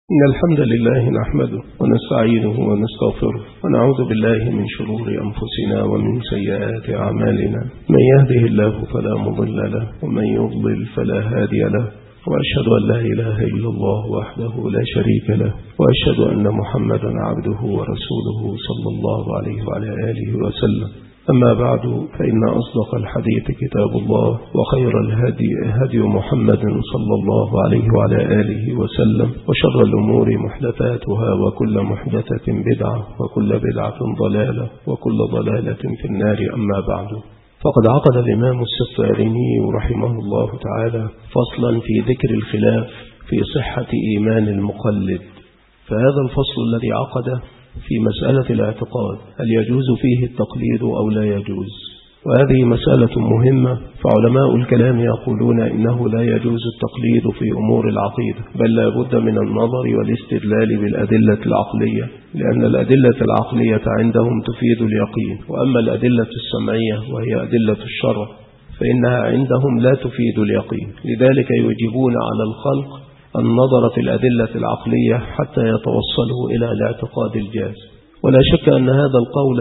إن الحمد لله نحمده ونستعينه ونستغفره ونعوذ بالله من شرور أنفسنا ومن سيئات أعمالنا. من يهده الله فلا مضل له ومن يضلل فلا هادي له، وأشهد أن لا إله إلا الله وحده لا شريك له، وأشهد أن محمدا عبده ورسوله صلى الله عليه وعلى آله وسلم. أما بعد، فإن أصدق الحديث كتاب الله، وخير الهدي هدي محمد صلى الله عليه وعلى آله وسلم، وشر الأمور محدثاتها، وكل محدثة بدعة، وكل بدعة ضلالة، وكل ضلالة في النار. أما بعد، فقد عقد الإمام السفاريني رحمه الله تعالى فصلا في ذكر الخلاف في صحة إيمان المقلد. فهذا الفصل الذي عقده في مسألة الاعتقاد، هل يجوز فيه التقليد أو لا يجوز؟ وهذه مسألة مهمة، فعلماء الكلام يقولون إنه لا يجوز التقليد في أمور العقيدة، بل لا بد من النظر والاستدلال بالأدلة العقلية، لأن الأدلة العقلية عندهم تفيد اليقين، وأما الأدلة السمعية وهي أدلة الشرع فإنها عندهم لا تفيد اليقين. لذلك يجيبون على الخلق النظر في الأدلة العقلية حتى يتوصلوا إلى الاعتقاد الجاز. ولا شك أن هذا القول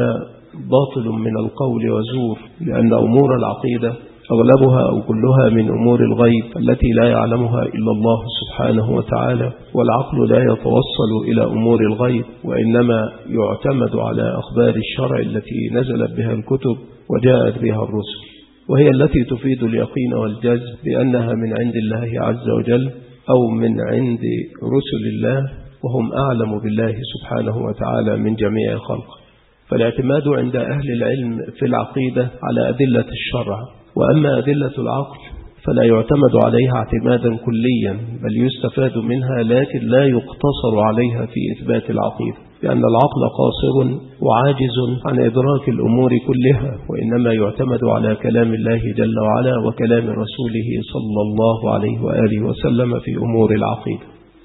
باطل من القول وزور، لأن أمور العقيدة أغلبها أو كلها من أمور الغيب التي لا يعلمها إلا الله سبحانه وتعالى، والعقل لا يتوصل إلى أمور الغيب، وإنما يعتمد على أخبار الشرع التي نزلت بها الكتب وجاءت بها الرسل، وهي التي تفيد اليقين والجزم بأنها من عند الله عز وجل أو من عند رسل الله، وهم أعلم بالله سبحانه وتعالى من جميع خلقه. فالاعتماد عند أهل العلم في العقيدة على أدلة الشرع، وأما أدلة العقل فلا يعتمد عليها اعتمادا كليا، بل يستفاد منها لكن لا يقتصر عليها في إثبات العقيدة، لأن العقل قاصر وعاجز عن إدراك الأمور كلها، وإنما يعتمد على كلام الله جل وعلا وكلام رسوله صلى الله عليه وآله وسلم في أمور العقيدة.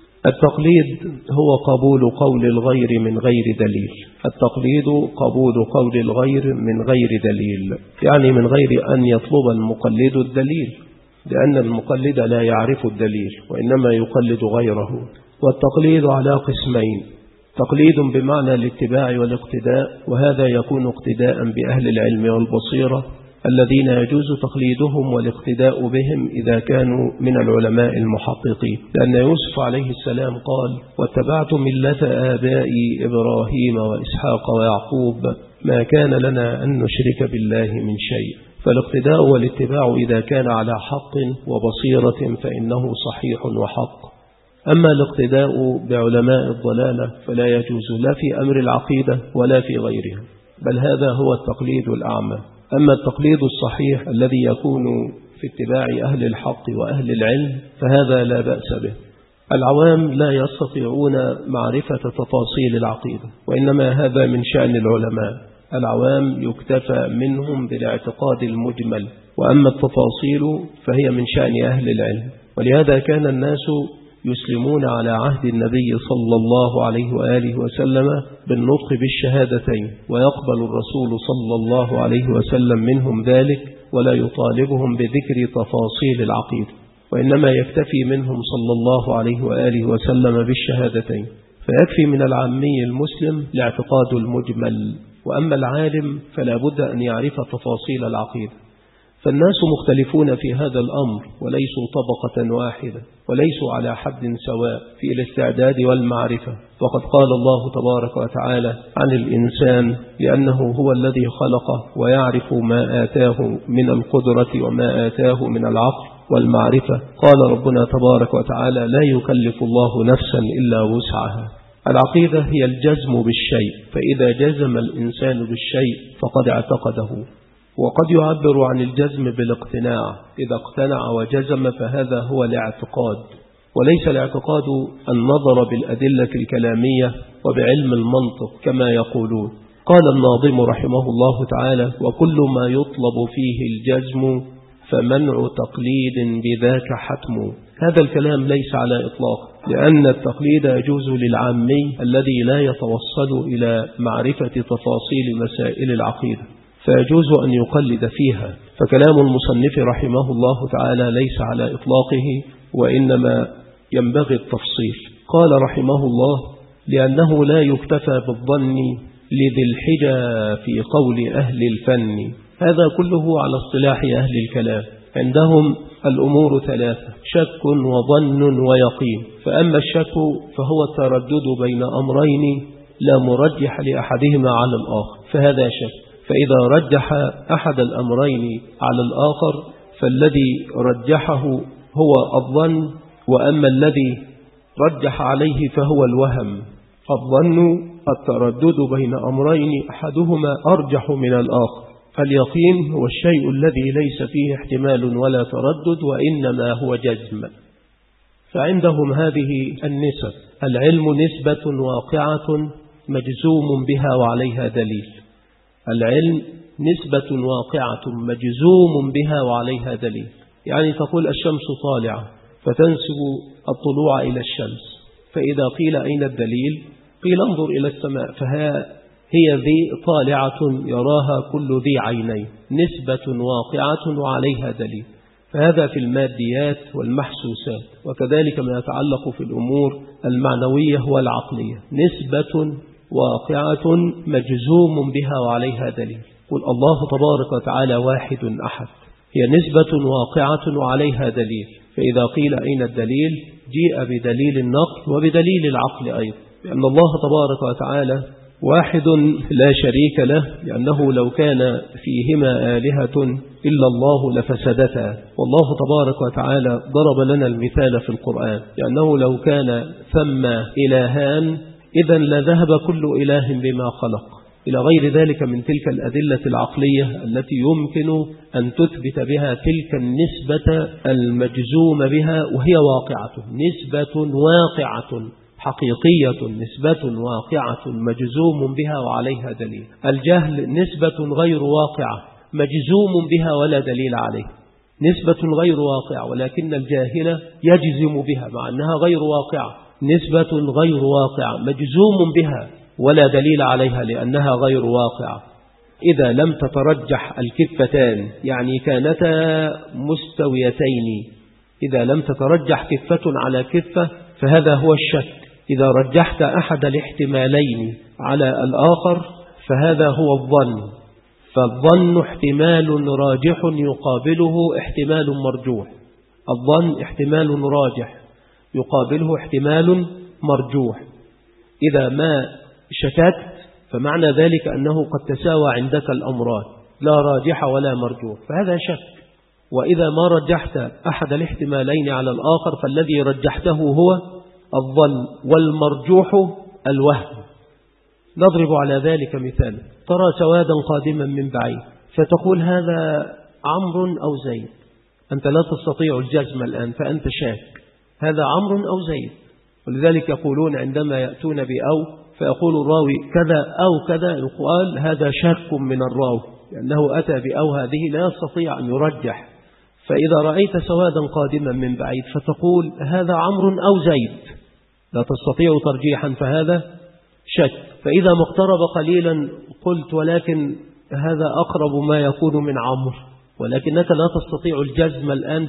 التقليد هو قبول قول الغير من غير دليل. التقليد قبول قول الغير من غير دليل، يعني من غير أن يطلب المقلد الدليل، لأن المقلد لا يعرف الدليل وإنما يقلد غيره. والتقليد على قسمين: تقليد بمعنى الاتباع والاقتداء، وهذا يكون اقتداء بأهل العلم والبصيرة الذين يجوز تقليدهم والاقتداء بهم إذا كانوا من العلماء المحققين، لأن يوسف عليه السلام قال: واتبعت ملة آبائي إبراهيم وإسحاق ويعقوب ما كان لنا أن نشرك بالله من شيء. فالاقتداء والاتباع إذا كان على حق وبصيرة فإنه صحيح وحق. أما الاقتداء بعلماء الضلالة فلا يجوز لا في أمر العقيدة ولا في غيرها، بل هذا هو التقليد الأعمى. أما التقليد الصحيح الذي يكون في اتباع أهل الحق وأهل العلم فهذا لا بأس به. العوام لا يستطيعون معرفة تفاصيل العقيدة، وإنما هذا من شأن العلماء. العوام يكتفى منهم بالاعتقاد المجمل، وأما التفاصيل فهي من شأن أهل العلم. ولهذا كان الناس يسلمون على عهد النبي صلى الله عليه وآله وسلم بالنطق بالشهادتين، ويقبل الرسول صلى الله عليه وسلم منهم ذلك، ولا يطالبهم بذكر تفاصيل العقيدة، وإنما يكتفي منهم صلى الله عليه وآله وسلم بالشهادتين. فيكفي من العامي المسلم الاعتقاد المجمل، وأما العالم فلا بد أن يعرف تفاصيل العقيدة. فالناس مختلفون في هذا الأمر، وليسوا طبقة واحدة، وليسوا على حد سواء في الاستعداد والمعرفة. وقد قال الله تبارك وتعالى عن الإنسان: لأنه هو الذي خلقه ويعرف ما آتاه من القدرة وما آتاه من العقل والمعرفة. قال ربنا تبارك وتعالى: لا يكلف الله نفسا إلا وسعها. العقيدة هي الجزم بالشيء، فإذا جزم الإنسان بالشيء فقد اعتقده. وقد يعبر عن الجزم بالاقتناع، إذا اقتنع وجزم فهذا هو الاعتقاد، وليس الاعتقاد النظر بالأدلة الكلامية وبعلم المنطق كما يقولون. قال الناظم رحمه الله تعالى: وكل ما يطلب فيه الجزم فمنع تقليد بذاك حتم. هذا الكلام ليس على إطلاق، لأن التقليد يجوز للعامي الذي لا يتوصل إلى معرفة تفاصيل مسائل العقيدة، فيجوز أن يقلد فيها. فكلام المصنف رحمه الله تعالى ليس على إطلاقه، وإنما ينبغي التفصيل. قال رحمه الله: لأنه لا يكتفى بالظن لذي الحجى في قول أهل الفن. هذا كله على اصطلاح أهل الكلام. عندهم الأمور ثلاثة: شك وظن ويقين. فأما الشك فهو التردد بين أمرين لا مرجح لأحدهما على الآخر، فهذا شك. فإذا رجح أحد الأمرين على الآخر فالذي رجحه هو الظن، وأما الذي رجح عليه فهو الوهم. الظن التردد بين أمرين أحدهما أرجح من الآخر. اليقين هو الشيء الذي ليس فيه احتمال ولا تردد وإنما هو جزم. فعندهم هذه النسب: العلم نسبة واقعة مجزوم بها وعليها دليل. العلم نسبة واقعة مجزوم بها وعليها دليل. يعني تقول الشمس طالعة فتنسب الطلوع إلى الشمس، فإذا قيل أين الدليل؟ قيل انظر إلى السماء فهي ذي طالعة يراها كل ذي عينين، نسبة واقعة وعليها دليل. فهذا في الماديات والمحسوسات، وكذلك ما يتعلق في الأمور المعنوية والعقلية، نسبة واقعة مجزوم بها وعليها دليل. قل الله تبارك وتعالى واحد أحد، هي نسبة واقعة وعليها دليل. فإذا قيل أين الدليل؟ جيء بدليل النقل وبدليل العقل أيضا، لأن الله تبارك وتعالى واحد لا شريك له، لأنه لو كان فيهما آلهة إلا الله لفسدتا. والله تبارك وتعالى ضرب لنا المثال في القرآن، لأنه لو كان ثم إلهان إذن لذهب كل إله بما خلق، إلى غير ذلك من تلك الأدلة العقلية التي يمكن أن تثبت بها تلك النسبة المجزوم بها، وهي واقعة، نسبة واقعة حقيقية، نسبة واقعة مجزوم بها وعليها دليل. الجهل نسبة غير واقعة مجزوم بها ولا دليل عليه، نسبة غير واقعة، ولكن الجاهل يجزم بها مع أنها غير واقعة، نسبة غير واقعة مجزوم بها ولا دليل عليها لأنها غير واقعة. إذا لم تترجح الكفتان، يعني كانتا مستويتين، إذا لم تترجح كفة على كفة فهذا هو الشك. إذا رجحت أحد الاحتمالين على الآخر فهذا هو الظن. فالظن احتمال راجح يقابله احتمال مرجوح. الظن احتمال راجح يقابله احتمال مرجوح. إذا ما شككت فمعنى ذلك أنه قد تساوى عندك الأمران، لا راجح ولا مرجوح، فهذا شك. وإذا ما رجحت أحد الاحتمالين على الآخر فالذي رجحته هو الظن، والمرجوح الوهم. نضرب على ذلك مثال: ترى سوادا قادما من بعيد فتقول هذا عمرو أو زيد، أنت لا تستطيع الجزم الآن فأنت شاك، هذا عمرو أو زيد. ولذلك يقولون عندما يأتون بأو فيقول الراوي كذا أو كذا، يقال هذا شك من الراوي لأنه أتى بأو، هذه لا يستطيع أن يرجح. فإذا رأيت سوادا قادما من بعيد فتقول هذا عمرو أو زيد، لا تستطيع ترجيحا، فهذا شك. فإذا مقترب قليلا قلت ولكن هذا أقرب ما يكون من عمرو، ولكنك لا تستطيع الجزم الآن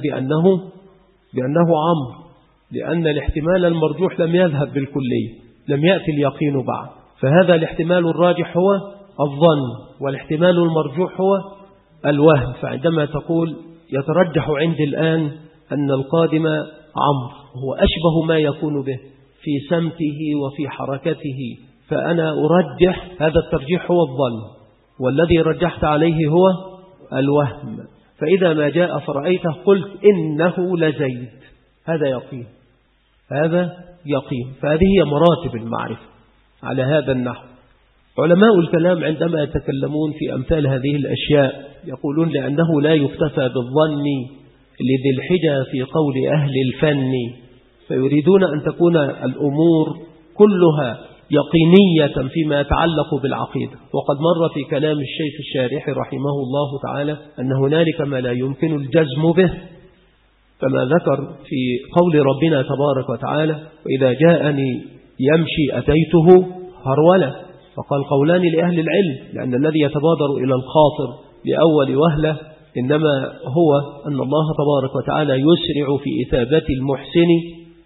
بأنه عمرو، لأن الاحتمال المرجوح لم يذهب بالكلية، لم يأتي اليقين بعد. فهذا الاحتمال الراجح هو الظن، والاحتمال المرجوح هو الوهم. فعندما تقول يترجح عندي الآن أن القادم عمرو، هو أشبه ما يكون به في سمته وفي حركته، فأنا أرجح، هذا الترجيح هو الظن، والذي رجحت عليه هو الوهم. فإذا ما جاء فرأيته قلت إنه لزيد، هذا يقين، هذا يقين. فهذه هي مراتب المعرفة على هذا النحو. علماء الكلام عندما يتكلمون في أمثال هذه الأشياء يقولون لأنه لا يكتفى بالظن لذي الحجى في قول أهل الفن، فيريدون أن تكون الأمور كلها يقينية فيما يتعلق بالعقيدة. وقد مر في كلام الشيخ الشارح رحمه الله تعالى أن هنالك ما لا يمكن الجزم به، كما ذكر في قول ربنا تبارك وتعالى: وإذا جاءني يمشي أتيته هرولة. فقال قولان لأهل العلم، لأن الذي يتبادر إلى الخاطر لأول وهلة إنما هو أن الله تبارك وتعالى يسرع في إثابة المحسن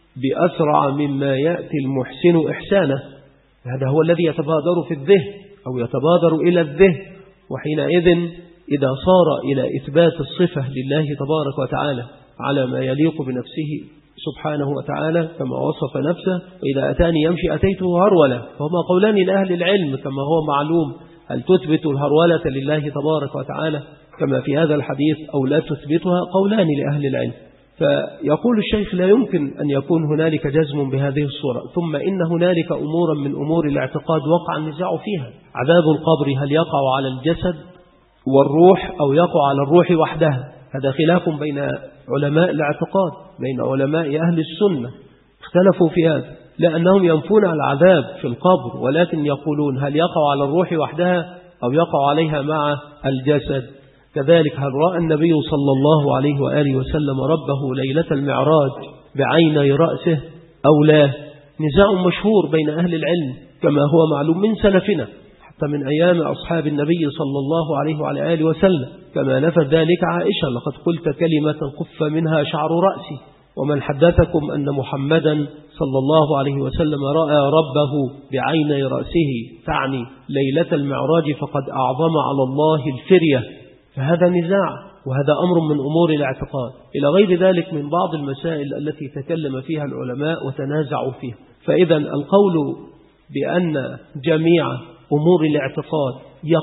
بأسرع مما يأتي المحسن إحسانه. هذا هو الذي يتبادر في الذهن أو يتبادر إلى الذهن. وحينئذ إذا صار إلى إثبات الصفة لله تبارك وتعالى على ما يليق بنفسه سبحانه وتعالى كما وصف نفسه، وإذا أتاني يمشي أتيته هرولة، فهما قولان لأهل العلم كما هو معلوم، هل تثبت الهرولة لله تبارك وتعالى كما في هذا الحديث أو لا تثبتها؟ قولان لأهل العلم. فيقول الشيخ لا يمكن أن يكون هنالك جزم بهذه الصورة. ثم إن هنالك أمورا من أمور الاعتقاد وقع النزاع فيها. عذاب القبر هل يقع على الجسد والروح أو يقع على الروح وحدها؟ هذا خلاف بين علماء الاعتقاد، بين علماء أهل السنة، اختلفوا في هذا، لأنهم ينفون العذاب في القبر، ولكن يقولون هل يقع على الروح وحدها أو يقع عليها مع الجسد. كذلك هل رأى النبي صلى الله عليه وآله وسلم ربه ليلة المعراج بعيني رأسه أو لا؟ نزاع مشهور بين أهل العلم كما هو معلوم من سلفنا حتى من أيام أصحاب النبي صلى الله عليه وعلى آله وسلم، كما نفت ذلك عائشة: لقد قلت كلمة قف منها شعر رأسي. ومن حدثكم أن محمدا صلى الله عليه وسلم رأى ربه بعيني رأسه تعني ليلة المعراج فقد أعظم على الله الفرية. فهذا نزاع، وهذا أمر من أمور الاعتقاد، إلى غير ذلك من بعض المسائل التي تكلم فيها العلماء وتنازعوا فيها. فإذا القول بأن جميع أمور الاعتقاد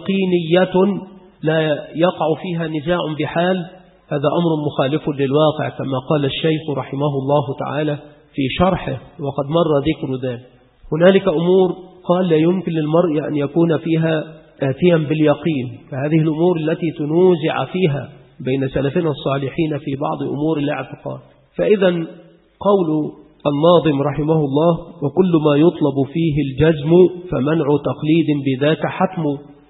يقينية لا يقع فيها نزاع بحال، هذا أمر مخالف للواقع كما قال الشيخ رحمه الله تعالى في شرحه، وقد مر ذكر ذلك. هنالك أمور قال لا يمكن للمرء أن يكون فيها آتيا باليقين، فهذه الأمور التي تنوزع فيها بين سلفنا الصالحين في بعض أمور الاعتقاد. فإذا قول الناظم رحمه الله: وكل ما يطلب فيه الجزم فمنع تقليد بذاك حتم،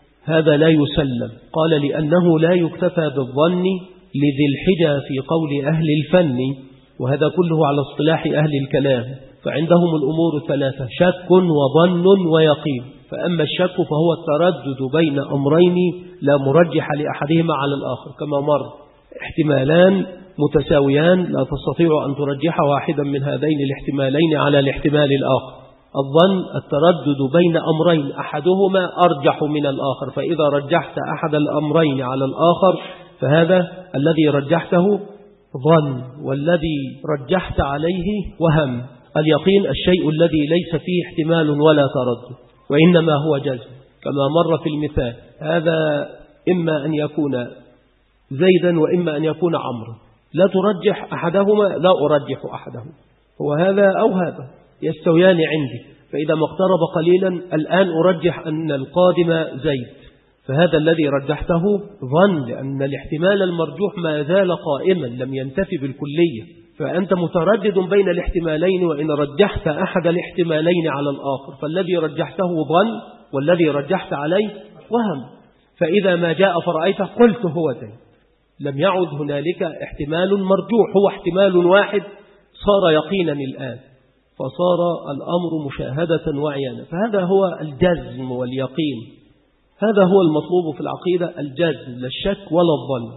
هذا لا يسلم. قال لأنه لا يكتفى بالظن لذي الحجى في قول أهل الفن، وهذا كله على اصطلاح أهل الكلام، فعندهم الأمور ثلاثة: شك وظن ويقين. فأما الشك فهو التردد بين أمرين لا مرجح لأحدهما على الآخر كما مر، احتمالان متساويان لا تستطيع أن ترجح واحدا من هذين الاحتمالين على الاحتمال الآخر. الظن التردد بين أمرين أحدهما أرجح من الآخر، فإذا رجحت أحد الأمرين على الآخر فهذا الذي رجحته ظن، والذي رجحت عليه وهم. اليقين الشيء الذي ليس فيه احتمال ولا تردد، وإنما هو جزم كما مر في المثال. هذا إما أن يكون زيدا وإما أن يكون عمرو، لا ترجح أحدهما، لا أرجح أحدهما، هو هذا أو هذا يستويان عندي، فإذا ما اقترب قليلا الآن أرجح أن القادم زيد، فهذا الذي رجحته ظن، لأن الاحتمال المرجوح ما زال قائما لم ينتفي بالكلية، فأنت متردد بين الاحتمالين، وإن رجحت أحد الاحتمالين على الآخر فالذي رجحته ظن والذي رجحت عليه وهم. فإذا ما جاء فرأيته قلت هو زيد، لم يعد هنالك احتمال مرجوح، هو احتمال واحد صار يقينا الآن، فصار الأمر مشاهدة وعيانا. فهذا هو الجزم واليقين، هذا هو المطلوب في العقيدة، الجزم، لا الشك ولا الظن،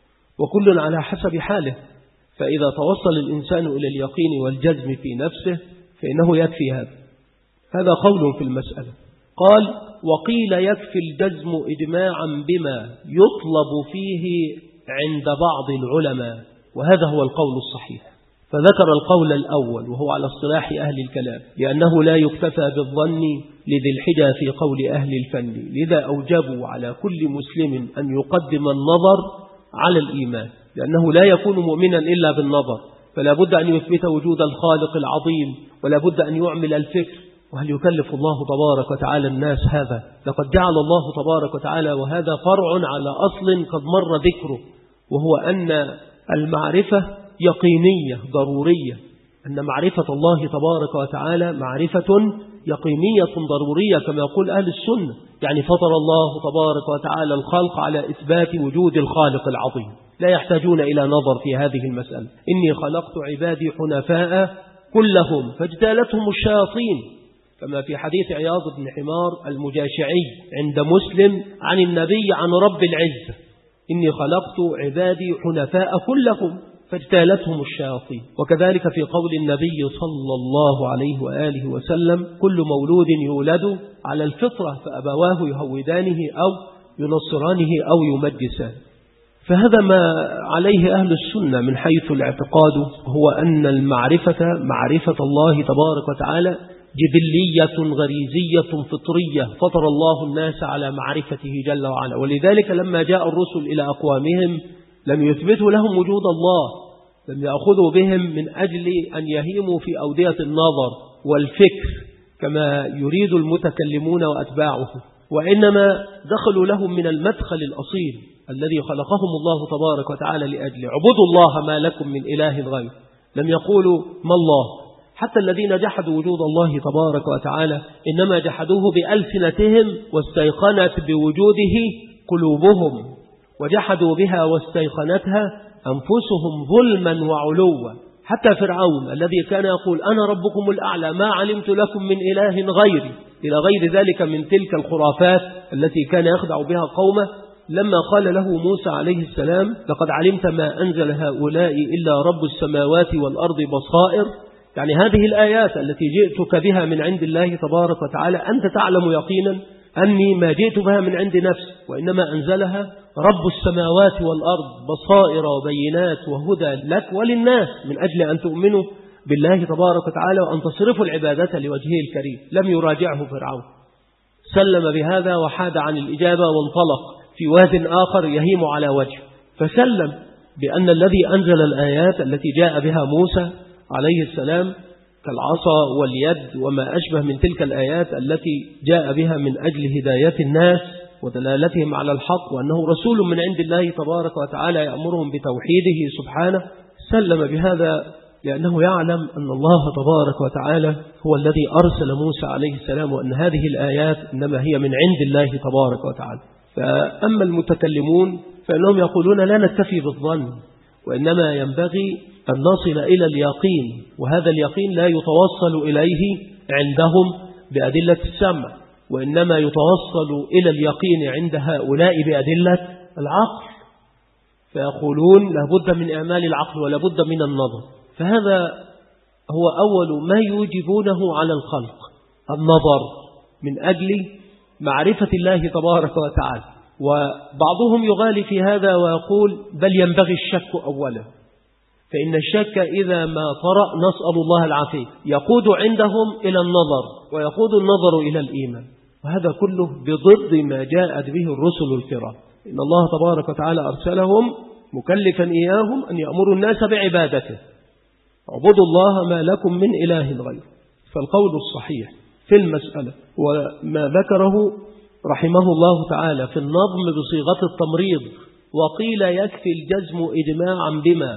وكل على حسب حاله. فإذا توصل الإنسان إلى اليقين والجزم في نفسه فإنه يكفي هذا. هذا قول في المسألة. قال: وقيل يكفي الجزم إجماعا بما يطلب فيه عند بعض العلماء، وهذا هو القول الصحيح. فذكر القول الأول وهو على اصطلاح أهل الكلام، لأنه لا يكتفى بالظن لذي الحجى في قول أهل الفن، لذا أوجبوا على كل مسلم أن يقدم النظر على الإيمان، لأنه لا يكون مؤمنا إلا بالنظر، فلا بد أن يثبت وجود الخالق العظيم، ولا بد أن يعمل الفكر. وهل يكلف الله تبارك وتعالى الناس هذا؟ لقد جعل الله تبارك وتعالى، وهذا فرع على أصل قد مر ذكره، وهو أن المعرفة يقينية ضرورية، أن معرفة الله تبارك وتعالى معرفة يقينية ضرورية كما يقول أهل السنة. يعني فطر الله تبارك وتعالى الخلق على إثبات وجود الخالق العظيم، لا يحتاجون إلى نظر في هذه المسألة. إني خلقت عبادي حنفاء كلهم فاجتالتهم الشياطين، كما في حديث عياض بن حمار المجاشعي عند مسلم عن النبي عن رب العزة: إني خلقت عبادي حنفاء كلهم فاجتالتهم الشياطين. وكذلك في قول النبي صلى الله عليه وآله وسلم: كل مولود يولد على الفطرة فأبواه يهودانه أو ينصرانه أو يمجسانه. فهذا ما عليه أهل السنة من حيث الاعتقاد، هو أن المعرفة معرفة الله تبارك وتعالى جبلية غريزية فطرية، فطر الله الناس على معرفته جل وعلا. ولذلك لما جاء الرسل إلى أقوامهم لم يثبتوا لهم وجود الله، لم يأخذوا بهم من أجل أن يهيموا في أودية النظر والفكر كما يريد المتكلمون وأتباعه، وإنما دخلوا لهم من المدخل الأصيل الذي خلقهم الله تبارك وتعالى لأجله: اعبدوا الله ما لكم من إله غيره. لم يقولوا ما الله. حتى الذين جحدوا وجود الله تبارك وتعالى إنما جحدوه بألسنتهم واستيقنت بوجوده قلوبهم، وجحدوا بها واستيقنتها أنفسهم ظلما وعلوا. حتى فرعون الذي كان يقول: أنا ربكم الأعلى ما علمت لكم من إله غيري، إلى غير ذلك من تلك الخرافات التي كان يخدع بها قومه، لما قال له موسى عليه السلام: لقد علمت ما أنزل هؤلاء إلا رب السماوات والأرض بصائر، يعني هذه الآيات التي جئتك بها من عند الله تبارك وتعالى أنت تعلم يقينا أني ما جئت بها من عند نفسي، وإنما أنزلها رب السماوات والأرض بصائر وبينات وهدى لك وللناس من أجل أن تؤمنوا بالله تبارك وتعالى وأن تصرفوا العبادة لوجهه الكريم. لم يراجعه فرعون، سلم بهذا وحاد عن الإجابة وانطلق في واد آخر يهيم على وجه، فسلم بأن الذي أنزل الآيات التي جاء بها موسى عليه السلام كالعصا واليد وما أشبه من تلك الآيات التي جاء بها من أجل هداية الناس ودلالتهم على الحق، وأنه رسول من عند الله تبارك وتعالى يأمرهم بتوحيده سبحانه، سلم بهذا لأنه يعلم أن الله تبارك وتعالى هو الذي أرسل موسى عليه السلام، وأن هذه الآيات إنما هي من عند الله تبارك وتعالى. فأما المتكلمون فإنهم يقولون لا نكتفي بالظن، وإنما ينبغي أن نصل إلى اليقين، وهذا اليقين لا يتوصل إليه عندهم بأدلة السمع، وإنما يتوصل إلى اليقين عند هؤلاء بأدلة العقل، فيقولون لابد من إعمال العقل ولابد من النظر. فهذا هو أول ما يوجبونه على الخلق، النظر من أجل معرفة الله تبارك وتعالى. وبعضهم يغالي في هذا ويقول بل ينبغي الشك أولا، فإن الشك إذا ما طرأ نسأل الله العافية يقود عندهم إلى النظر، ويقود النظر إلى الإيمان، وهذا كله بضد ما جاءت به الرسل الكرام. إن الله تبارك وتعالى أرسلهم مكلفا إياهم أن يأمروا الناس بعبادته، اعبدوا الله ما لكم من إله غيره. فالقول الصحيح في المسألة وما ذكره رحمه الله تعالى في النظم بصيغة التمريض: وقيل يكفي الجزم إجماعا بما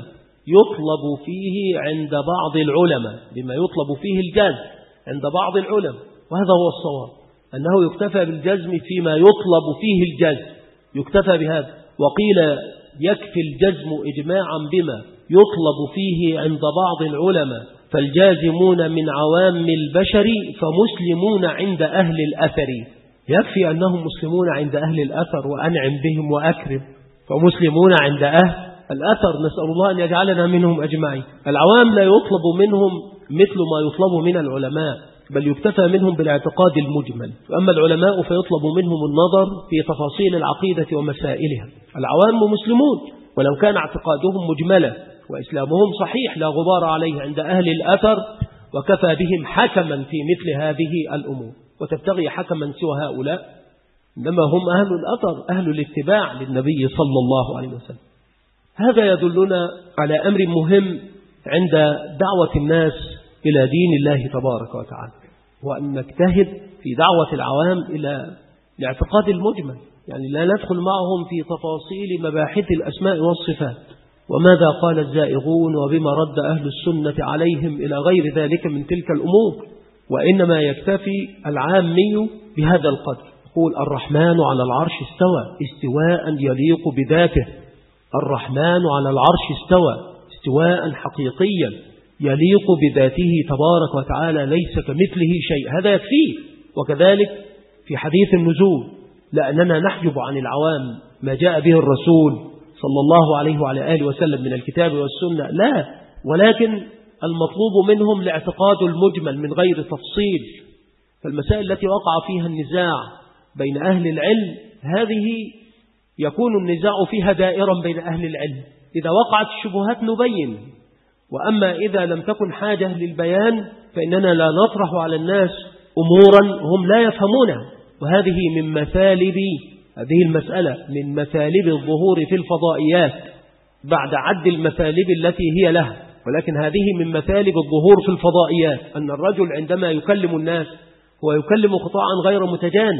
يطلب فيه عند بعض العلماء، بما يطلب فيه الجزم عند بعض العلماء، وهذا هو الصواب، أنه يكتفى بالجزم فيما يطلب فيه الجزم، يكتفى بهذا. وقيل يكفي الجزم إجماعا بما يطلب فيه عند بعض العلماء، فالجازمون من عوام البشر فمسلمون عند أهل الأثر. يكفي أنهم مسلمون عند أهل الأثر وأنعم بهم وأكرم، فمسلمون عند أهل الأثر نسأل الله أن يجعلنا منهم أجمعين. العوام لا يطلب منهم مثل ما يطلب من العلماء، بل يكتفى منهم بالاعتقاد المجمل، وأما العلماء فيطلب منهم النظر في تفاصيل العقيدة ومسائلها. العوام مسلمون ولو كان اعتقادهم مجملا، وإسلامهم صحيح لا غبار عليه عند أهل الأثر، وكفى بهم حكما في مثل هذه الأمور. وتبتغي حكما سوى هؤلاء؟ إنما هم أهل الأثر، أهل الاتباع للنبي صلى الله عليه وسلم. هذا يدلنا على أمر مهم عند دعوة الناس إلى دين الله تبارك وتعالى، وأن نجتهد في دعوة العوام إلى الاعتقاد المجمل، يعني لا ندخل معهم في تفاصيل مباحث الأسماء والصفات وماذا قال الزائغون وبما رد أهل السنة عليهم إلى غير ذلك من تلك الأمور، وإنما يكتفي العامي بهذا القدر. يقول الرحمن على العرش استوى استواء يليق بذاته، الرحمن على العرش استوى استواء حقيقيا يليق بذاته تبارك وتعالى، ليس كمثله شيء، هذا يكفيه. وكذلك في حديث النزول، لأننا نحجب عن العوام ما جاء به الرسول صلى الله عليه وعلى آله وسلم من الكتاب والسنة، لا، ولكن المطلوب منهم الاعتقاد المجمل من غير تفصيل. فالمسائل التي وقع فيها النزاع بين أهل العلم هذه يكون النزاع فيها دائرا بين أهل العلم، إذا وقعت الشبهات نبين، وأما إذا لم تكن حاجة للبيان فإننا لا نطرح على الناس أمورا هم لا يفهمونها. وهذه من مثالب هذه المسألة من مثالب الظهور في الفضائيات بعد عد المثالب التي هي لها، ولكن هذه من مثالب الظهور في الفضائيات أن الرجل عندما يكلم الناس هو يكلم قطاعا غير متجانس،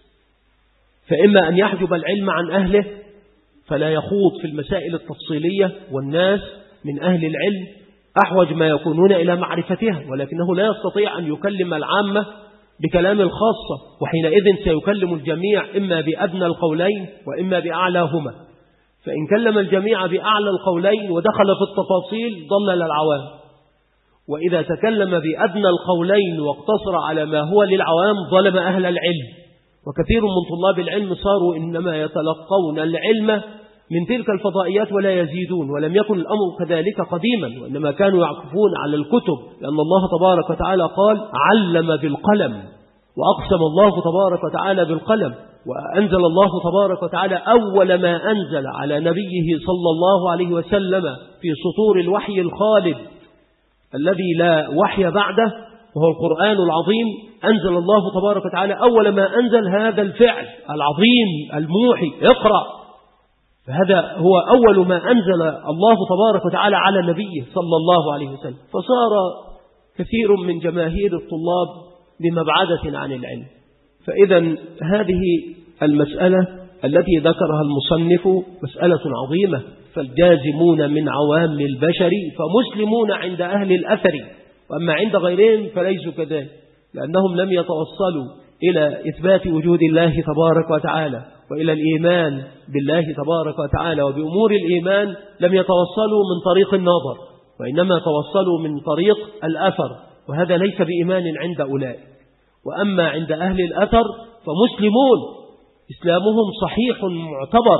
فإما أن يحجب العلم عن أهله فلا يخوض في المسائل التفصيلية، والناس من أهل العلم أحوج ما يكونون إلى معرفتها، ولكنه لا يستطيع أن يكلم العامة بكلام الخاصة، وحينئذ سيكلم الجميع إما بأدنى القولين وإما بأعلاهما. فإن كلم الجميع بأعلى القولين ودخل في التفاصيل ضلل العوام، وإذا تكلم بأدنى القولين واقتصر على ما هو للعوام ظلم أهل العلم. وكثير من طلاب العلم صاروا إنما يتلقون العلم من تلك الفضائيات ولا يزيدون، ولم يكن الأمر كذلك قديما، وإنما كانوا يعكفون على الكتب، لأن الله تبارك وتعالى قال علم بالقلم، وأقسم الله تبارك وتعالى بالقلم، وأنزل الله تبارك وتعالى أول ما أنزل على نبيه صلى الله عليه وسلم في سطور الوحي الخالد الذي لا وحي بعده وهو القرآن العظيم، أنزل الله تبارك وتعالى أول ما أنزل هذا الفعل العظيم الموحي اقرأ. فهذا هو أول ما أنزل الله تبارك وتعالى على نبيه صلى الله عليه وسلم. فصار كثير من جماهير الطلاب بمبعدة عن العلم. فإذا هذه المسألة التي ذكرها المصنف مسألة عظيمة، فالجازمون من عوام البشر فمسلمون عند أهل الأثر، وأما عند غيرهم فليسوا كذلك، لأنهم لم يتوصلوا إلى إثبات وجود الله تبارك وتعالى وإلى الإيمان بالله تبارك وتعالى، وبأمور الإيمان لم يتوصلوا من طريق النظر، وإنما توصلوا من طريق الأثر، وهذا ليس بإيمان عند أولئك. وأما عند أهل الأثر فمسلمون إسلامهم صحيح معتبر،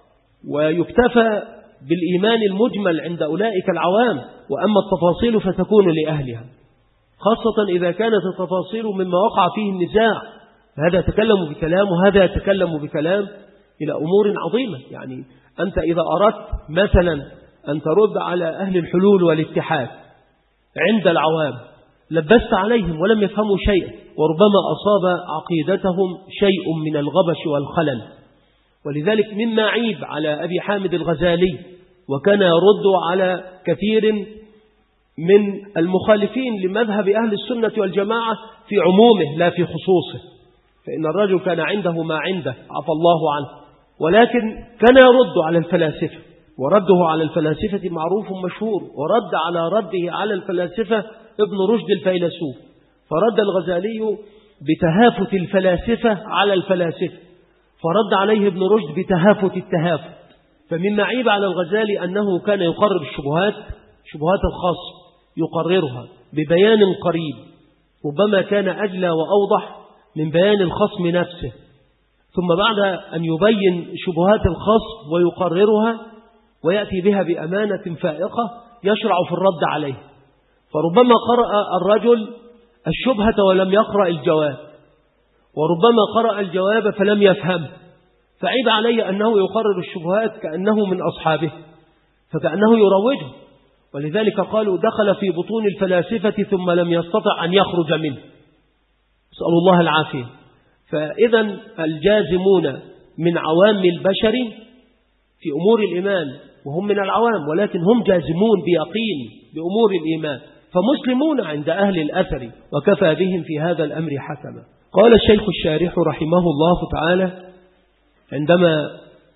ويكتفى بالإيمان المجمل عند أولئك العوام، وأما التفاصيل فتكون لأهلها، خاصة إذا كانت التفاصيل مما وقع فيه النزاع، هذا يتكلم بكلام وهذا يتكلم بكلام إلى أمور عظيمة. يعني أنت إذا أردت مثلا أن ترد على أهل الحلول والاتحاد عند العوام لبست عليهم ولم يفهموا شيئا، وربما أصاب عقيدتهم شيء من الغبش والخلل. ولذلك مما عيب على أبي حامد الغزالي، وكان يرد على كثير من المخالفين لمذهب أهل السنة والجماعة في عمومه لا في خصوصه، فإن الرجل كان عنده ما عنده عفى الله عنه، ولكن كان يرد على الفلاسفة، ورده على الفلاسفة معروف مشهور، ورد على رده على الفلاسفة ابن رشد الفيلسوف، فرد الغزالي بتهافت الفلاسفة على الفلاسفة، فرد عليه ابن رشد بتهافت التهافت. فمما عيب على الغزالي أنه كان يقرر الشبهات، شبهات الخصم يقررها ببيان قريب، ربما كان أجلى وأوضح من بيان الخصم نفسه، ثم بعد أن يبين شبهات الخصم ويقررها ويأتي بها بأمانة فائقة يشرع في الرد عليه. فربما قرأ الرجل الشبهة ولم يقرأ الجواب، وربما قرأ الجواب فلم يفهم، فعيب عليه أنه يقرر الشبهات كأنه من أصحابه، فكأنه يروجه. ولذلك قالوا دخل في بطون الفلاسفة ثم لم يستطع أن يخرج منه، نسأل الله العافية. فإذا الجازمون من عوام البشر في أمور الإيمان، وهم من العوام ولكن هم جازمون بيقين بأمور الإيمان، فمسلمون عند أهل الأثر، وكفى بهم في هذا الأمر حكما. قال الشيخ الشارح رحمه الله تعالى عندما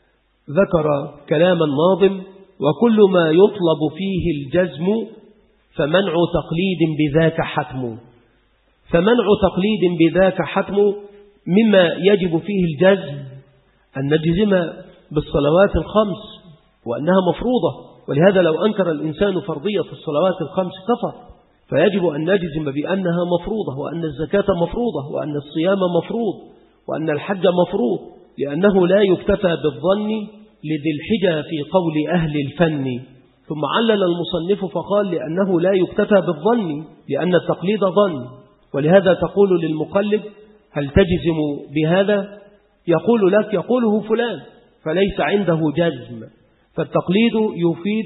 ذكر كلام الناظم: وكل ما يطلب فيه الجزم فمنع تقليد بذاك حتم. فمنع تقليد بذاك حتم، مما يجب فيه الجزم أن نجزم بالصلوات الخمس وأنها مفروضة، ولهذا لو أنكر الإنسان فرضية الصلوات الخمس كفر، فيجب أن نجزم بأنها مفروضة، وأن الزكاة مفروضة، وأن الصيام مفروض، وأن الحج مفروض، لأنه لا يكتفى بالظن لذي الحجة في قول أهل الفن. ثم علل المصنف فقال لأنه لا يكتفى بالظن، لأن التقليد ظن، ولهذا تقول للمقلد هل تجزم بهذا؟ يقول لك يقوله فلان، فليس عنده جزم، فالتقليد يفيد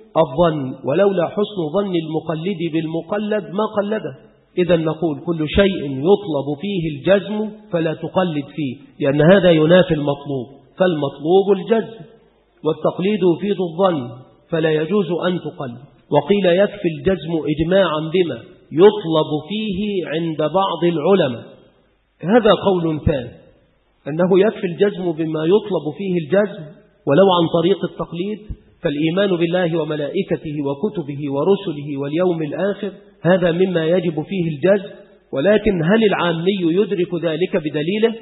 الظن، ولولا حسن ظن المقلد بالمقلد ما قلده. إذا نقول كل شيء يطلب فيه الجزم فلا تقلد فيه، لأن هذا ينافي المطلوب، فالمطلوب الجزم، والتقليد يفيد الظن فلا يجوز أن تقلد. وقيل يكفي الجزم إجماعا بما يطلب فيه عند بعض العلماء. هذا قول ثاني، أنه يكفي الجزم بما يطلب فيه الجزم ولو عن طريق التقليد، فالإيمان بالله وملائكته وكتبه ورسله واليوم الآخر هذا مما يجب فيه الجزم. ولكن هل العامي يدرك ذلك بدليله؟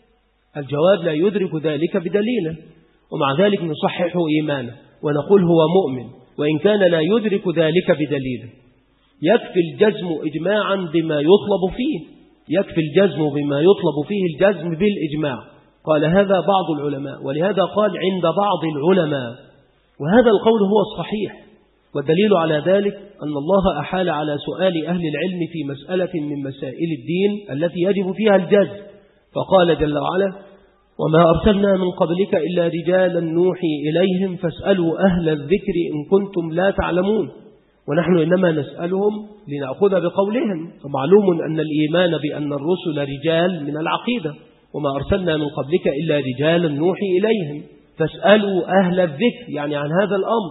الجواب لا يدرك ذلك بدليله، ومع ذلك نصحح إيمانه ونقول هو مؤمن وإن كان لا يدرك ذلك بدليله. يكفي الجزم إجماعا بما يطلب فيه، يكفي الجزم بما يطلب فيه الجزم بالإجماع. قال هذا بعض العلماء، ولهذا قال عند بعض العلماء، وهذا القول هو الصحيح. والدليل على ذلك أن الله أحال على سؤال أهل العلم في مسألة من مسائل الدين التي يجب فيها الجزم، فقال جل وعلا وما أرسلنا من قبلك إلا رجالا نوحي إليهم فاسألوا أهل الذكر إن كنتم لا تعلمون. ونحن إنما نسألهم لنأخذ بقولهم، فمعلوم أن الإيمان بأن الرسل رجال من العقيدة، وما أرسلنا من قبلك إلا رجالا نوحي إليهم فاسألوا أهل الذكر، يعني عن هذا الأمر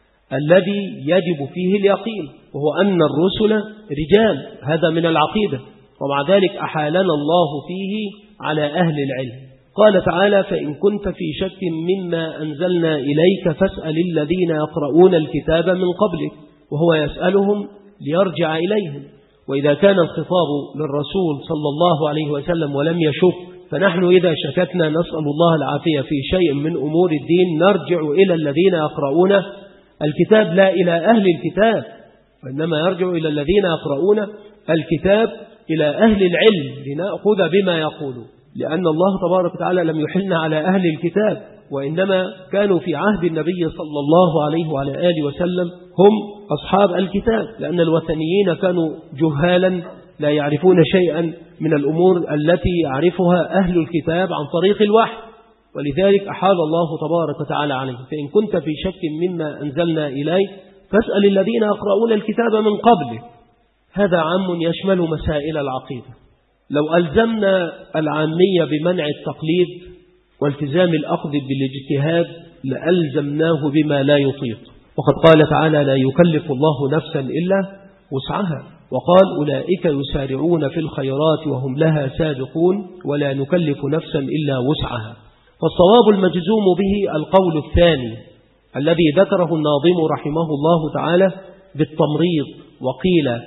الذي يجب فيه اليقين، وهو أن الرسل رجال، هذا من العقيدة، ومع ذلك أحالنا الله فيه على أهل العلم. قال تعالى فإن كنت في شك مما أنزلنا إليك فاسأل الذين يقرؤون الكتاب من قبلك، وهو يسألهم ليرجع إليهم. وإذا كان الخطاب للرسول صلى الله عليه وسلم ولم يشك، فنحن إذا شككنا نسأل الله العافية في شيء من أمور الدين نرجع إلى الذين يقرؤون الكتاب لا إلى أهل الكتاب، وإنما يرجع إلى الذين يقرؤون الكتاب إلى أهل العلم لنأخذ بما يقولون، لأن الله تبارك وتعالى لم يحلنا على أهل الكتاب، وإنما كانوا في عهد النبي صلى الله عليه وعلى آله وسلم هم أصحاب الكتاب، لأن الوثنيين كانوا جهالا لا يعرفون شيئا من الأمور التي يعرفها أهل الكتاب عن طريق الوحي، ولذلك أحال الله تبارك وتعالى عليه فإن كنت في شك مما أنزلنا إليك فاسأل الذين يقرؤون الكتاب من قبلك. هذا عام يشمل مسائل العقيدة. لو ألزمنا العامية بمنع التقليد والتزام الأخذ بالاجتهاد لألزمناه بما لا يطيق، وقد قال تعالى لا يكلف الله نفسا إلا وسعها، وقال أولئك يسارعون في الخيرات وهم لها سابقون ولا نكلف نفسا إلا وسعها. فالصواب المجزوم به القول الثاني الذي ذكره الناظم رحمه الله تعالى بالتمريض وقيل،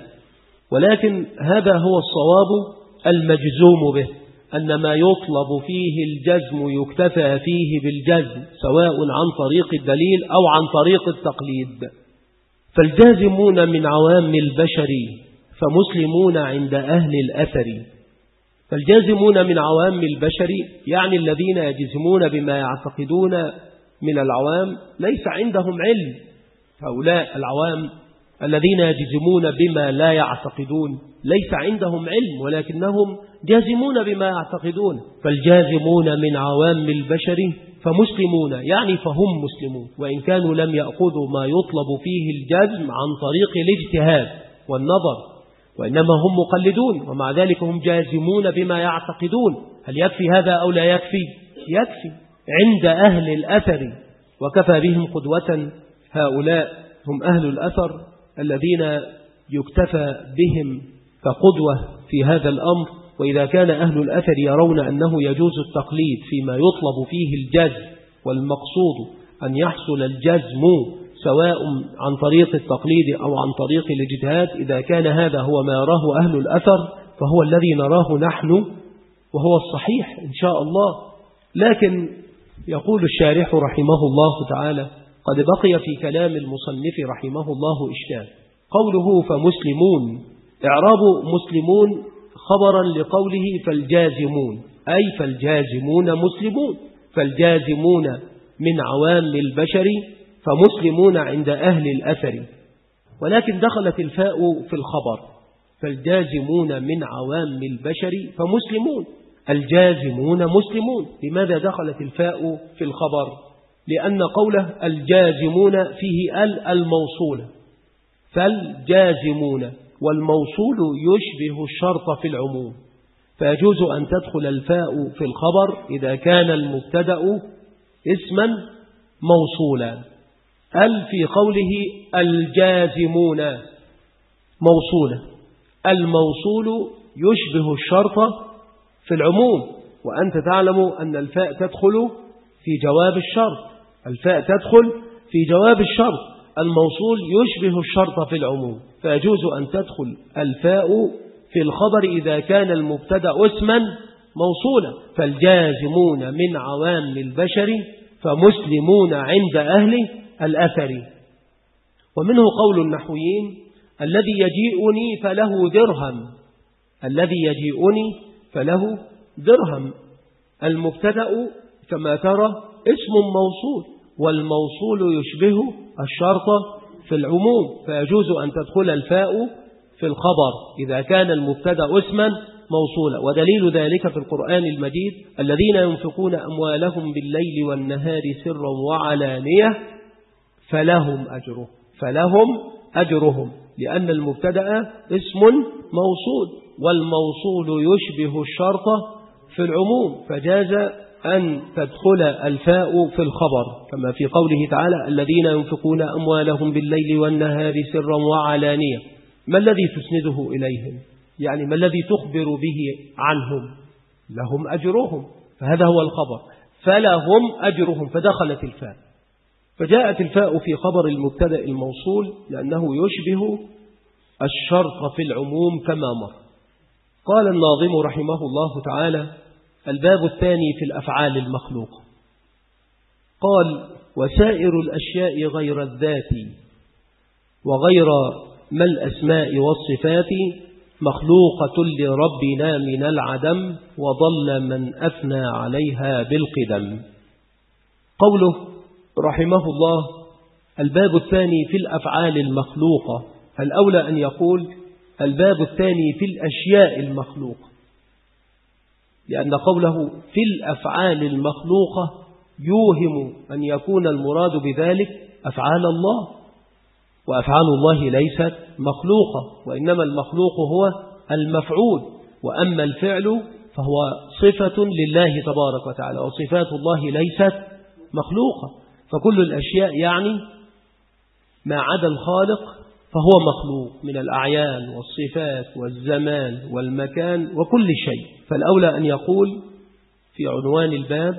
ولكن هذا هو الصواب المجزوم به، أن ما يطلب فيه الجزم يكتفى فيه بالجزم سواء عن طريق الدليل أو عن طريق التقليد. فالجازمون من عوام البشر فمسلمون عند أهل الأثر. فالجازمون من عوام البشر يعني الذين يجزمون بما يعتقدون من العوام ليس عندهم علم، هؤلاء العوام الذين يجزمون بما لا يعتقدون ليس عندهم علم ولكنهم جازمون بما يعتقدون. فالجازمون من عوام البشر فمسلمون يعني فهم مسلمون، وإن كانوا لم يأخذوا ما يطلب فيه الجزم عن طريق الاجتهاد والنظر، وإنما هم مقلدون ومع ذلك هم جازمون بما يعتقدون. هل يكفي هذا أو لا يكفي؟ يكفي عند أهل الأثر، وكفى بهم قدوة. هؤلاء هم أهل الأثر الذين يكتفى بهم كقدوة في هذا الأمر. وإذا كان أهل الأثر يرون أنه يجوز التقليد فيما يطلب فيه الجزم، والمقصود أن يحصل الجزم سواء عن طريق التقليد أو عن طريق الاجتهاد، إذا كان هذا هو ما يراه أهل الأثر فهو الذي نراه نحن وهو الصحيح إن شاء الله. لكن يقول الشارح رحمه الله تعالى قد بقي في كلام المصنف رحمه الله إشكال. قوله فمسلمون، إعراب مسلمون خبرا لقوله فالجازمون، أي فالجازمون مسلمون، فالجازمون من عوام البشر فمسلمون عند أهل الأثر. ولكن دخلت الفاء في الخبر، فالجازمون من عوام البشر فمسلمون، الجازمون مسلمون. لماذا دخلت الفاء في الخبر؟ لأن قوله الجازمون فيه الموصولة، فالجازمون والموصول يشبه الشرط في العموم، فيجوز أن تدخل الفاء في الخبر إذا كان المبتدأ اسما موصولا. في قوله الجازمون موصولة، الموصول يشبه الشرط في العموم، وأنت تعلم أن الفاء تدخل في جواب الشرط، الفاء تدخل في جواب الشرط، الموصول يشبه الشرط في العموم، فيجوز أن تدخل الفاء في الخبر إذا كان المبتدأ اسما موصولا. فالجازمون من عوام البشر فمسلمون عند أهل الأثر. ومنه قول النحويين الذي يجيئني فله درهم، الذي يجيئني فله درهم. المبتدأ كما ترى اسم موصول، والموصول يشبه الشرط في العموم، فيجوز أن تدخل الفاء في الخبر إذا كان المبتدأ اسما موصولا. ودليل ذلك في القرآن المجيد الذين ينفقون أموالهم بالليل والنهار سرا وعلانية فلهم أجرهم، لأن المبتدأ اسم موصول والموصول يشبه الشرط في العموم، فجاز أن تدخل الفاء في الخبر كما في قوله تعالى الذين ينفقون أموالهم بالليل والنهار سرا وعلانية. ما الذي تسنده إليهم؟ يعني ما الذي تخبر به عنهم؟ لهم أجرهم، فهذا هو الخبر، فلهم أجرهم، فدخلت الفاء، فجاءت الفاء في خبر المبتدأ الموصول لأنه يشبه الشرط في العموم كما مر. قال الناظم رحمه الله تعالى: الباب الثاني في الأفعال المخلوقة. قال: وسائر الأشياء غير الذات وغير ما الأسماء والصفات مخلوقة لربنا من العدم وضل من أثنى عليها بالقدم. قوله رحمه الله الباب الثاني في الأفعال المخلوقة، الأولى أن يقول الباب الثاني في الأشياء المخلوقة، لأن قوله في الأفعال المخلوقة يوهم أن يكون المراد بذلك أفعال الله، وأفعال الله ليست مخلوقة، وإنما المخلوق هو المفعول، وأما الفعل فهو صفة لله تبارك وتعالى، وصفات الله ليست مخلوقة. فكل الأشياء يعني ما عدا الخالق فهو مخلوق من الأعيان والصفات والزمان والمكان وكل شيء. فالأولى أن يقول في عنوان الباب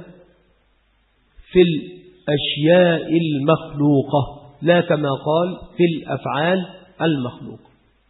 في الأشياء المخلوقة، لا كما قال في الأفعال المخلوقة.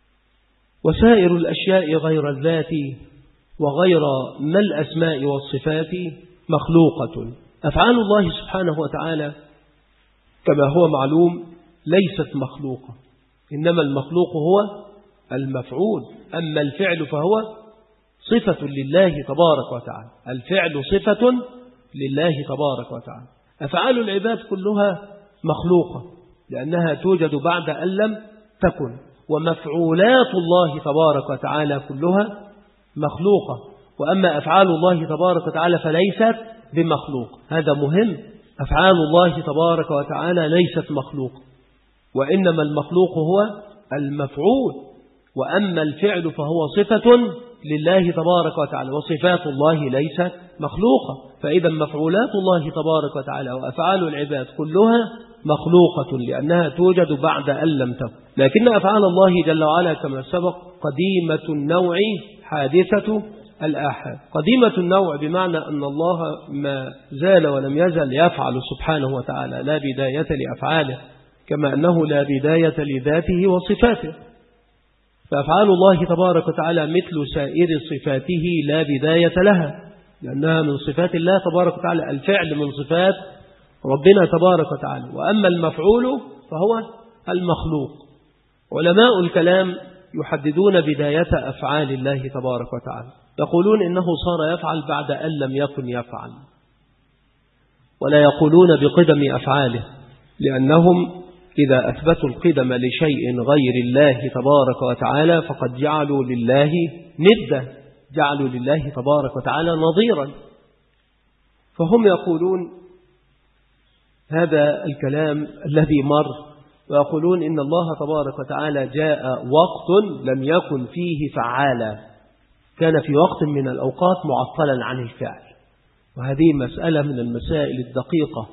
وسائر الأشياء غير الذات وغير ما الأسماء والصفات مخلوقة. أفعال الله سبحانه وتعالى كما هو معلوم ليست مخلوقة، إنما المخلوق هو المفعول، أما الفعل فهو صفة لله تبارك وتعالى، الفعل صفة لله تبارك وتعالى. أفعال العباد كلها مخلوقة لأنها توجد بعد أن لم تكن، ومفعولات الله تبارك وتعالى كلها مخلوقة، وأما أفعال الله تبارك وتعالى فليست بمخلوق. هذا مهم، أفعال الله تبارك وتعالى ليست مخلوقة، وإنما المخلوق هو المفعول، وأما الفعل فهو صفة لله تبارك وتعالى، وصفات الله ليست مخلوقة. فإذا مفعولات الله تبارك وتعالى وأفعال العباد كلها مخلوقة لأنها توجد بعد أن لم تكن، لكن أفعال الله جل وعلا كما سبق قديمة النوع حادثة الآحاد. قديمة النوع بمعنى أن الله ما زال ولم يزل يفعل سبحانه وتعالى، لا بداية لأفعاله، كما أنه لا بداية لذاته وصفاته. فأفعال الله تبارك وتعالى مثل سائر صفاته لا بداية لها، لأنها من صفات الله تبارك وتعالى، الفعل من صفات ربنا تبارك وتعالى، وأما المفعول فهو المخلوق. علماء الكلام يحددون بداية أفعال الله تبارك وتعالى، يقولون إنه صار يفعل بعد أن لم يكن يفعل، ولا يقولون بقدم أفعاله، لأنهم إذا أثبتوا القدم لشيء غير الله تبارك وتعالى فقد جعلوا لله ندة، جعلوا لله تبارك وتعالى نظيرا. فهم يقولون هذا الكلام الذي مر، ويقولون إن الله تبارك وتعالى جاء وقت لم يكن فيه فعالا، كان في وقت من الأوقات معطلا عن الفعل. وهذه مسألة من المسائل الدقيقة،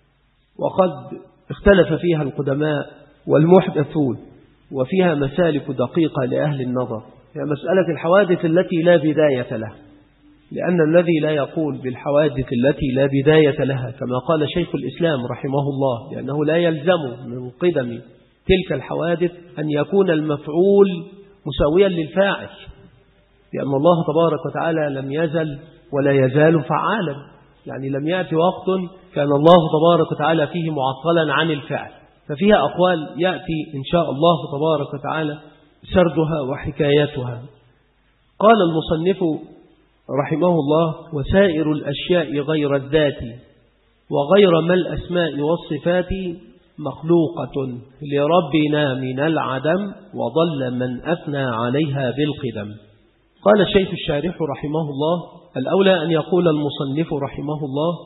وقد اختلف فيها القدماء والمحدثون، وفيها مسالك دقيقة لأهل النظر. هي مسألة الحوادث التي لا بداية لها، لأن الذي لا يقول بالحوادث التي لا بداية لها كما قال شيخ الإسلام رحمه الله، لأنه لا يلزم من قدم تلك الحوادث أن يكون المفعول مساويا للفاعل، لأن الله تبارك وتعالى لم يزل ولا يزال فعالا، يعني لم يأتي وقت كان الله تبارك وتعالى فيه معطلا عن الفعل. ففيها أقوال يأتي إن شاء الله تبارك وتعالى سردها وحكايتها. قال المصنف رحمه الله: وسائر الأشياء غير الذات وغير ما الأسماء والصفات مخلوقة لربنا من العدم وضل من أثنى عليها بالقدم. قال الشيخ الشارح رحمه الله: الأولى أن يقول المصنف رحمه الله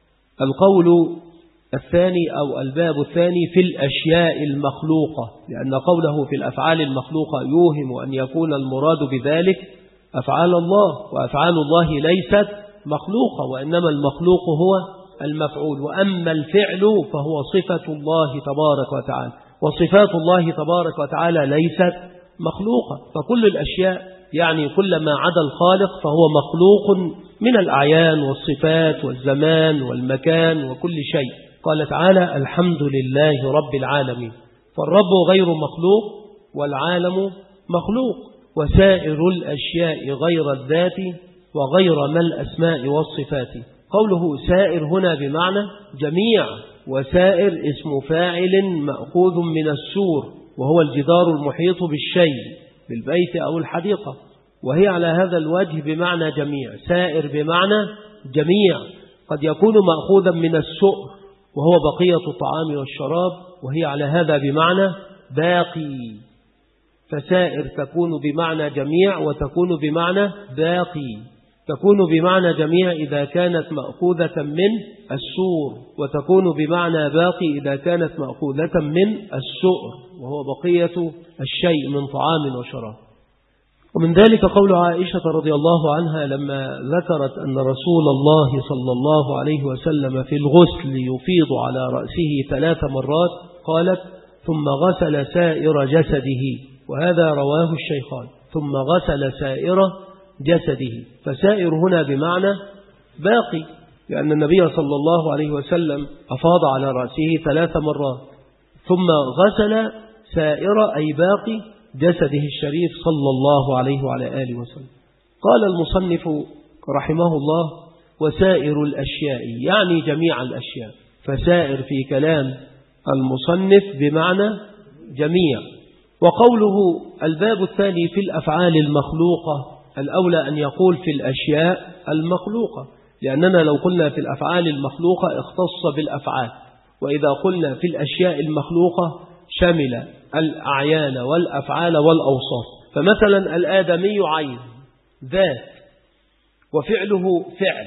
القول الثاني أو الباب الثاني في الأشياء المخلوقة، لأن قوله في الأفعال المخلوقة يوهم أن يكون المراد بذلك أفعال الله، وأفعال الله ليست مخلوقة، وإنما المخلوق هو المفعول، وأما الفعل فهو صفة الله تبارك وتعالى، وصفات الله تبارك وتعالى ليست مخلوقة. فكل الأشياء يعني كل ما عدا الخالق فهو مخلوق من الأعيان والصفات والزمان والمكان وكل شيء. قال تعالى: الحمد لله رب العالمين. فالرب غير مخلوق والعالم مخلوق. وسائر الأشياء غير الذات وغير ما الأسماء والصفات. قوله سائر هنا بمعنى جميع، وسائر اسم فاعل مأخوذ من السور، وهو الجدار المحيط بالشيء بالبيت أو الحديقة، وهي على هذا الوجه بمعنى جميع. سائر بمعنى جميع، قد يكون مأخوذا من السؤر وهو بقية الطعام والشراب، وهي على هذا بمعنى باقي. فسائر تكون بمعنى جميع وتكون بمعنى باقي. تكون بمعنى جميع إذا كانت مأخوذة من السور، وتكون بمعنى باقي إذا كانت مأخوذة من السؤر وهو بقية الشيء من طعام وشراب. ومن ذلك قول عائشة رضي الله عنها لما ذكرت أن رسول الله صلى الله عليه وسلم في الغسل يفيض على رأسه 3 مرات، قالت: ثم غسل سائر جسده، وهذا رواه الشيخان، ثم غسل سائر جسده. فسائر هنا بمعنى باقي، لأن النبي صلى الله عليه وسلم أفاض على رأسه 3 مرات، ثم غسل سائر أي باقي جسده الشريف صلى الله عليه وعلى آله وسلم. قال المصنف رحمه الله: وسائر الأشياء يعني جميع الأشياء. فسائر في كلام المصنف بمعنى جميع. وقوله الباب الثاني في الأفعال المخلوقة، الأولى أن يقول في الأشياء المخلوقة، لأننا لو قلنا في الأفعال المخلوقة اختص بالأفعال، وإذا قلنا في الأشياء المخلوقة شمل الأعيان والأفعال والأوصاف. فمثلا الآدمي عين ذات، وفعله فعل،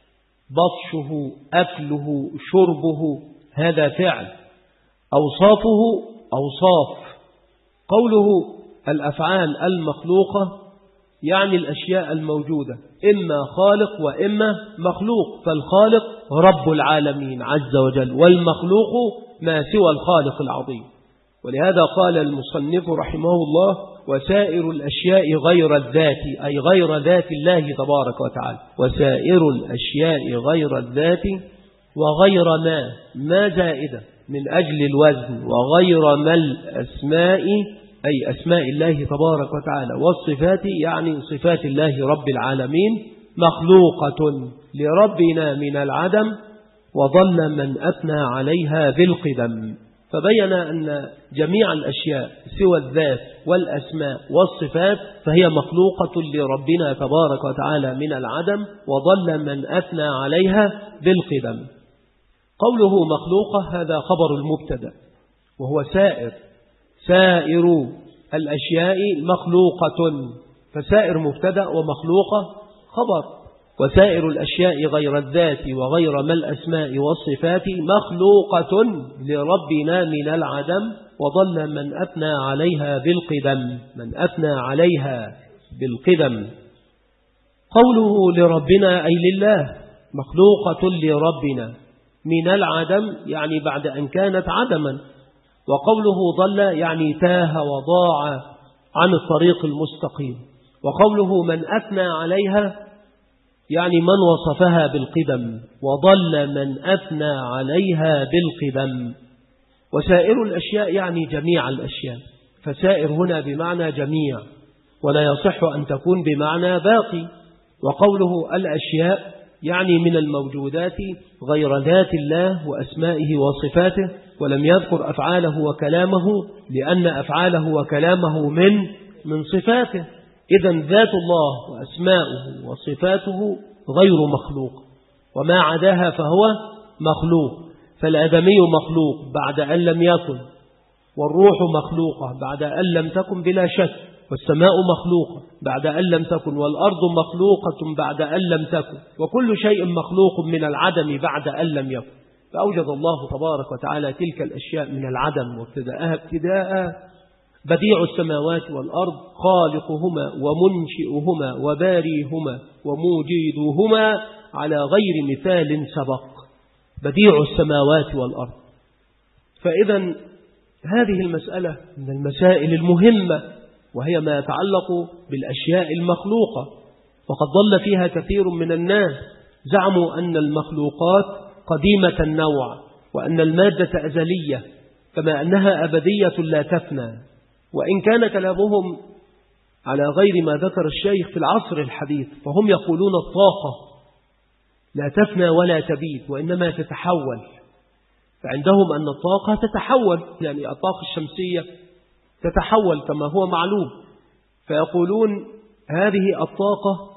بطشه أكله شربه هذا فعل، أوصافه أوصاف. قوله الأفعال المخلوقة يعني الأشياء الموجودة، إما خالق وإما مخلوق. فالخالق رب العالمين عز وجل، والمخلوق ما سوى الخالق العظيم. ولهذا قال المصنف رحمه الله: وسائر الأشياء غير الذات، أي غير ذات الله تبارك وتعالى. وسائر الأشياء غير الذات وغير ما زائدة من أجل الوزن، وغير ما الأسماء أي أسماء الله تبارك وتعالى، والصفات يعني صفات الله رب العالمين، مخلوقة لربنا من العدم وضل من أثنى عليها بالقدم. فبين أن جميع الأشياء سوى الذات والأسماء والصفات فهي مخلوقة لربنا تبارك وتعالى من العدم، وضل من أثنى عليها بالقدم. قوله مخلوقة هذا خبر المبتدأ، وهو سائر الأشياء مخلوقة، فسائر مبتدأ ومخلوقة خبر. وسائر الأشياء غير الذات وغير ما الأسماء والصفات مخلوقة لربنا من العدم، وضل من أثنى عليها بالقدم. قوله لربنا أي لله، مخلوقة لربنا من العدم يعني بعد أن كانت عدما. وقوله ضل يعني تاه وضاع عن الطريق المستقيم. وقوله من أثنى عليها يعني من وصفها بالقدم، وضل من أثنى عليها بالقدم. وسائر الأشياء يعني جميع الأشياء، فسائر هنا بمعنى جميع، ولا يصح أن تكون بمعنى باقي. وقوله الأشياء يعني من الموجودات غير ذات الله وأسمائه وصفاته، ولم يذكر أفعاله وكلامه لأن أفعاله وكلامه من صفاته. إذن ذات الله وأسماؤه وصفاته غير مخلوق، وما عداها فهو مخلوق. فالآدمي مخلوق بعد أن لم يكن، والروح مخلوقة بعد أن لم تكن بلا شك، والسماء مخلوقة بعد أن لم تكن، والأرض مخلوقة بعد أن لم تكن، وكل شيء مخلوق من العدم بعد أن لم يكن. فأوجد الله تبارك وتعالى تلك الأشياء من العدم وابتداءها ابتداء. بديع السماوات والأرض خالقهما ومنشئهما وباريهما وموجدهما على غير مثال سبق. بديع السماوات والأرض. فإذا هذه المسألة من المسائل المهمة، وهي ما يتعلق بالأشياء المخلوقة. وقد ضل فيها كثير من الناس، زعموا أن المخلوقات قديمة النوع، وأن المادة أزلية كما أنها أبدية لا تفنى. وإن كان كلامهم على غير ما ذكر الشيخ في العصر الحديث، فهم يقولون الطاقة لا تفنى ولا تبيد وإنما تتحول. فعندهم أن الطاقة تتحول، يعني الطاقة الشمسية تتحول كما هو معلوم. فيقولون هذه الطاقة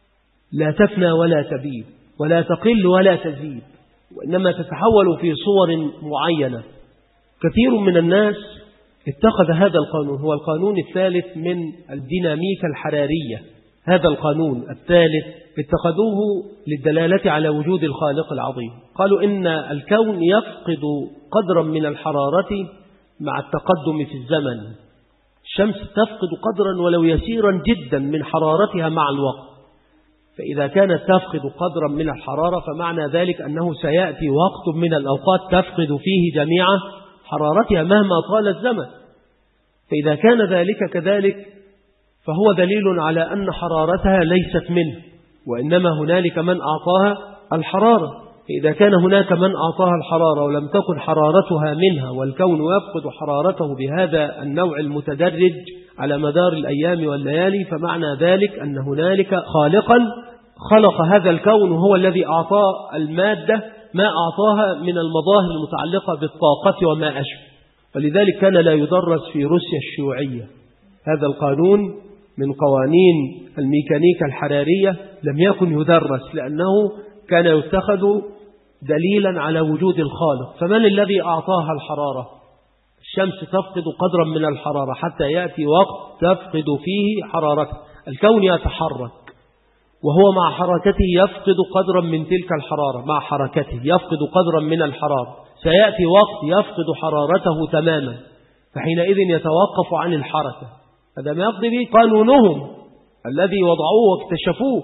لا تفنى ولا تبيد ولا تقل ولا تزيد، وإنما تتحول في صور معينة. كثير من الناس اتخذ هذا القانون، هو القانون الثالث من الديناميكا الحرارية. هذا القانون الثالث اتخذوه للدلالة على وجود الخالق العظيم. قالوا إن الكون يفقد قدرا من الحرارة مع التقدم في الزمن. الشمس تفقد قدرا ولو يسيرا جدا من حرارتها مع الوقت. فإذا كانت تفقد قدرا من الحرارة فمعنى ذلك أنه سيأتي وقت من الأوقات تفقد فيه جميع حرارتها مهما طال الزمن. فإذا كان ذلك كذلك فهو دليل على أن حرارتها ليست منه، وإنما هنالك من أعطاها الحرارة. فإذا كان هناك من أعطاها الحرارة ولم تكن حرارتها منها، والكون يفقد حرارته بهذا النوع المتدرج على مدار الأيام والليالي، فمعنى ذلك أن هنالك خالقا خلق هذا الكون، وهو الذي أعطى المادة ما أعطاها من المظاهر المتعلقة بالطاقة وما أشبه. ولذلك كان لا يدرس في روسيا الشيوعية هذا القانون من قوانين الميكانيكا الحرارية، لم يكن يدرس، لأنه كان يتخذ دليلا على وجود الخالق. فمن الذي أعطاها الحرارة؟ الشمس تفقد قدرا من الحرارة حتى يأتي وقت تفقد فيه حرارته. الكون يتحرك وهو مع حركته يفقد قدرا من تلك الحرارة، مع حركته يفقد قدرا من الحرارة. سيأتي وقت يفقد حرارته تماما، فحينئذ يتوقف عن الحركة. هذا ما يقضي به قانونهم الذي وضعوه واكتشفوه.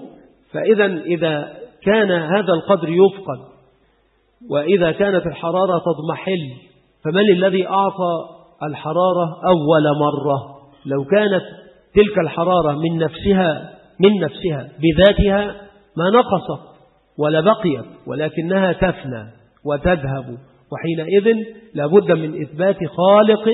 إذا كان هذا القدر يفقد وإذا كانت الحرارة تضمحل، فمن الذي أعطى الحرارة أول مرة؟ لو كانت تلك الحرارة من نفسها بذاتها ما نقصت ولا بقيت، ولكنها تفنى وتذهب. وحينئذ لابد من إثبات خالق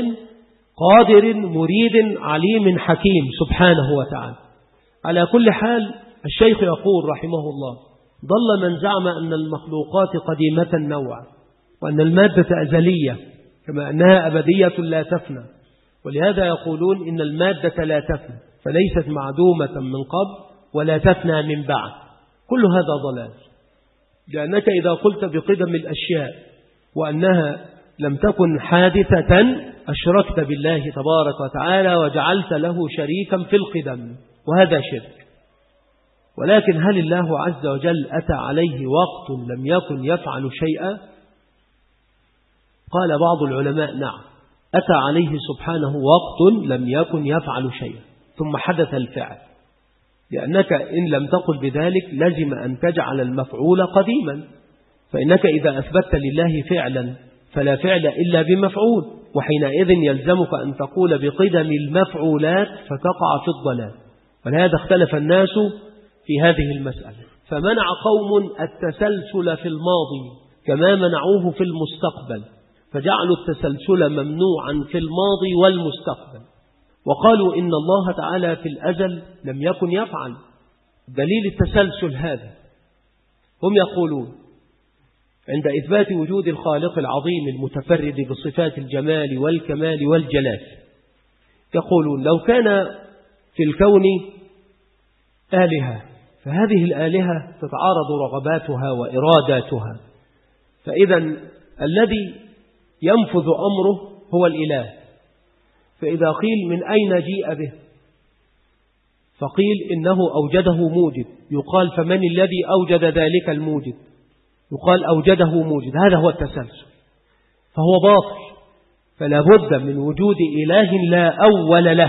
قادر مريد عليم حكيم سبحانه وتعالى. على كل حال الشيخ يقول رحمه الله: ضل من زعم أن المخلوقات قديمة النوع، وأن المادة أزلية كما أنها أبدية لا تفنى. ولهذا يقولون إن المادة لا تفنى، فليست معدومة من قبل ولا تفنى من بعد. كل هذا ضلال، لأنك إذا قلت بقدم الأشياء وأنها لم تكن حادثة أشركت بالله تبارك وتعالى وجعلت له شريكا في القدم، وهذا شرك. ولكن هل الله عز وجل أتى عليه وقت لم يكن يفعل شيئا؟ قال بعض العلماء نعم، أتى عليه سبحانه وقت لم يكن يفعل شيئا ثم حدث الفعل، لأنك إن لم تقل بذلك لازم أن تجعل المفعول قديما، فإنك إذا أثبت لله فعلا فلا فعل إلا بمفعول، وحينئذ يلزمك أن تقول بقدم المفعولات فتقع في الضلال. ولهذا اختلف الناس في هذه المسألة، فمنع قوم التسلسل في الماضي كما منعوه في المستقبل، فجعلوا التسلسل ممنوعا في الماضي والمستقبل، وقالوا إن الله تعالى في الأزل لم يكن يفعل. دليل التسلسل هذا هم يقولون عند إثبات وجود الخالق العظيم المتفرد بصفات الجمال والكمال والجلال، يقولون لو كان في الكون آلهة فهذه الآلهة تتعارض رغباتها وإراداتها، فإذا الذي ينفذ أمره هو الإله. فإذا قيل من أين جيء به فقيل إنه أوجده موجد، يقال فمن الذي أوجد ذلك الموجد؟ يقال أوجده موجد. هذا هو التسلسل، فهو باطل. فلا بد من وجود إله لا أول له،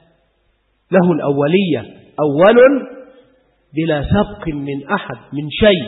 له الأولية، أول بلا سبق من أحد من شيء.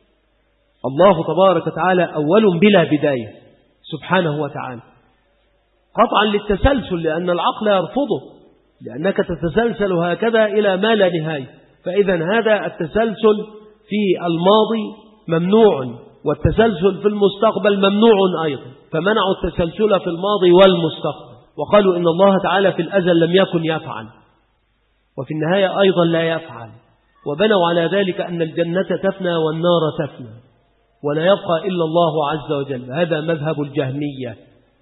الله تبارك وتعالى أول بلا بداية سبحانه وتعالى، قطعا للتسلسل، لأن العقل يرفضه، لأنك تتسلسل هكذا إلى ما لا نهاية. فإذا هذا التسلسل في الماضي ممنوع، والتسلسل في المستقبل ممنوع أيضا، فمنعوا التسلسل في الماضي والمستقبل، وقالوا إن الله تعالى في الأزل لم يكن يفعل، وفي النهاية أيضا لا يفعل، وبنوا على ذلك أن الجنة تفنى والنار تفنى ولا يبقى إلا الله عز وجل. هذا مذهب الجهمية.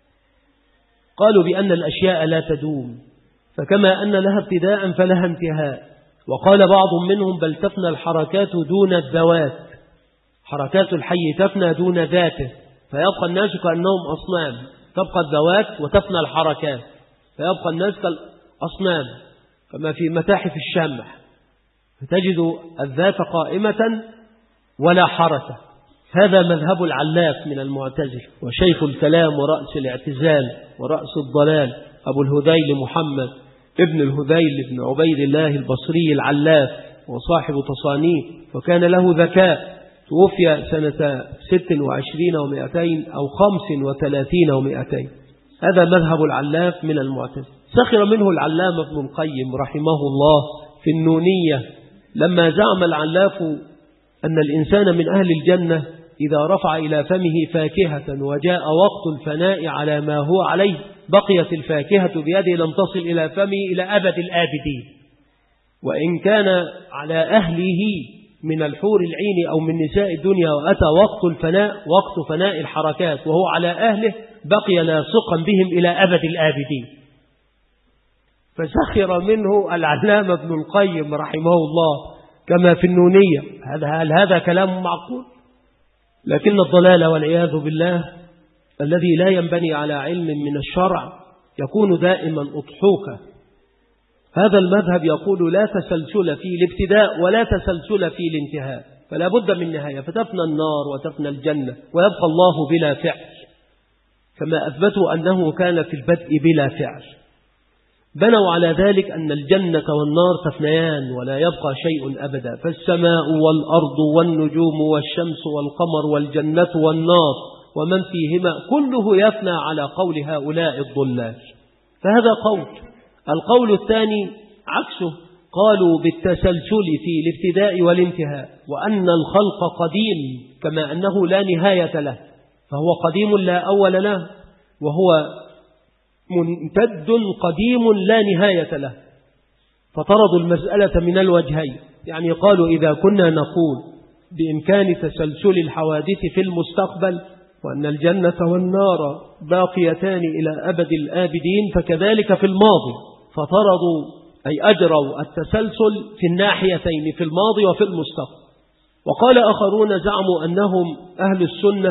قالوا بأن الأشياء لا تدوم، فكما أن لها ابتداء فلها انتهاء. وقال بعض منهم بل تفنى الحركات دون الذوات، حركات الحي تفنى دون ذاته، فيبقى الناس كأنهم أصنام، تبقى الذوات وتفنى الحركات، فيبقى الناس كالأصنام كما في متاحف الشمع، فتجد الذات قائمة ولا حركة. هذا مذهب العلاف من المعتزلة، وشيخ الكلام ورأس الاعتزال ورأس الضلال أبو الهذيل محمد ابن الهذيل بن عبيد الله البصري العلاف، وصاحب تصانيف، وكان له ذكاء، توفي سنة 26 و200 أو 35 و200. هذا مذهب العلاف من المعتزلة. سخر منه العلامة ابن القيم رحمه الله في النونية لما زعم العلاف أن الإنسان من أهل الجنة إذا رفع إلى فمه فاكهة وجاء وقت الفناء على ما هو عليه بقيت الفاكهة بيده لم تصل إلى فمه إلى أبد الآبدين، وإن كان على أهله من الحور العين أو من نساء الدنيا وأتى وقت الفناء وقت فناء الحركات وهو على أهله بقي لاصقا بهم إلى أبد الآبدين. فسخر منه العلامة ابن القيم رحمه الله كما في النونية. هل هذا كلام معقول؟ لكن الضلال والعياذ بالله الذي لا ينبني على علم من الشرع يكون دائما أضحوكا. هذا المذهب يقول لا تسلسل في الابتداء ولا تسلسل في الانتهاء، فلا بد من نهاية، فتفنى النار وتفنى الجنة ويبقى الله بلا فعل، كما أثبتوا أنه كان في البدء بلا فعل. بنوا على ذلك أن الجنة والنار تفنيان ولا يبقى شيء أبدا، فالسماء والأرض والنجوم والشمس والقمر والجنة والنار ومن فيهما كله يفنى على قول هؤلاء الضلال. فهذا قول. القول الثاني عكسه، قالوا بالتسلسل في الابتداء والانتهاء، وأن الخلق قديم كما أنه لا نهاية له، فهو قديم لا أول له، وهو ممتد قديم لا نهاية له، فطردوا المسألة من الوجهين. يعني قالوا إذا كنا نقول بإمكان تسلسل الحوادث في المستقبل وأن الجنة والنار باقيتان إلى أبد الآبدين فكذلك في الماضي، فطردوا أي أجروا التسلسل في الناحيتين في الماضي وفي المستقبل. وقال آخرون زعموا أنهم أهل السنة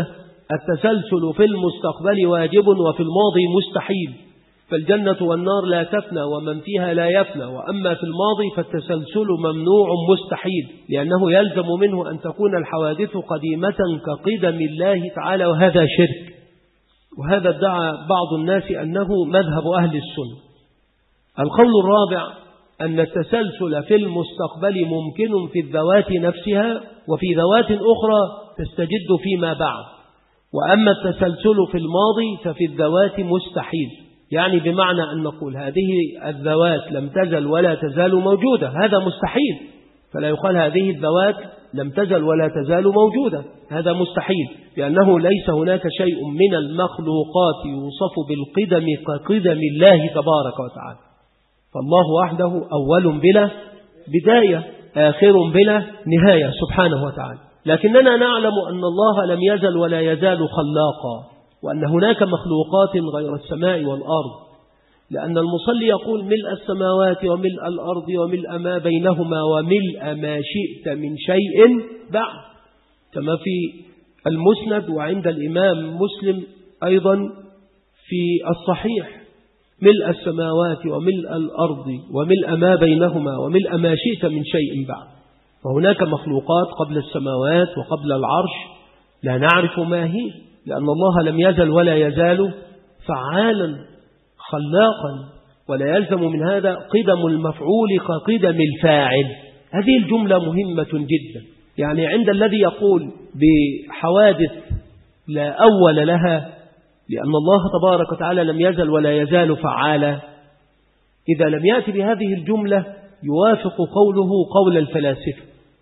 التسلسل في المستقبل واجب وفي الماضي مستحيل، فالجنة والنار لا تفنى ومن فيها لا يفنى، وأما في الماضي فالتسلسل ممنوع مستحيل، لأنه يلزم منه أن تكون الحوادث قديمة كقدم الله تعالى، وهذا شرك. وهذا ادعى بعض الناس أنه مذهب أهل السنة. القول الرابع أن التسلسل في المستقبل ممكن في الذوات نفسها وفي ذوات أخرى تستجد فيما بعد، وأما التسلسل في الماضي ففي الذوات مستحيل، يعني بمعنى أن نقول هذه الذوات لم تزل ولا تزال موجودة، هذا مستحيل، فلا يقال هذه الذوات لم تزل ولا تزال موجودة، هذا مستحيل، لأنه ليس هناك شيء من المخلوقات يوصف بالقدم كقدم الله تبارك وتعالى، فالله وحده أول بلا بداية، آخر بلا نهاية سبحانه وتعالى. لكننا نعلم أن الله لم يزل ولا يزال خلاقا، وأن هناك مخلوقات غير السماء والأرض، لأن المصلي يقول ملء السماوات وملء الأرض وملء ما بينهما وملء ما شئت من شيء بعد، كما في المسند وعند الإمام مسلم أيضا في الصحيح، ملء السماوات وملء الأرض وملء ما بينهما وملء ما شئت من شيء بعد. وهناك مخلوقات قبل السماوات وقبل العرش لا نعرف ما هي، لأن الله لم يزل ولا يزال فعالا خلاقا، ولا يلزم من هذا قدم المفعول كقدم الفاعل. هذه الجملة مهمة جدا، يعني عند الذي يقول بحوادث لا أول لها لأن الله تبارك وتعالى لم يزل ولا يزال فعالا، إذا لم يأتي بهذه الجملة يوافق قوله قول الفلاسفة،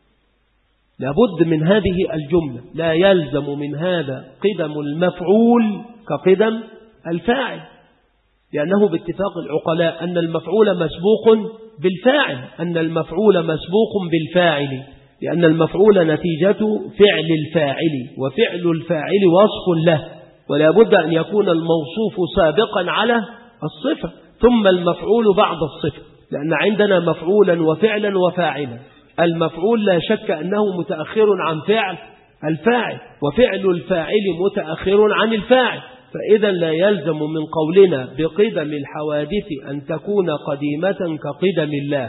لابد من هذه الجملة، لا يلزم من هذا قدم المفعول كقدم الفاعل، لأنه باتفاق العقلاء أن المفعول مسبوق بالفاعل، أن المفعول مسبوق بالفاعل، لأن المفعول نتيجة فعل الفاعل، وفعل الفاعل وصف له، ولا بد أن يكون الموصوف سابقا على الصفة ثم المفعول بعد الصفة، لأن عندنا مفعولا وفعلا وفاعلا. المفعول لا شك أنه متأخر عن فعل الفاعل، وفعل الفاعل متأخر عن الفاعل، فإذا لا يلزم من قولنا بقدم الحوادث أن تكون قديمة كقدم الله،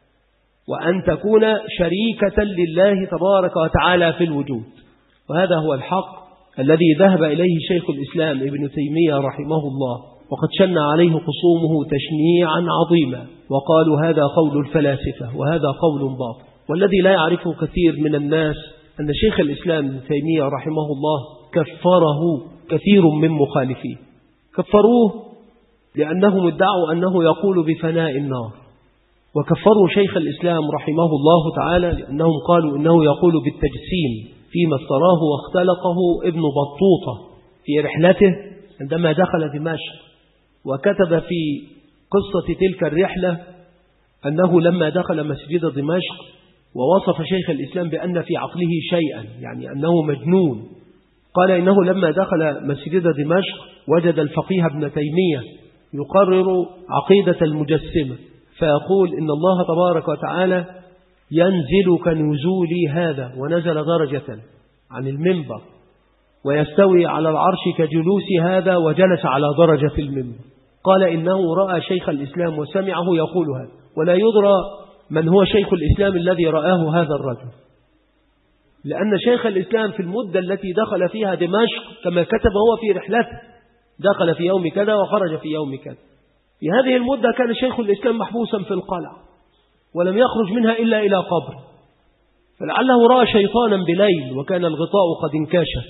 وأن تكون شريكة لله تبارك وتعالى في الوجود. وهذا هو الحق الذي ذهب إليه شيخ الإسلام ابن تيمية رحمه الله، وقد شن عليه خصومه تشنيعا عظيما، وقالوا هذا قول الفلاسفة وهذا قول باطل. والذي لا يعرفه كثير من الناس أن شيخ الإسلام ابن تيمية رحمه الله كفره كثير من مخالفيه، كفروه لأنهم ادعوا أنه يقول بفناء النار، وكفروا شيخ الإسلام رحمه الله تعالى لأنهم قالوا إنه يقول بالتجسيم فيما افتراه واختلقه ابن بطوطة في رحلته عندما دخل دمشق، وكتب في قصة تلك الرحلة أنه لما دخل مسجد دمشق ووصف شيخ الإسلام بأن في عقله شيئا، يعني أنه مجنون، قال إنه لما دخل مسجد دمشق وجد الفقيه ابن تيمية يقرر عقيدة المجسمة، فيقول إن الله تبارك وتعالى ينزل كنزولي هذا، ونزل درجة عن المنبر، ويستوي على العرش كجلوس هذا، وجلس على درجة المنبر. قال إنه رأى شيخ الإسلام وسمعه يقول هذا، ولا يدرى من هو شيخ الإسلام الذي رآه هذا الرجل، لأن شيخ الإسلام في المدة التي دخل فيها دمشق كما كتب هو في رحلته، دخل في يوم كذا وخرج في يوم كذا، في هذه المدة كان شيخ الإسلام محبوسا في القلعة ولم يخرج منها إلا إلى قبر، فلعله رأى شيطانا بليل وكان الغطاء قد انكشف.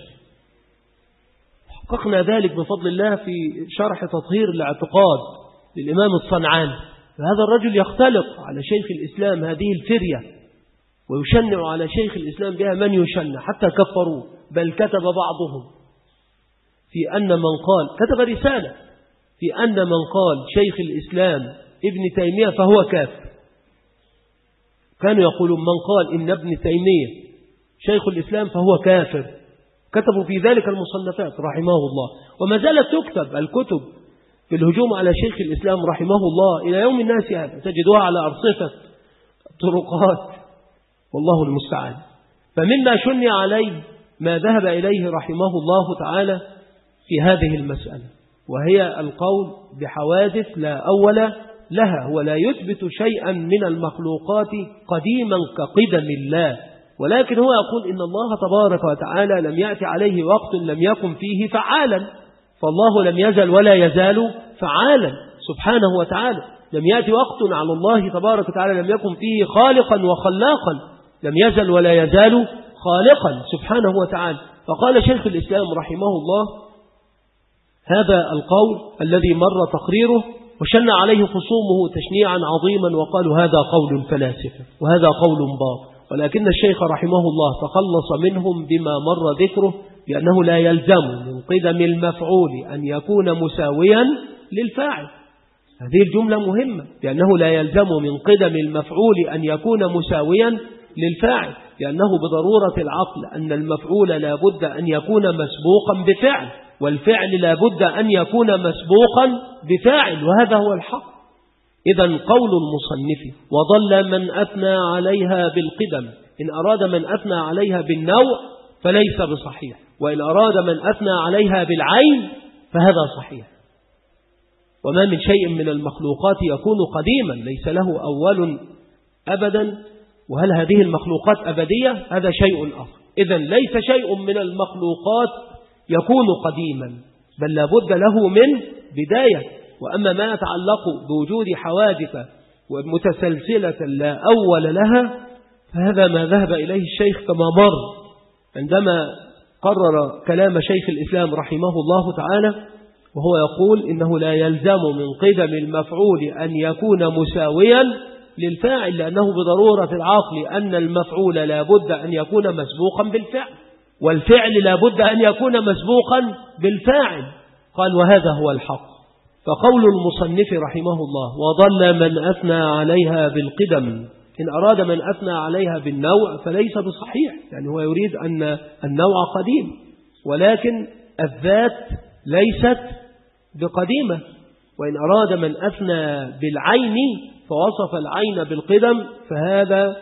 حققنا ذلك بفضل الله في شرح تطهير الاعتقاد للإمام الصنعاني. فهذا الرجل يختلق على شيخ الإسلام هذه الفرية، ويشنع على شيخ الإسلام بها من يشنع، حتى كفروه، بل كتب بعضهم في أن من قال، كتب رسالة في أن من قال شيخ الإسلام ابن تيمية فهو كافر. كانوا يقولون من قال إن ابن تيمية شيخ الإسلام فهو كافر، كتبوا في ذلك المصنفات رحمه الله، وما زالت تكتب الكتب في الهجوم على شيخ الإسلام رحمه الله إلى يوم الناس هذا، تجدوها على أرصفة الطرقات، والله المستعان. فمما شنع عليه ما ذهب إليه رحمه الله تعالى في هذه المسألة، وهي القول بحوادث لا أول لها، ولا يثبت شيئا من المخلوقات قديما كقدم الله، ولكن هو يقول إن الله تبارك وتعالى لم يأتي عليه وقت لم يكن فيه فعالا، فالله لم يزل ولا يزال فعالا سبحانه وتعالى. لم يأتي وقت على الله تبارك وتعالى لم يكن فيه خالقا وخلاقا، لم يزل ولا يزال خالقا سبحانه وتعالى. فقال شيخ الإسلام رحمه الله هذا القول الذي مر تقريره وشن عليه خصومه تشنيعا عظيما، وقالوا هذا قول الفلاسفة وهذا قول باطل، ولكن الشيخ رحمه الله تخلص منهم بما مر ذكره، لأنه لا يلزم من قدم المفعول أن يكون مساويا للفاعل. هذه الجملة مهمة، لأنه لا يلزم من قدم المفعول أن يكون مساويا للفاعل، لأنه بضرورة العقل أن المفعول لا بد أن يكون مسبوقا بفعل، والفعل لا بد أن يكون مسبوقا بفاعل، وهذا هو الحق. إذن قول المصنف وضل من أثنى عليها بالقدم، إن أراد من أثنى عليها بالنوع فليس بصحيح، وإن أراد من أثنى عليها بالعين فهذا صحيح. وما من شيء من المخلوقات يكون قديما ليس له أول أبدا، وهل هذه المخلوقات أبدية؟ هذا شيء آخر. إذن ليس شيء من المخلوقات يكون قديما، بل لابد له من بداية. وأما ما يتعلق بوجود حوادث ومتسلسلة لا أول لها فهذا ما ذهب إليه الشيخ كما مر عندما قرر كلام شيخ الإسلام رحمه الله تعالى، وهو يقول إنه لا يلزم من قدم المفعول أن يكون مساويا للفاعل، لأنه بضرورة العقل أن المفعول لا بد أن يكون مسبوقا بالفعل، والفعل لا بد أن يكون مسبوقا بالفاعل. قال وهذا هو الحق. فقول المصنف رحمه الله وضل من أثنى عليها بالقدم، إن أراد من أثنى عليها بالنوع فليس بصحيح، يعني هو يريد أن النوع قديم، ولكن الذات ليست بقديمة. وإن أراد من أثنى بالعين فوصف العين بالقدم فهذا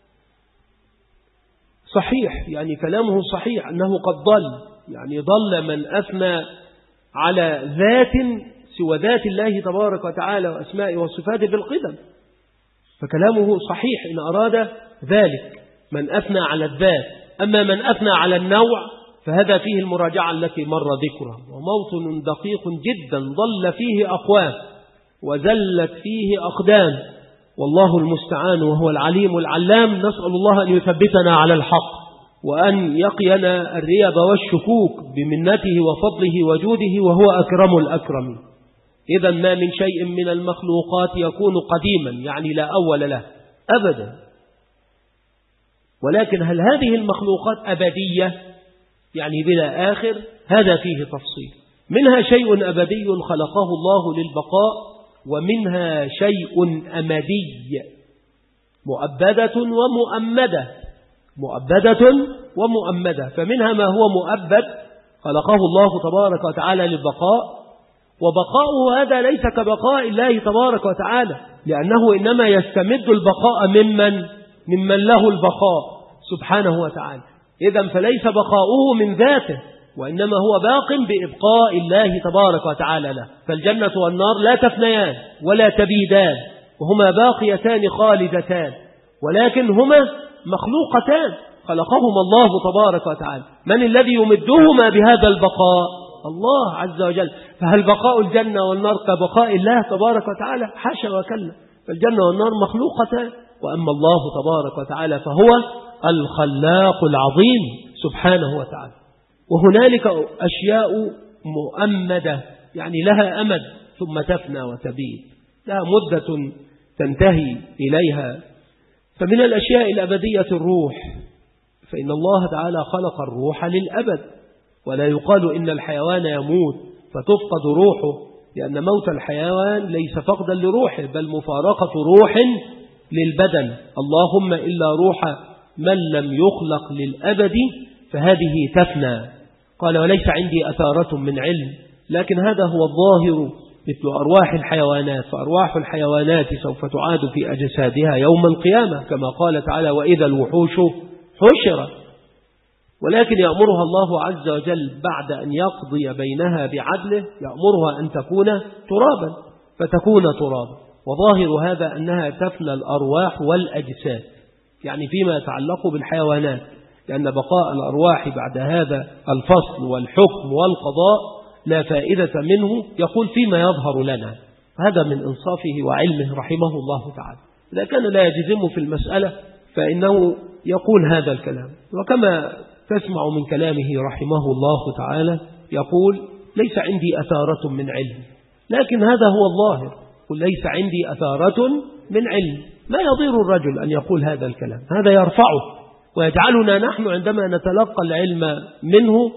صحيح، يعني كلامه صحيح أنه قد ضل، يعني ضل من أثنى على ذات سوى ذات الله تبارك وتعالى وأسمائه وصفاته بالقدم، فكلامه صحيح إن أراد ذلك من أثنى على الذات. أما من أثنى على النوع فهذا فيه المراجعة التي مر ذكرها، وموطن دقيق جدا ضل فيه أقوام وزلت فيه أقدام، والله المستعان وهو العليم العلام. نسأل الله أن يثبتنا على الحق، وأن يقينا الريب والشكوك بمنته وفضله وجوده، وهو أكرم الأكرم. إذا ما من شيء من المخلوقات يكون قديما، يعني لا أول له أبدا. ولكن هل هذه المخلوقات أبدية يعني بلا آخر؟ هذا فيه تفصيل. منها شيء أبدي خلقه الله للبقاء، ومنها شيء أمدي مؤبدة ومؤمدة، مؤبدة ومؤمدة. فمنها ما هو مؤبد خلقه الله تبارك وتعالى للبقاء، وبقاؤه هذا ليس كبقاء الله تبارك وتعالى، لأنه إنما يستمد البقاء ممن له البقاء سبحانه وتعالى. إذن فليس بقاؤه من ذاته، وإنما هو باق بإبقاء الله تبارك وتعالى له. فالجنة والنار لا تفنيان ولا تبيدان، وهما باقيتان خالدتان، ولكن هما مخلوقتان خلقهما الله تبارك وتعالى. من الذي يمدهما بهذا البقاء؟ الله عز وجل. فهل بقاء الجنة والنار كبقاء الله تبارك وتعالى؟ حاشا وكلا، فالجنة والنار مخلوقتان، وأما الله تبارك وتعالى فهو الخلاق العظيم سبحانه وتعالى. وهنالك أشياء مؤمدة، يعني لها أمد ثم تفنى وتبيد، لها مدة تنتهي إليها. فمن الأشياء الأبدية الروح، فإن الله تعالى خلق الروح للأبد، ولا يقال إن الحيوان يموت فتفقد روحه، لأن موت الحيوان ليس فقدا لروحه بل مفارقة روح للبدن. اللهم إلا روح من لم يخلق للأبد فهذه تفنى. قال وليس عندي أثارة من علم، لكن هذا هو الظاهر مثل أرواح الحيوانات، فأرواح الحيوانات سوف تعاد في أجسادها يوم القيامة، كما قال تعالى وإذا الوحوش حشرت. ولكن يأمرها الله عز وجل بعد أن يقضي بينها بعدله يأمرها أن تكون ترابا فتكون ترابا. وظاهر هذا أنها تفنى الأرواح والأجساد، يعني فيما يتعلق بالحيوانات، لأن بقاء الأرواح بعد هذا الفصل والحكم والقضاء لا فائدة منه، يقول فيما يظهر لنا. هذا من إنصافه وعلمه رحمه الله تعالى. إذا كان لا يجزم في المسألة فإنه يقول هذا الكلام. وكما تسمع من كلامه رحمه الله تعالى يقول ليس عندي أثارة من علم، لكن هذا هو الظاهر، قل ليس عندي أثارة من علم. ما يضير الرجل أن يقول هذا الكلام، هذا يرفعه ويجعلنا نحن عندما نتلقى العلم منه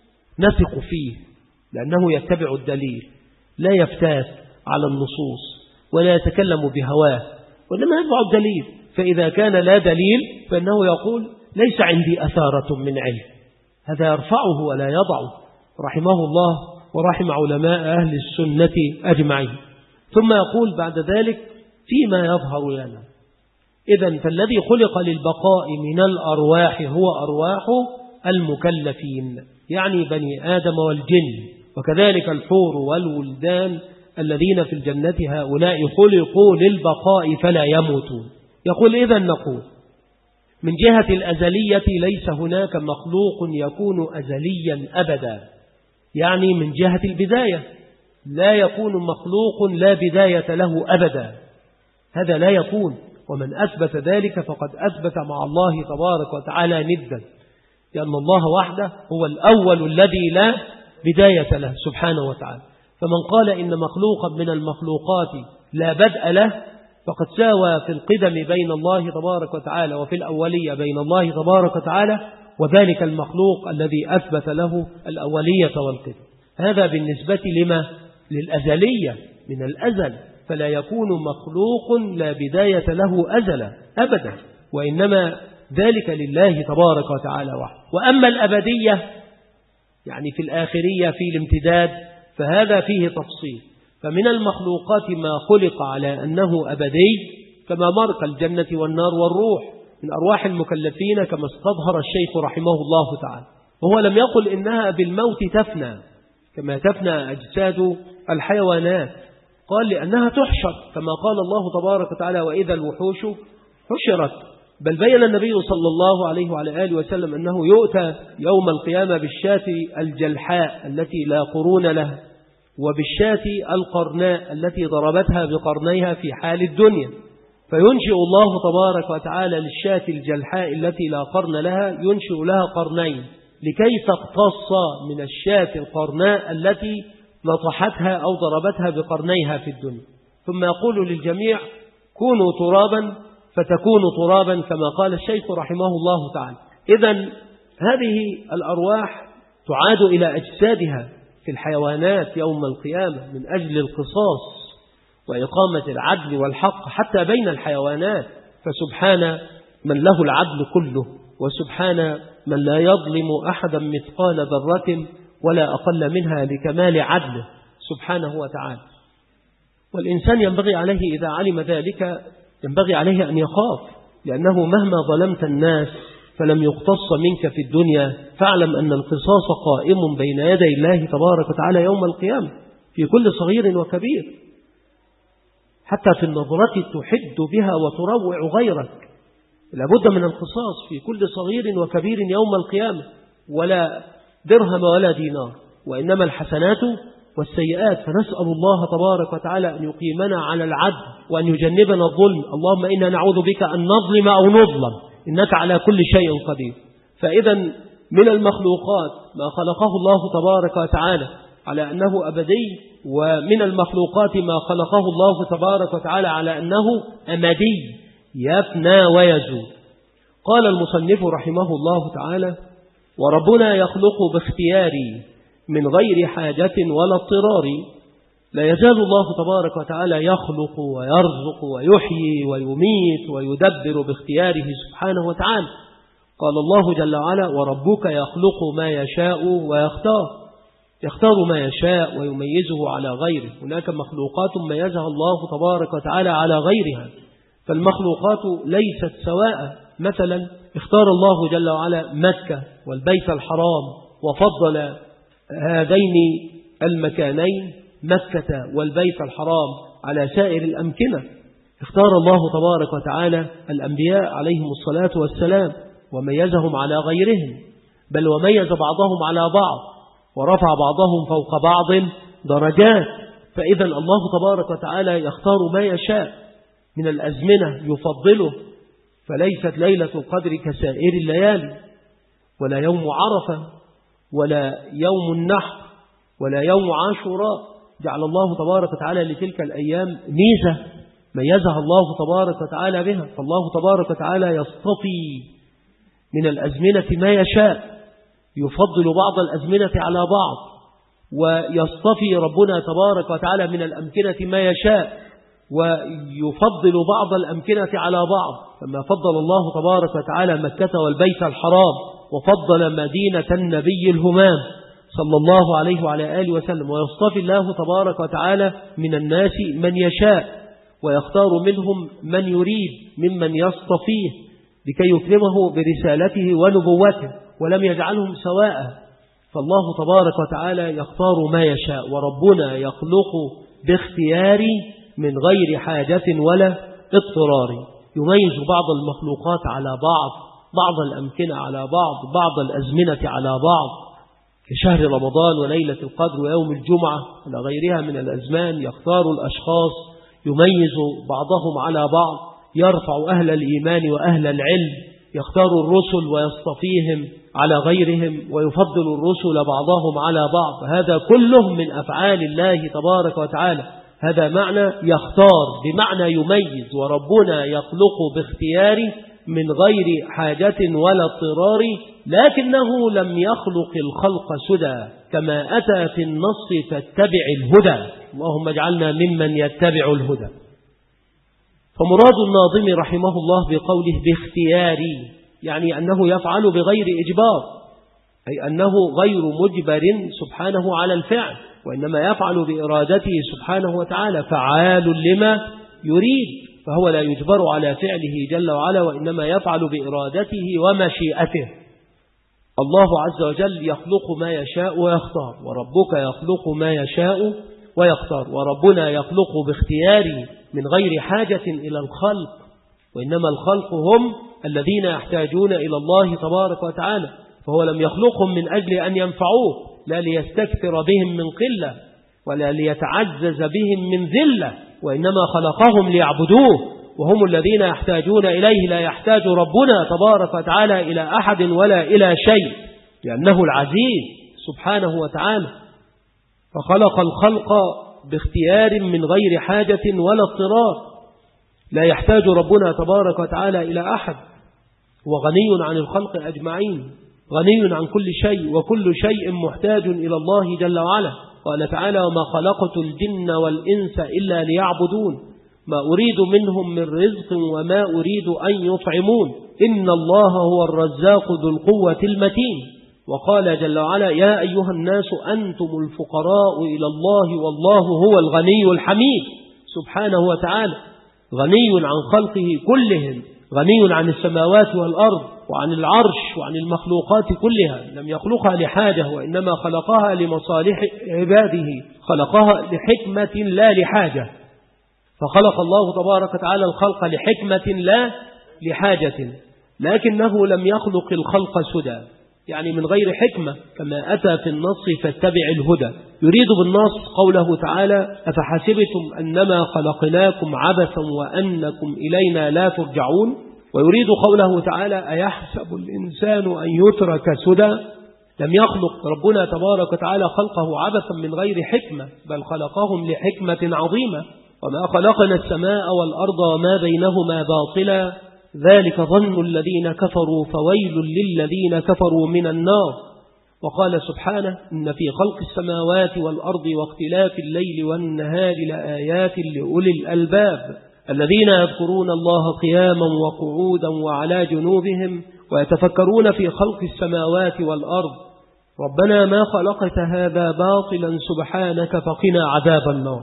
نثق فيه، لأنه يتبع الدليل، لا يفتات على النصوص ولا يتكلم بهواه، وإنما يتبع الدليل. فإذا كان لا دليل فإنه يقول ليس عندي أثارة من علم، هذا يرفعه ولا يضعه رحمه الله ورحم علماء أهل السنة أجمعين. ثم يقول بعد ذلك فيما يظهر لنا. إذن فالذي خلق للبقاء من الأرواح هو أرواح المكلفين، يعني بني آدم والجن، وكذلك الحور والولدان الذين في الجنة هؤلاء خلقوا للبقاء فلا يموتون. يقول إذن نقول من جهة الأزلية ليس هناك مخلوق يكون أزليا أبدا، يعني من جهة البداية لا يكون مخلوق لا بداية له أبدا، هذا لا يكون. ومن أثبت ذلك فقد أثبت مع الله تبارك وتعالى ندا، لأن الله وحده هو الأول الذي لا بداية له سبحانه وتعالى. فمن قال إن مخلوقا من المخلوقات لا بدء له فقد ساوى في القدم بين الله تبارك وتعالى وفي الأولية بين الله تبارك وتعالى وذلك المخلوق الذي أثبت له الأولية والقدم. هذا بالنسبة لما للأزلية من الأزل، فلا يكون مخلوق لا بداية له أزلا أبدا، وإنما ذلك لله تبارك وتعالى وحده. وأما الأبدية يعني في الآخرية في الامتداد فهذا فيه تفصيل. فمن المخلوقات ما خلق على أنه أبدي كما مرق الجنة والنار والروح من أرواح المكلفين كما استظهر الشيخ رحمه الله تعالى. وهو لم يقل إنها بالموت تفنى كما تفنى أجساد الحيوانات، قال لأنها تحشر كما قال الله تبارك وتعالى وإذا الوحوش حشرت. بل بين النبي صلى الله عليه وعلى آله وسلم أنه يؤتى يوم القيامة بالشاة الجلحاء التي لا قرون لها وبالشاة القرناء التي ضربتها بقرنيها في حال الدنيا، فينشئ الله تبارك وتعالى للشاة الجلحاء التي لا قرن لها ينشئ لها قرنين لكي تقتص من الشاة القرناء التي نطحتها أو ضربتها بقرنيها في الدنيا. ثم يقول للجميع كونوا ترابا فتكون ترابا كما قال الشيخ رحمه الله تعالى. إذن هذه الأرواح تعاد إلى أجسادها في الحيوانات يوم القيامة من أجل القصاص وإقامة العدل والحق حتى بين الحيوانات. فسبحان من له العدل كله، وسبحان من لا يظلم أحدا مثقال ذرة ولا أقل منها لكمال عدله سبحانه وتعالى. والإنسان ينبغي عليه إذا علم ذلك ينبغي عليه أن يخاف، لأنه مهما ظلمت الناس فلم يقتص منك في الدنيا فاعلم أن القصاص قائم بين يدي الله تبارك وتعالى يوم القيامة في كل صغير وكبير، حتى في النظرة تحد بها وتروع غيرك. لابد من القصاص في كل صغير وكبير يوم القيامة، ولا درهم ولا دينار، وإنما الحسنات والسيئات. فنسأل الله تبارك وتعالى أن يقيمنا على العدل وأن يجنبنا الظلم. اللهم إنا نعوذ بك أن نظلم أو نظلم إنك على كل شيء قدير. فإذا من المخلوقات ما خلقه الله تبارك وتعالى على أنه أبدي، ومن المخلوقات ما خلقه الله تبارك وتعالى على أنه أمدي يفنى ويزول. قال المصنف رحمه الله تعالى وربنا يخلق باختياري من غير حاجة ولا اضطرار. لا يزال الله تبارك وتعالى يخلق ويرزق ويحيي ويميت ويدبر باختياره سبحانه وتعالى. قال الله جل وعلا وربك يخلق ما يشاء ويختار، يختار ما يشاء ويميزه على غيره. هناك مخلوقات ميزها الله تبارك وتعالى على غيرها، فالمخلوقات ليست سواء. مثلا اختار الله جل وعلا مكة والبيت الحرام وفضل هذين المكانين مكة والبيت الحرام على سائر الأمكنة. اختار الله تبارك وتعالى الأنبياء عليهم الصلاة والسلام وميزهم على غيرهم، بل وميز بعضهم على بعض ورفع بعضهم فوق بعض درجات. فإذا الله تبارك وتعالى يختار ما يشاء من الأزمنة يفضله، فليست ليلة القدر كسائر الليالي، ولا يوم عرفة، ولا يوم النحر، ولا يوم عاشوراء. جعل الله تبارك وتعالى لتلك الأيام ميزة ميزها الله تبارك وتعالى بها. فالله تبارك وتعالى يصطفي من الأزمنة ما يشاء، يفضل بعض الأزمنة على بعض، ويصطفي ربنا تبارك وتعالى من الأمكنة ما يشاء، ويفضل بعض الأمكنة على بعض. فما فضل الله تبارك وتعالى مكة والبيت الحرام، وفضل مدينة النبي الهمام صلى الله عليه وعلى آله وسلم. ويصطفي الله تبارك وتعالى من الناس من يشاء، ويختار منهم من يريد ممن يصطفيه لكي يكرمه برسالته ونبوته، ولم يجعلهم سواء. فالله تبارك وتعالى يختار ما يشاء، وربنا يخلق باختيار من غير حاجة ولا اضطرار. يميز بعض المخلوقات على بعض، بعض الأمكنة على بعض، بعض الأزمنة على بعض، كشهر رمضان وليلة القدر ويوم الجمعة إلى غيرها من الأزمان. يختار الأشخاص، يميز بعضهم على بعض، يرفع أهل الإيمان وأهل العلم، يختار الرسل ويصطفيهم على غيرهم، ويفضل الرسل بعضهم على بعض. هذا كله من أفعال الله تبارك وتعالى. هذا معنى يختار بمعنى يميز، وربنا يخلق باختيار من غير حاجة ولا اضطرار، لكنه لم يخلق الخلق سدى كما أتى في النص فاتبع الهدى. اللهم اجعلنا ممن يتبع الهدى. فمراد الناظم رحمه الله بقوله باختياري يعني أنه يفعل بغير إجبار، أي أنه غير مجبر سبحانه على الفعل، وإنما يفعل بإرادته سبحانه وتعالى، فعال لما يريد، فهو لا يجبر على فعله جل وعلا، وإنما يفعل بإرادته ومشيئته. الله عز وجل يخلق ما يشاء ويختار، وربك يخلق ما يشاء ويختار، وربنا يخلق باختياره من غير حاجة إلى الخلق، وإنما الخلق هم الذين يحتاجون إلى الله تبارك وتعالى، فهو لم يخلقهم من أجل أن ينفعوه، لا ليستكثر بهم من قلة ولا ليتعزز بهم من ذلة، وإنما خلقهم ليعبدوه، وهم الذين يحتاجون إليه. لا يحتاج ربنا تبارك وتعالى إلى أحد ولا إلى شيء، لأنه العزيز سبحانه وتعالى. فخلق الخلق باختيار من غير حاجة ولا اضطرار. لا يحتاج ربنا تبارك وتعالى إلى أحد، وغني عن الخلق أجمعين، غني عن كل شيء، وكل شيء محتاج إلى الله جل وعلا. قال تعالى: وما خلقت الجن والإنس إلا ليعبدون ما أريد منهم من رزق وما أريد أن يطعمون إن الله هو الرزاق ذو القوة المتين. وقال جل وعلا: يا أيها الناس أنتم الفقراء إلى الله والله هو الغني الحميد سبحانه وتعالى. غني عن خلقه كلهم، غني عن السماوات والأرض وعن العرش وعن المخلوقات كلها. لم يخلقها لحاجة، وإنما خلقها لمصالح عباده، خلقها لحكمة لا لحاجة. فخلق الله تبارك وتعالى الخلق لحكمة لا لحاجة، لكنه لم يخلق الخلق سدى، يعني من غير حكمة، كما أتى في النص فاتبع الهدى. يريد بالنص قوله تعالى: أفحسبتم أنما خلقناكم عبثا وأنكم إلينا لا ترجعون. ويريد قوله تعالى: أيحسب الإنسان أن يترك سدى. لم يخلق ربنا تبارك وتعالى خلقه عبثا من غير حكمة، بل خلقهم لحكمة عظيمة. وما خلقنا السماء والأرض وما بينهما باطلا ذلك ظن الذين كفروا فويل للذين كفروا من النار. وقال سبحانه: إن في خلق السماوات والأرض واختلاف الليل والنهار لآيات لأولي الألباب الذين يذكرون الله قياما وقعودا وعلى جنوبهم ويتفكرون في خلق السماوات والأرض ربنا ما خلقت هذا باطلا سبحانك فقنا عذاب النار.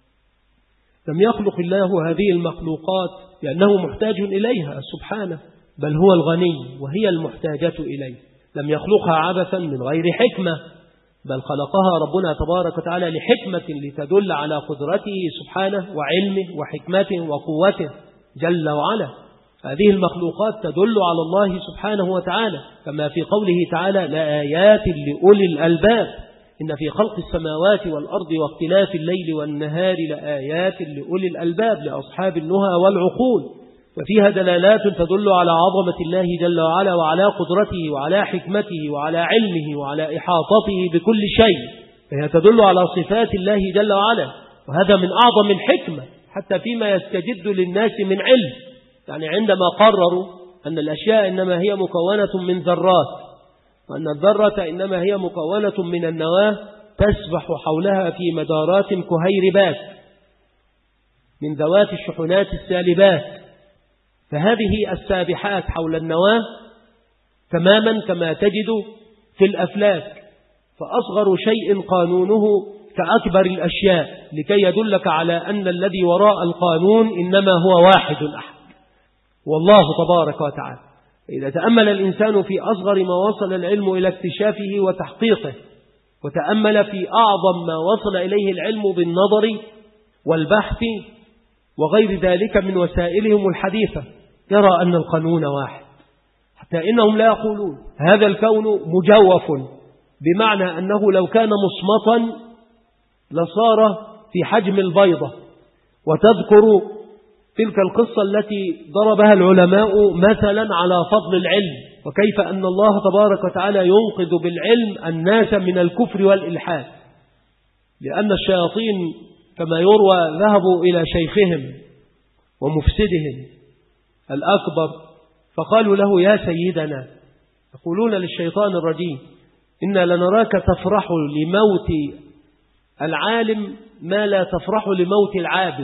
لم يخلق الله هذه المخلوقات لأنه محتاج إليها سبحانه، بل هو الغني وهي المحتاجة إليه. لم يخلقها عبثا من غير حكمة، بل خلقها ربنا تبارك وتعالى لحكمة لتدل على قدرته سبحانه وعلمه وحكمته وقوته جل وعلا. هذه المخلوقات تدل على الله سبحانه وتعالى، كما في قوله تعالى: لآيات لأولي الألباب إن في خلق السماوات والأرض واختلاف الليل والنهار لآيات لأولي الألباب لأصحاب النهى والعقول. وفيها دلالات تدل على عظمة الله جل وعلا وعلى قدرته وعلى حكمته وعلى علمه وعلى إحاطته بكل شيء، فهي تدل على صفات الله جل وعلا، وهذا من أعظم الحكمة حتى فيما يستجد للناس من علم. يعني عندما قرروا أن الأشياء إنما هي مكونة من ذرات، وأن الذرة إنما هي مكونة من النواة تسبح حولها في مدارات كهيربات من ذوات الشحنات السالبات، فهذه السابحات حول النواة تماما كما تجد في الأفلاك، فأصغر شيء قانونه كأكبر الأشياء، لكي يدلك على أن الذي وراء القانون إنما هو واحد أحد، والله تبارك وتعالى. إذا تأمل الإنسان في أصغر ما وصل العلم إلى اكتشافه وتحقيقه، وتأمل في أعظم ما وصل إليه العلم بالنظر والبحث وغير ذلك من وسائلهم الحديثة، يرى أن القانون واحد، حتى إنهم لا يقولون هذا الكون مجوف، بمعنى أنه لو كان مصمتا لصار في حجم البيضة. وتذكر تلك القصة التي ضربها العلماء مثلا على فضل العلم، وكيف أن الله تبارك وتعالى ينقذ بالعلم الناس من الكفر والإلحاد، لأن الشياطين كما يروى ذهبوا إلى شيخهم ومفسدهم الأكبر فقالوا له: يا سيدنا، يقولون للشيطان الرجيم: إنا لنراك تفرح لموت العالم ما لا تفرح لموت العابد،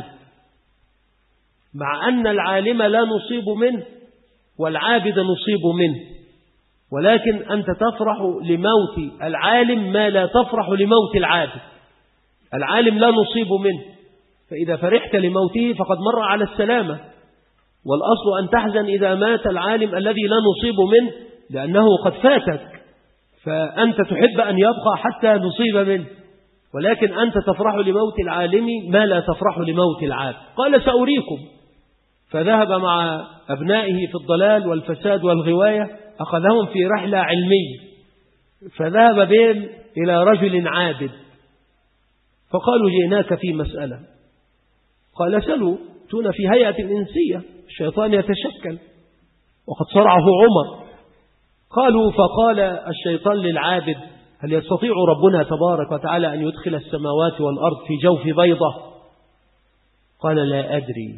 مع أن العالم لا نصيب منه والعابد نصيب منه، ولكن أنت تفرح لموت العالم ما لا تفرح لموت العابد. العالم لا نصيب منه، فإذا فرحت لموته فقد مر على السلامة، والأصل أن تحزن إذا مات العالم الذي لا نصيب منه، لأنه قد فاتك، فأنت تحب أن يبقى حتى نصيب منه، ولكن أنت تفرح لموت العالم ما لا تفرح لموت العابد. قال: سأريكم. فذهب مع أبنائه في الضلال والفساد والغواية، أخذهم في رحلة علمية، فذهب بهم إلى رجل عابد، فقالوا: جئناك في مسألة. قال: سلوا. تون في هيئة الإنسية، الشيطان يتشكل، وقد صرعه عمر. قالوا: فقال الشيطان للعابد: هل يستطيع ربنا تبارك وتعالى أن يدخل السماوات والأرض في جوف بيضة؟ قال: لا أدري.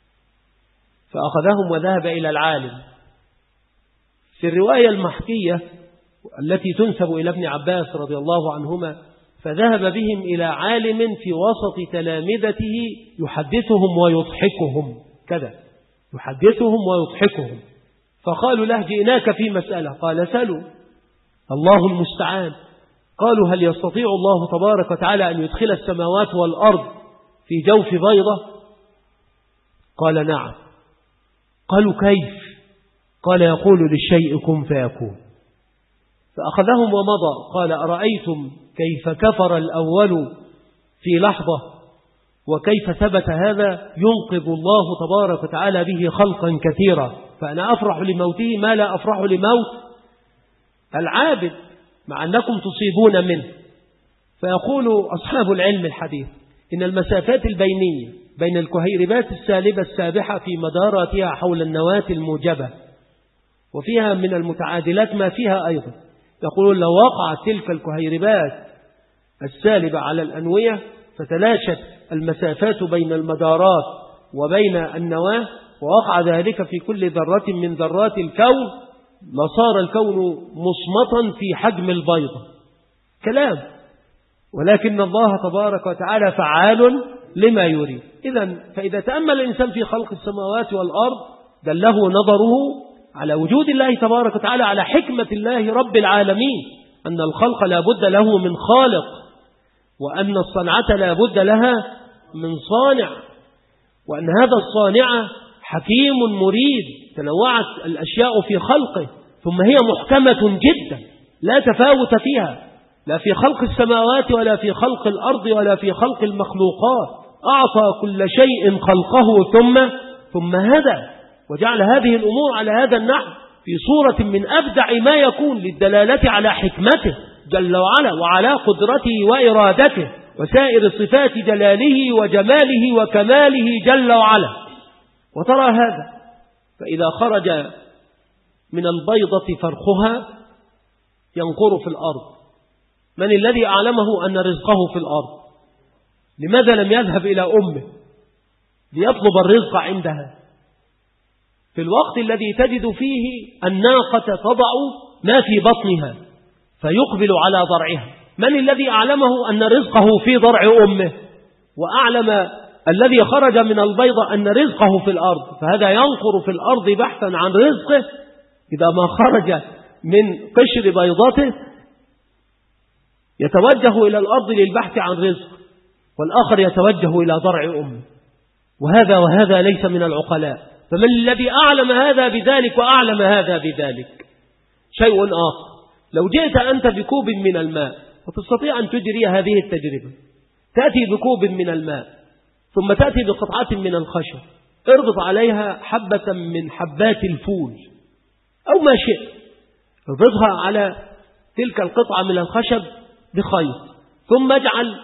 فأخذهم وذهب إلى العالم. في الرواية المحكية التي تنسب إلى ابن عباس رضي الله عنهما، فذهب بهم إلى عالم في وسط تلامذته يحدثهم ويضحكهم، كذا يحدثهم ويضحكهم. فقالوا له: جئناك في مسألة. قال: سلوا. الله المستعان. قالوا: هل يستطيع الله تبارك وتعالى أن يدخل السماوات والأرض في جوف بيضة؟ قال: نعم. قالوا: كيف؟ قال: يقول للشيء كن فيكون. فأخذهم ومضى. قال: أرأيتم كيف كفر الأول في لحظة، وكيف ثبت هذا؟ ينقذ الله تبارك وتعالى به خلقا كثيرا، فأنا أفرح لموته ما لا أفرح لموت العابد، مع أنكم تصيبون منه. فيقول أصحاب العلم الحديث إن المسافات البينية بين الكهيربات السالبة السابحة في مداراتها حول النواة الموجبة، وفيها من المتعادلات ما فيها أيضا. يقولون: لو وقعت تلك الكهيربات السالبة على الأنوية فتلاشت المسافات بين المدارات وبين النواة، ووقع ذلك في كل ذرة من ذرات الكون، لصار الكون مصمتا في حجم البيضة. كلام، ولكن الله تبارك وتعالى فعال لما يريد. فإذا تأمل الإنسان في خلق السماوات والأرض دله نظره على وجود الله تبارك وتعالى، على حكمة الله رب العالمين، أن الخلق لا بد له من خالق، وأن الصنعة لا بد لها من صانع، وأن هذا الصانع حكيم مريد، تنوعت الأشياء في خلقه، ثم هي محكمة جدا لا تفاوت فيها، لا في خلق السماوات ولا في خلق الأرض ولا في خلق المخلوقات. أعطى كل شيء خلقه ثم هدى، وجعل هذه الأمور على هذا النحو في صورة من أبدع ما يكون للدلالة على حكمته جل وعلا وعلى قدرته وإرادته وسائر صفات جلاله وجماله وكماله جل وعلا. وترى هذا، فإذا خرج من البيضة فرخها ينقر في الأرض، من الذي أعلمه أن رزقه في الأرض؟ لماذا لم يذهب إلى أمه ليطلب الرزق عندها في الوقت الذي تجد فيه الناقة تضع ما في بطنها فيقبل على ضرعها؟ من الذي أعلمه أن رزقه في ضرع أمه، وأعلم الذي خرج من البيضة أن رزقه في الأرض؟ فهذا ينقر في الأرض بحثا عن رزقه، إذا ما خرج من قشر بيضته يتوجه إلى الأرض للبحث عن رزق، والآخر يتوجه إلى ضرع أمه. وهذا ليس من العقلاء. فمن الذي أعلم هذا بذلك وأعلم هذا بذلك؟ شيء آخر، لو جئت أنت بكوب من الماء وتستطيع أن تجري هذه التجربة، تأتي بكوب من الماء ثم تأتي بقطعة من الخشب، اربط عليها حبة من حبات الفول أو ما شئت، اربطها على تلك القطعة من الخشب بخيط، ثم اجعل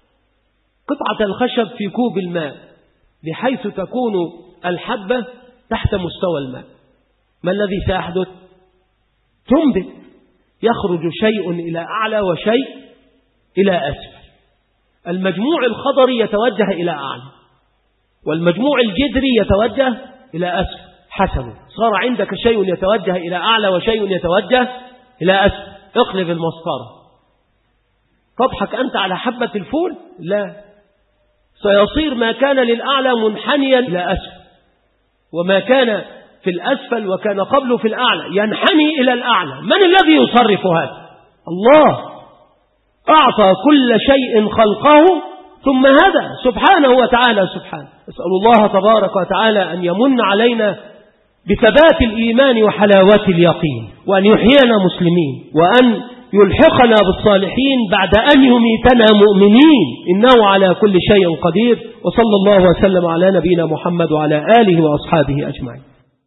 قطعة الخشب في كوب الماء بحيث تكون الحبة تحت مستوى الماء. ما الذي سيحدث؟ تنبت، يخرج شيء إلى أعلى وشيء إلى أسفل. المجموع الخضري يتوجه إلى أعلى، والمجموع الجذري يتوجه إلى أسفل حسبه. صار عندك شيء يتوجه إلى أعلى وشيء يتوجه إلى أسفل. اقلب المسطرة، تضحك أنت على حبة الفول؟ لا، سيصير ما كان للأعلى منحنيا إلى أسفل، وما كان في الأسفل وكان قبله في الأعلى ينحني إلى الأعلى. من الذي يصرف هذا؟ الله. أعطى كل شيء خلقه ثم هدى سبحانه وتعالى. سبحانه. أسأل الله تبارك وتعالى أن يمن علينا بثبات الإيمان وحلاوة اليقين، وأن يحيينا مسلمين، وأن يلحقنا بالصالحين بعد أن يميتنا مؤمنين، إنه على كل شيء قدير. وصلى الله وسلم على نبينا محمد وعلى آله وأصحابه أجمعين.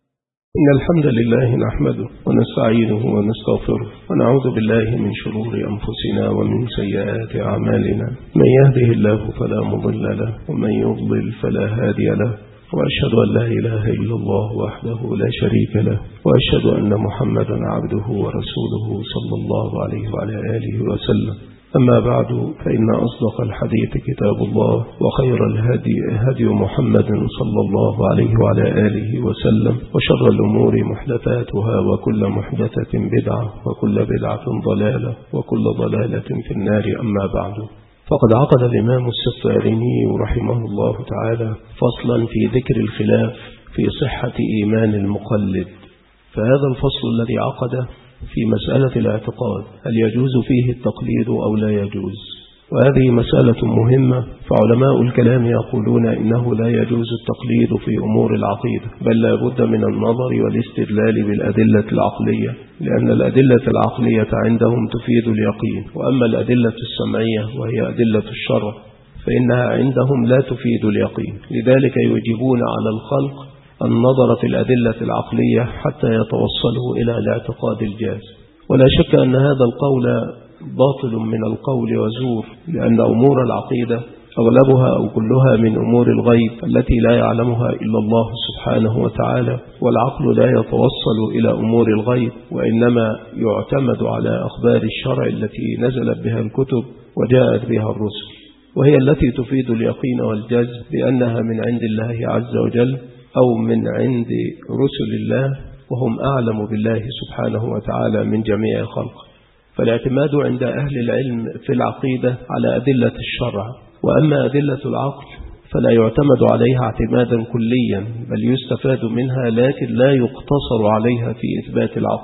إن الحمد لله نحمده ونستعينه ونستغفره ونعوذ بالله من شرور أنفسنا ومن سيئات أعمالنا، من يهده الله فلا مضل له ومن يضلل فلا هادي له، وأشهد أن لا إله إلا الله وحده لا شريك له، وأشهد أن محمدا عبده ورسوله صلى الله عليه وعلى آله وسلم. أما بعد، فإن أصدق الحديث كتاب الله، وخير الهدي هدي محمد صلى الله عليه وعلى آله وسلم، وشر الأمور محدثاتها، وكل محدثة بدعة، وكل بدعة ضلالة، وكل ضلالة في النار. أما بعد، فقد عقد الإمام السفاريني رحمه الله تعالى فصلا في ذكر الخلاف في صحة إيمان المقلد. فهذا الفصل الذي عقده في مسألة الاعتقاد، هل يجوز فيه التقليد أو لا يجوز؟ وهذه مسألة مهمة، فعلماء الكلام يقولون إنه لا يجوز التقليد في أمور العقيدة، بل لا بد من النظر والاستدلال بالأدلة العقلية، لأن الأدلة العقلية عندهم تفيد اليقين، وأما الأدلة السمعية وهي أدلة الشرع فإنها عندهم لا تفيد اليقين. لذلك يجيبون على الخلق النظر في الأدلة العقلية حتى يتوصلوا إلى الاعتقاد الجاز. ولا شك أن هذا القول باطل من القول وزور، لأن أمور العقيدة أغلبها أو كلها من أمور الغيب التي لا يعلمها إلا الله سبحانه وتعالى، والعقل لا يتوصل إلى أمور الغيب، وإنما يعتمد على أخبار الشرع التي نزلت بها الكتب وجاءت بها الرسل، وهي التي تفيد اليقين والجزم بأنها من عند الله عز وجل أو من عند رسل الله، وهم أعلم بالله سبحانه وتعالى من جميع خلقه. فالاعتماد عند أهل العلم في العقيدة على أدلة الشرع، وأما أدلة العقل فلا يعتمد عليها اعتمادا كليا، بل يستفاد منها لكن لا يقتصر عليها في إثبات العقيدة.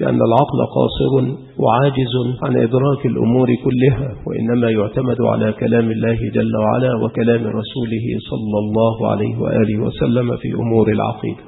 لأن العقل قاصر وعاجز عن إدراك الأمور كلها، وإنما يعتمد على كلام الله جل وعلا وكلام رسوله صلى الله عليه وآله وسلم في أمور العقيدة.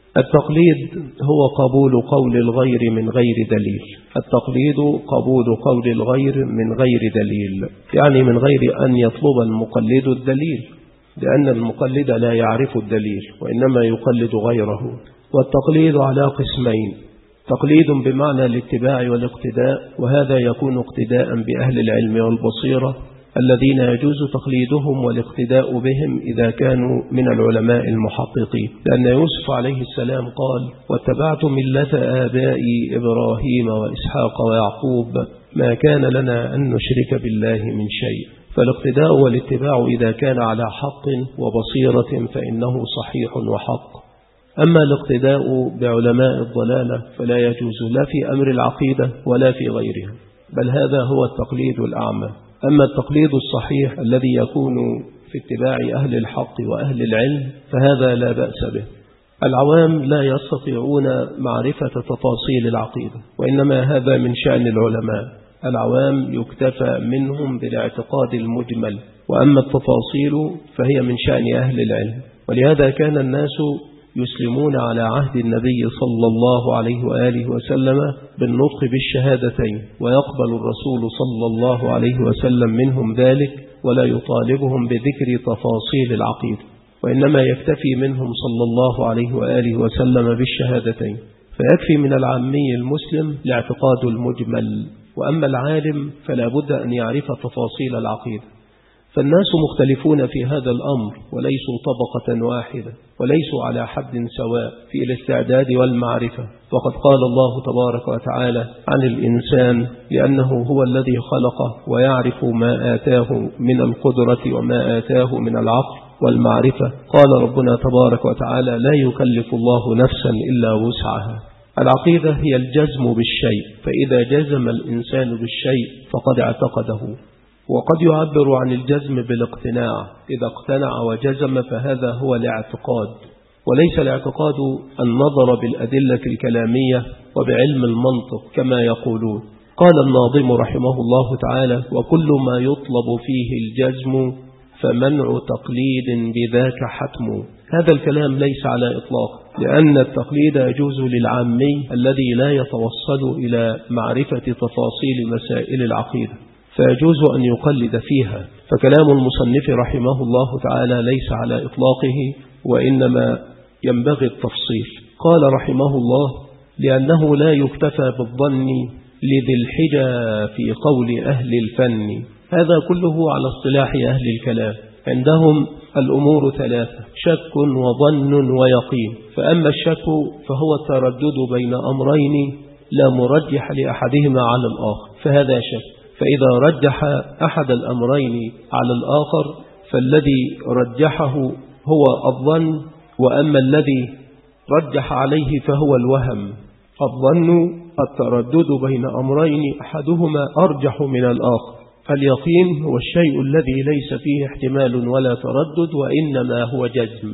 التقليد هو قبول قول الغير من غير دليل. التقليد قبول قول الغير من غير دليل، يعني من غير أن يطلب المقلد الدليل، لأن المقلد لا يعرف الدليل وإنما يقلد غيره. والتقليد على قسمين: تقليد بمعنى الاتباع والاقتداء، وهذا يكون اقتداء بأهل العلم والبصيرة الذين يجوز تقليدهم والاقتداء بهم إذا كانوا من العلماء المحققين، لأن يوسف عليه السلام قال: واتبعت ملة آبائي إبراهيم وإسحاق ويعقوب ما كان لنا أن نشرك بالله من شيء. فالاقتداء والاتباع إذا كان على حق وبصيرة فإنه صحيح وحق. أما الاقتداء بعلماء الضلالة فلا يجوز لا في أمر العقيدة ولا في غيرها، بل هذا هو التقليد الأعمى. أما التقليد الصحيح الذي يكون في اتباع أهل الحق وأهل العلم فهذا لا بأس به. العوام لا يستطيعون معرفة تفاصيل العقيدة، وإنما هذا من شأن العلماء. العوام يكتفى منهم بالاعتقاد المجمل، وأما التفاصيل فهي من شأن أهل العلم. ولهذا كان الناس يسلمون على عهد النبي صلى الله عليه وآله وسلم بالنطق بالشهادتين، ويقبل الرسول صلى الله عليه وسلم منهم ذلك ولا يطالبهم بذكر تفاصيل العقيدة، وإنما يكتفي منهم صلى الله عليه وآله وسلم بالشهادتين. فيكفي من العامي المسلم الاعتقاد المجمل، وأما العالم فلا بد أن يعرف تفاصيل العقيدة. فالناس مختلفون في هذا الأمر، وليسوا طبقة واحدة، وليسوا على حد سواء في الاستعداد والمعرفة. وقد قال الله تبارك وتعالى عن الإنسان لأنه هو الذي خلقه ويعرف ما آتاه من القدرة وما آتاه من العقل والمعرفة. قال ربنا تبارك وتعالى: لا يكلف الله نفسا إلا وسعها. العقيدة هي الجزم بالشيء، فإذا جزم الإنسان بالشيء فقد اعتقده. وقد يعبر عن الجزم بالاقتناع، إذا اقتنع وجزم فهذا هو الاعتقاد، وليس الاعتقاد النظر بالأدلة الكلامية وبعلم المنطق كما يقولون. قال الناظم رحمه الله تعالى: وكل ما يطلب فيه الجزم فمنع تقليد بذاك حتم. هذا الكلام ليس على إطلاق، لأن التقليد يجوز للعامي الذي لا يتوصل إلى معرفة تفاصيل مسائل العقيدة، فيجوز أن يقلد فيها. فكلام المصنف رحمه الله تعالى ليس على إطلاقه، وإنما ينبغي التفصيل. قال رحمه الله: لأنه لا يكتفى بالظن لذي الحجى في قول أهل الفن. هذا كله على اصطلاح أهل الكلام. عندهم الأمور ثلاثة: شك وظن ويقين. فأما الشك فهو التردد بين أمرين لا مرجح لأحدهما على الآخر، فهذا شك. فإذا رجح أحد الأمرين على الآخر فالذي رجحه هو الظن، وأما الذي رجح عليه فهو الوهم. الظن التردد بين أمرين أحدهما أرجح من الآخر. اليقين هو الشيء الذي ليس فيه احتمال ولا تردد، وإنما هو جزم.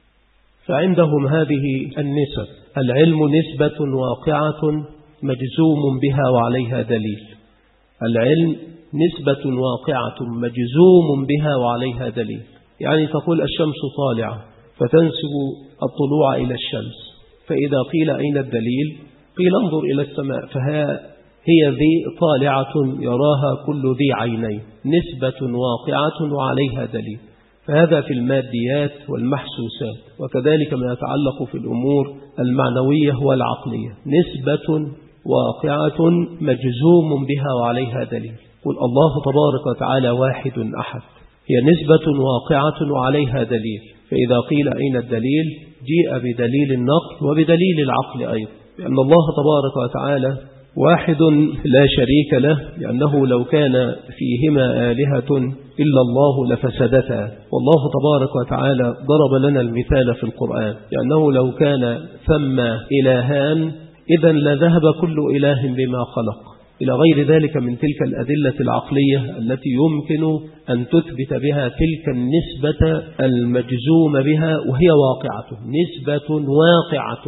فعندهم هذه النسب: العلم نسبة واقعة مجزوم بها وعليها دليل. العلم نسبة واقعة مجزوم بها وعليها دليل، يعني تقول الشمس طالعة فتنسب الطلوع إلى الشمس، فإذا قيل أين الدليل؟ قيل انظر إلى السماء فهي ذي طالعة يراها كل ذي عينين، نسبة واقعة وعليها دليل. فهذا في الماديات والمحسوسات، وكذلك ما يتعلق في الأمور المعنوية والعقلية، نسبة واقعة مجزوم بها وعليها دليل. قل الله تبارك وتعالى واحد أحد، هي نسبة واقعة وعليها دليل. فإذا قيل أين الدليل؟ جيء بدليل النقل وبدليل العقل أيضا، لأن الله تبارك وتعالى واحد لا شريك له، لأنه لو كان فيهما آلهة إلا الله لفسدتا. والله تبارك وتعالى ضرب لنا المثال في القرآن، لأنه لو كان ثم إلهان إذا لذهب كل إله بما خلق، إلى غير ذلك من تلك الأدلة العقلية التي يمكن أن تثبت بها تلك النسبة المجزوم بها، وهي واقعة، نسبة واقعة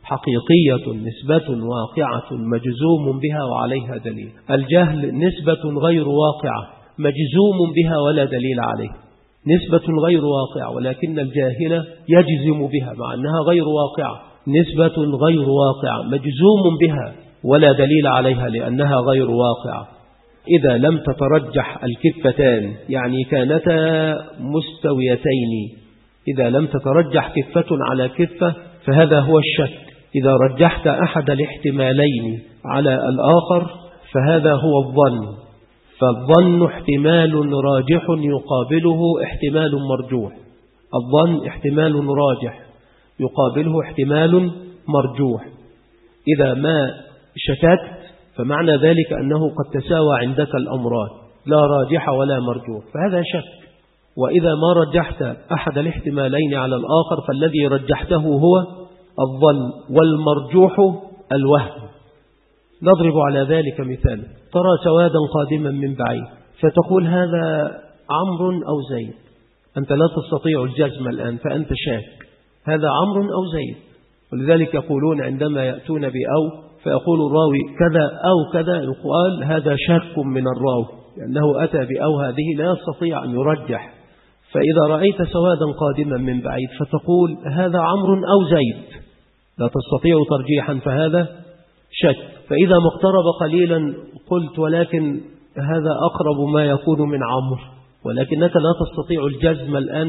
حقيقية نسبة واقعة مجزوم بها وعليها دليل. الجهل نسبة غير واقعة مجزوم بها ولا دليل عليه، نسبة غير واقعة ولكن الجاهل يجزم بها مع أنها غير واقعة، نسبة غير واقعة مجزوم بها ولا دليل عليها لأنها غير واقعة. إذا لم تترجح الكفتان يعني كانتا مستويتين، إذا لم تترجح كفة على كفة فهذا هو الشك. إذا رجحت أحد الاحتمالين على الآخر فهذا هو الظن، فالظن احتمال راجح يقابله احتمال مرجوح، الظن احتمال راجح يقابله احتمال مرجوح. إذا ما شككت فمعنى ذلك أنه قد تساوى عندك الأمران، لا راجح ولا مرجوح، فهذا شك. وإذا ما رجحت أحد الاحتمالين على الآخر فالذي رجحته هو الظن والمرجوح الوهم. نضرب على ذلك مثال، ترى سوادا قادما من بعيد فتقول هذا عمرو أو زيد، أنت لا تستطيع الجزم الآن فأنت شاك هذا عمرو أو زيد. ولذلك يقولون عندما يأتون بأو فيقول الراوي كذا أو كذا يقال هذا شك من الراوي لأنه أتى بأو هذه لا يستطيع أن يرجح. فإذا رأيت سوادا قادما من بعيد فتقول هذا عمرو أو زيد لا تستطيع ترجيحا فهذا شك. فإذا مقترب قليلا قلت ولكن هذا أقرب ما يكون من عمرو، ولكنك لا تستطيع الجزم الآن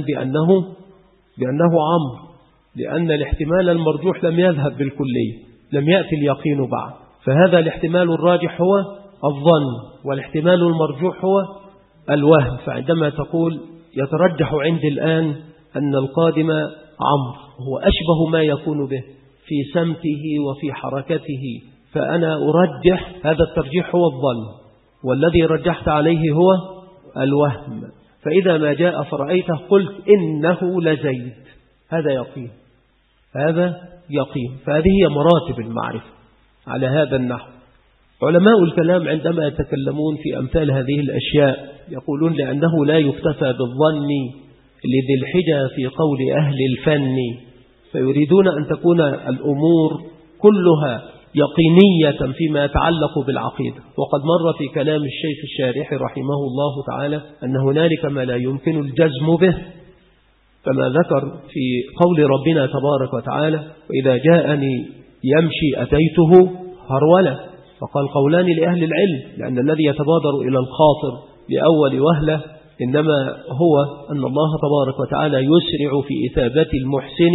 بأنه عمرو لأن الاحتمال المرجوح لم يذهب بالكلية، لم يأتي اليقين بعد، فهذا الاحتمال الراجح هو الظن والاحتمال المرجوح هو الوهم. فعندما تقول يترجح عندي الآن أن القادم عمرو هو أشبه ما يكون به في سمته وفي حركته، فأنا أرجح هذا الترجيح هو الظن والذي رجحت عليه هو الوهم. فإذا ما جاء فرأيته قلت إنه لزيد، هذا يقين، هذا يقين. فهذه هي مراتب المعرفة على هذا النحو. علماء الكلام عندما يتكلمون في أمثال هذه الأشياء يقولون لأنه لا يكتفى بالظن لذي الحجة في قول أهل الفن، فيريدون أن تكون الأمور كلها يقينية فيما يتعلق بالعقيدة. وقد مر في كلام الشيخ الشارح رحمه الله تعالى أن هنالك ما لا يمكن الجزم به، كما ذكر في قول ربنا تبارك وتعالى وإذا جاءني يمشي أتيته هرولة، فقال قولان لأهل العلم، لأن الذي يتبادر إلى الخاطر لأول وهلة إنما هو أن الله تبارك وتعالى يسرع في إثابة المحسن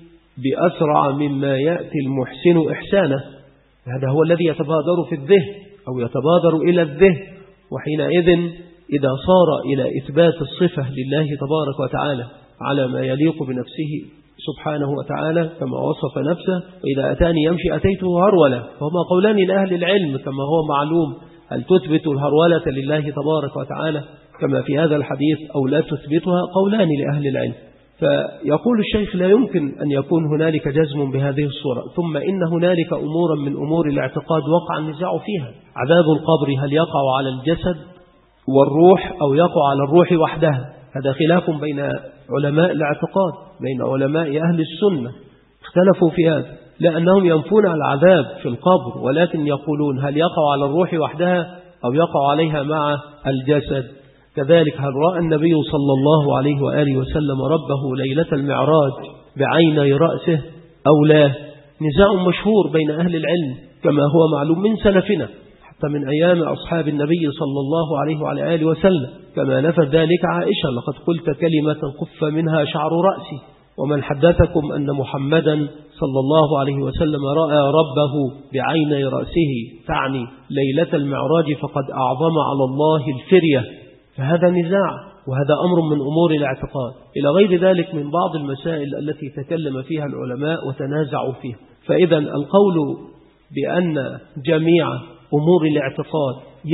بأسرع مما يأتي المحسن إحسانه، هذا هو الذي يتبادر في الذهن أو يتبادر إلى الذهن. وحينئذ إذا صار إلى إثبات الصفة لله تبارك وتعالى على ما يليق بنفسه سبحانه وتعالى كما وصف نفسه وإذا أتاني يمشي أتيته هرولة، فهما قولان لأهل العلم كما هو معلوم، هل تثبت الهرولة لله تبارك وتعالى كما في هذا الحديث أو لا تثبتها؟ قولان لأهل العلم. فيقول الشيخ لا يمكن أن يكون هنالك جزم بهذه الصورة. ثم إن هنالك أمورا من أمور الاعتقاد وقع النزاع فيها، عذاب القبر هل يقع على الجسد والروح أو يقع على الروح وحدها؟ هذا خلاف بين علماء الاعتقاد، بين علماء أهل السنة اختلفوا في هذا، لأنهم ينفون العذاب في القبر ولكن يقولون هل يقع على الروح وحدها أو يقع عليها مع الجسد. كذلك هل رأى النبي صلى الله عليه وآله وسلم ربه ليلة المعراج بعيني رأسه أو لا؟ نزاع مشهور بين أهل العلم كما هو معلوم من سلفنا حتى من أيام أصحاب النبي صلى الله عليه وعلى آله وسلم، كما نفت ذلك عائشة لقد قلت كلمة قف منها شعر رأسي، ومن حدثكم أن محمدا صلى الله عليه وسلم رأى ربه بعيني رأسه تعني ليلة المعراج فقد أعظم على الله الفرية. فهذا نزاع وهذا أمر من أمور الاعتقاد، إلى غير ذلك من بعض المسائل التي تكلم فيها العلماء وتنازعوا فيها. فإذا القول بأن جميع أمور الاعتقاد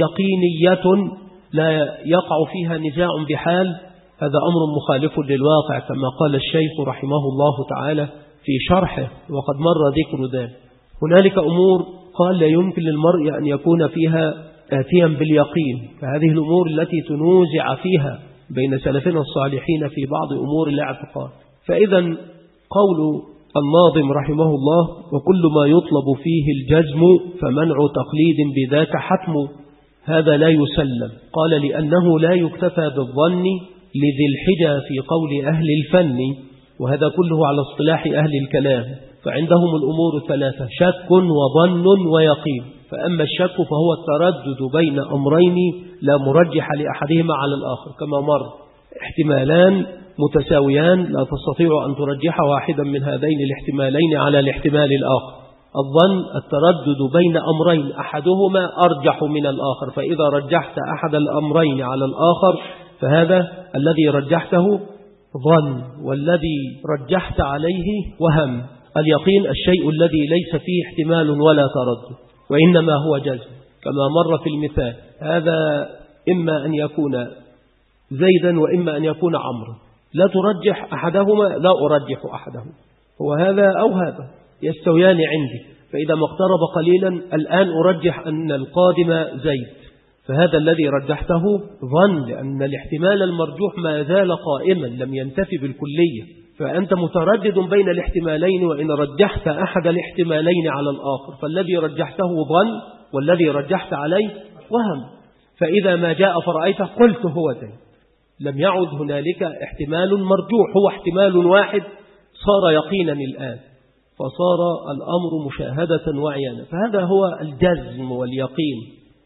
يقينية لا يقع فيها نزاع بحال، هذا أمر مخالف للواقع كما قال الشيخ رحمه الله تعالى في شرحه وقد مر ذكر ذلك. هنالك أمور قال لا يمكن للمرء أن يكون فيها آتيا باليقين، فهذه الأمور التي تنوزع فيها بين سلفنا الصالحين في بعض أمور الاعتقاد. فإذا قول الناظم رحمه الله: وكل ما يطلب فيه الجزم فمنع تقليد بذاك حتم، هذا لا يسلم. قال: لأنه لا يكتفى بالظن لذي الحجى في قول أهل الفن، وهذا كله على اصطلاح أهل الكلام، فعندهم الأمور الثلاثة: شك وظن ويقين. فأما الشك فهو التردد بين أمرين لا مرجح لأحدهما على الآخر، كما مر احتمالان متساويان لا تستطيع أن ترجح واحدا من هذين الاحتمالين على الاحتمال الآخر. الظن التردد بين أمرين أحدهما أرجح من الآخر، فإذا رجحت أحد الأمرين على الآخر فهذا الذي رجحته ظن، والذي رجحت عليه وهم. اليقين الشيء الذي ليس فيه احتمال ولا تردد، وإنما هو جزم، كما مر في المثال. هذا إما أن يكون زيدا وإما أن يكون عمرو، لا ترجح أحدهما، لا أرجح أحدهما، هو هذا أو هذا يستويان عندي، فإذا ما اقترب قليلا الآن أرجح أن القادم زيد، فهذا الذي رجحته ظن، لأن الاحتمال المرجوح ما زال قائما لم ينتفي بالكلية، فأنت متردد بين الاحتمالين، وإن رجحت أحد الاحتمالين على الآخر فالذي رجحته ظن والذي رجحت عليه وهم. فإذا ما جاء فرأيته قلت هو زيد، لم يعد هنالك احتمال مرجوح، هو احتمال واحد صار يقينا الآن، فصار الأمر مشاهدة وعيانا. فهذا هو الجزم واليقين،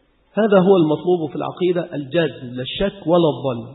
هذا هو المطلوب في العقيدة، الجزم، لا الشك ولا الظن،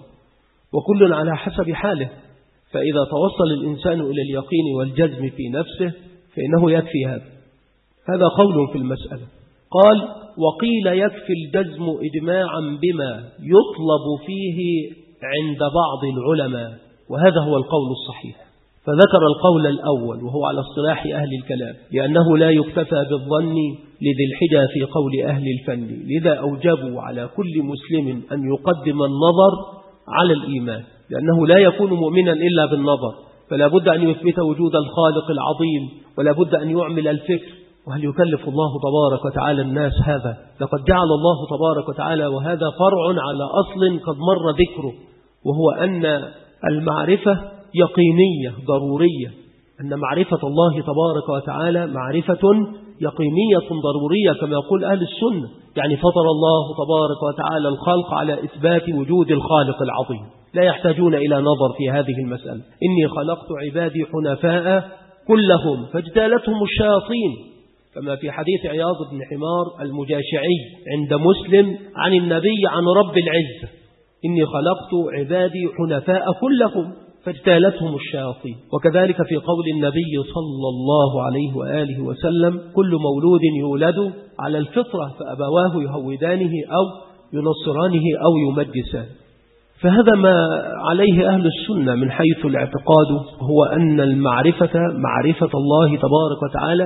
وكل على حسب حاله. فإذا توصل الإنسان إلى اليقين والجزم في نفسه فإنه يكفي هذا. هذا قول في المسألة. قال: وقيل يكفي الجزم إجماعا بما يطلب فيه عند بعض العلماء، وهذا هو القول الصحيح. فذكر القول الأول وهو على اصطلاح أهل الكلام، لأنه لا يكتفى بالظن لذي الحجى في قول أهل الفن، لذا أوجبوا على كل مسلم أن يقدم النظر على الإيمان، لأنه لا يكون مؤمنا إلا بالنظر، فلا بد أن يثبت وجود الخالق العظيم، ولا بد أن يعمل الفكر. وهل يكلف الله تبارك وتعالى الناس هذا؟ لقد جعل الله تبارك وتعالى، وهذا فرع على أصل قد مر ذكره، وهو أن المعرفة يقينية ضرورية، أن معرفة الله تبارك وتعالى معرفة يقينية ضرورية كما يقول أهل السنة. يعني فطر الله تبارك وتعالى الخلق على إثبات وجود الخالق العظيم، لا يحتاجون إلى نظر في هذه المسألة. إني خلقت عبادي حنفاء كلهم فاجتالتهم الشياطين، كما في حديث عياض بن حمار المجاشعي عند مسلم عن النبي عن رب العزة: إني خلقت عبادي حنفاء كلهم فاجتالتهم الشياطين. وكذلك في قول النبي صلى الله عليه وآله وسلم: كل مولود يولد على الفطرة فأبواه يهودانه أو ينصرانه أو يمجسانه. فهذا ما عليه أهل السنة من حيث الاعتقاد، هو أن المعرفة معرفة الله تبارك وتعالى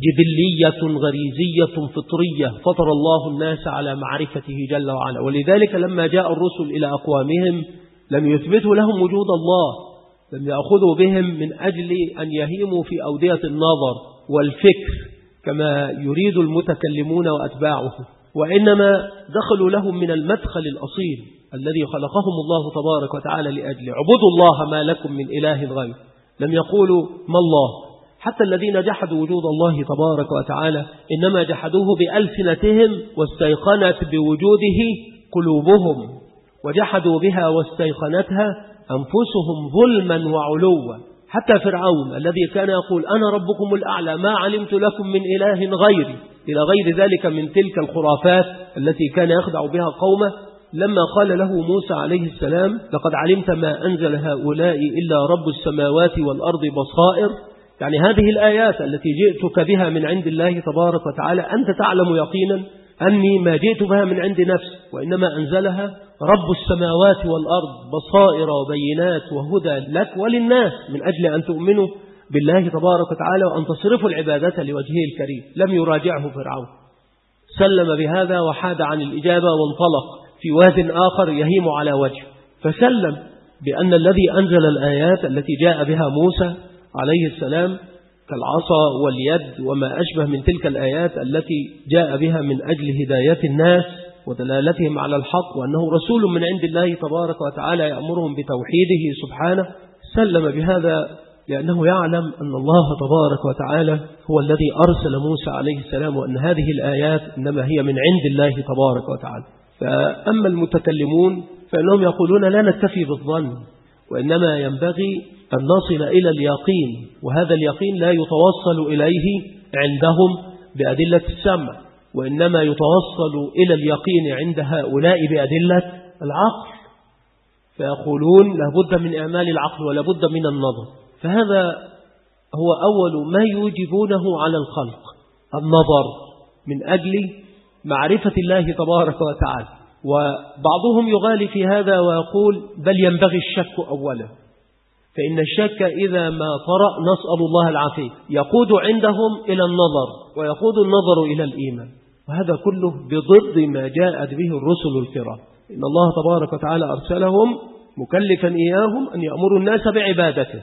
جبلية غريزية فطرية، فطر الله الناس على معرفته جل وعلا. ولذلك لما جاء الرسل إلى أقوامهم لم يثبتوا لهم وجود الله، لم يأخذوا بهم من أجل أن يهيموا في أودية النظر والفكر كما يريد المتكلمون وأتباعه، وإنما دخلوا لهم من المدخل الأصيل الذي خلقهم الله تبارك وتعالى لأجل: اعبدوا الله ما لكم من إله غيره. لم يقولوا ما الله. حتى الذين جحدوا وجود الله تبارك وتعالى إنما جحدوه بألسنتهم واستيقنت بوجوده قلوبهم، وجحدوا بها واستيقنتها أنفسهم ظلما وعلوا. حتى فرعون الذي كان يقول: أنا ربكم الأعلى ما علمت لكم من إله غيري، إلى غير ذلك من تلك الخرافات التي كان يخدع بها قومه، لما قال له موسى عليه السلام: لقد علمت ما أنزل هؤلاء إلا رب السماوات والأرض بصائر، يعني هذه الآيات التي جئتك بها من عند الله تبارك وتعالى أنت تعلم يقينا أني ما جئت بها من عند نفسي، وإنما أنزلها رب السماوات والأرض بصائر وبينات وهدى لك وللناس، من أجل أن تؤمنوا بالله تبارك وتعالى وأن تصرفوا العبادة لوجهه الكريم. لم يراجعه فرعون، سلم بهذا وحاد عن الإجابة وانطلق في واد آخر يهيم على وجه، فسلم بأن الذي أنزل الآيات التي جاء بها موسى عليه السلام كالعصا واليد وما أشبه من تلك الآيات التي جاء بها من أجل هداية الناس ودلالتهم على الحق، وأنه رسول من عند الله تبارك وتعالى يأمرهم بتوحيده سبحانه، سلم بهذا لأنه يعلم أن الله تبارك وتعالى هو الذي أرسل موسى عليه السلام، وأن هذه الآيات إنما هي من عند الله تبارك وتعالى. فأما المتكلمون فإنهم يقولون لا نكتفي بالظن، وإنما ينبغي أن نصل إلى اليقين، وهذا اليقين لا يتوصل إليه عندهم بأدلة السمع، وإنما يتوصل إلى اليقين عند هؤلاء بأدلة العقل. فيقولون لابد من إعمال العقل ولابد من النظر. فهذا هو أول ما يوجبونه على الخلق، النظر من أجل معرفة الله تبارك وتعالى. وبعضهم يغالي في هذا ويقول بل ينبغي الشك أولا، فإن الشك إذا ما طرأ نسأل الله العافية يقود عندهم إلى النظر، ويقود النظر إلى الإيمان، وهذا كله بضد ما جاءت به الرسل الكرام. إن الله تبارك وتعالى أرسلهم مكلفا إياهم أن يأمروا الناس بعبادته،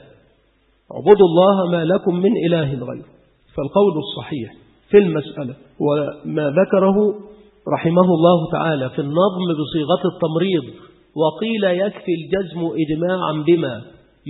اعبدوا الله ما لكم من إله غيره. فالقول الصحيح في المسألة وما ذكره رحمه الله تعالى في النظم بصيغة التمريض، وقيل يكفي الجزم إجماعا بما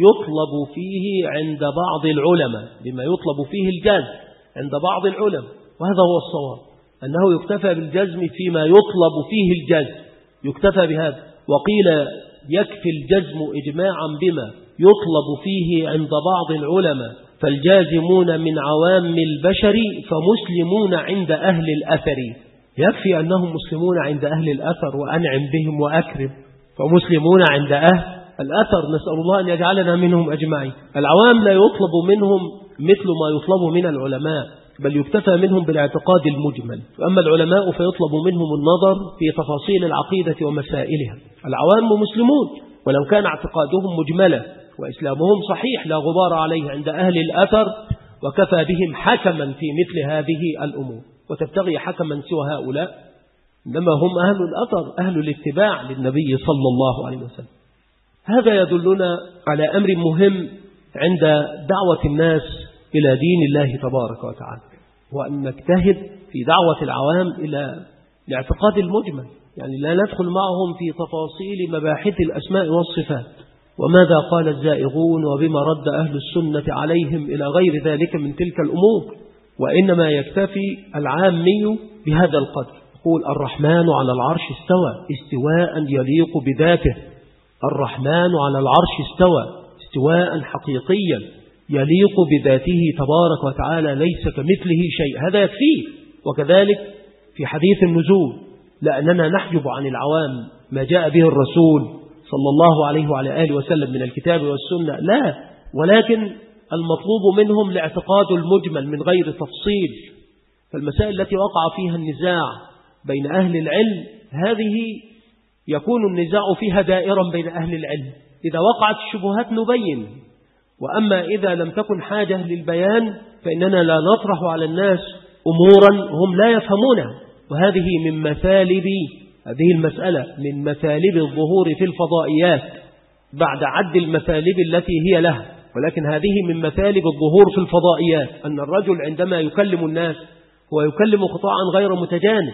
يطلب فيه عند بعض العلماء، بما يطلب فيه الجزم عند بعض العلماء، وهذا هو الصواب، أنه يكتفى بالجزم فيما يطلب فيه الجزم، يكتفى بهذا. وقيل يكفي الجزم إجماعا بما يطلب فيه عند بعض العلماء، فالجازمون من عوام البشر فمسلمون عند أهل الأثر. يكفي أنهم مسلمون عند أهل الأثر وأنعم بهم وأكرم، فمسلمون عند أهل الأثر نسأل الله أن يجعلنا منهم أجمعين. العوام لا يطلب منهم مثل ما يطلب من العلماء، بل يكتفى منهم بالاعتقاد المجمل، وأما العلماء فيطلب منهم النظر في تفاصيل العقيدة ومسائلها. العوام مسلمون ولو كان اعتقادهم مجملا، وإسلامهم صحيح لا غبار عليه عند أهل الأثر، وكفى بهم حكما في مثل هذه الأمور. وتبتغي حكما سوى هؤلاء؟ إنما هم أهل الأثر، أهل الاتباع للنبي صلى الله عليه وسلم. هذا يدلنا على أمر مهم عند دعوة الناس إلى دين الله تبارك وتعالى، وأن نجتهد في دعوة العوام إلى الاعتقاد المجمل، يعني لا ندخل معهم في تفاصيل مباحث الأسماء والصفات وماذا قال الزائغون وبما رد أهل السنة عليهم إلى غير ذلك من تلك الأمور، وإنما يكتفي العامي بهذا القدر. يقول الرحمن على العرش استوى استواء يليق بذاته، الرحمن على العرش استوى استواء حقيقيا يليق بذاته تبارك وتعالى، ليس كمثله شيء، هذا يكفيه. وكذلك في حديث النزول، لأننا نحجب عن العوام ما جاء به الرسول صلى الله عليه وعلى آله وسلم من الكتاب والسنة، لا، ولكن المطلوب منهم الاعتقاد المجمل من غير تفصيل. فالمسائل التي وقع فيها النزاع بين أهل العلم هذه يكون النزاع فيها دائرا بين أهل العلم، إذا وقعت الشبهات نبين، وأما إذا لم تكن حاجة للبيان فإننا لا نطرح على الناس أمورا هم لا يفهمونها. وهذه من مثالب هذه المسألة، من مثالب الظهور في الفضائيات بعد عد المثالب التي هي لها، ولكن هذه من مثالب الظهور في الفضائيات، أن الرجل عندما يكلم الناس هو يكلم قطاعا غير متجانس،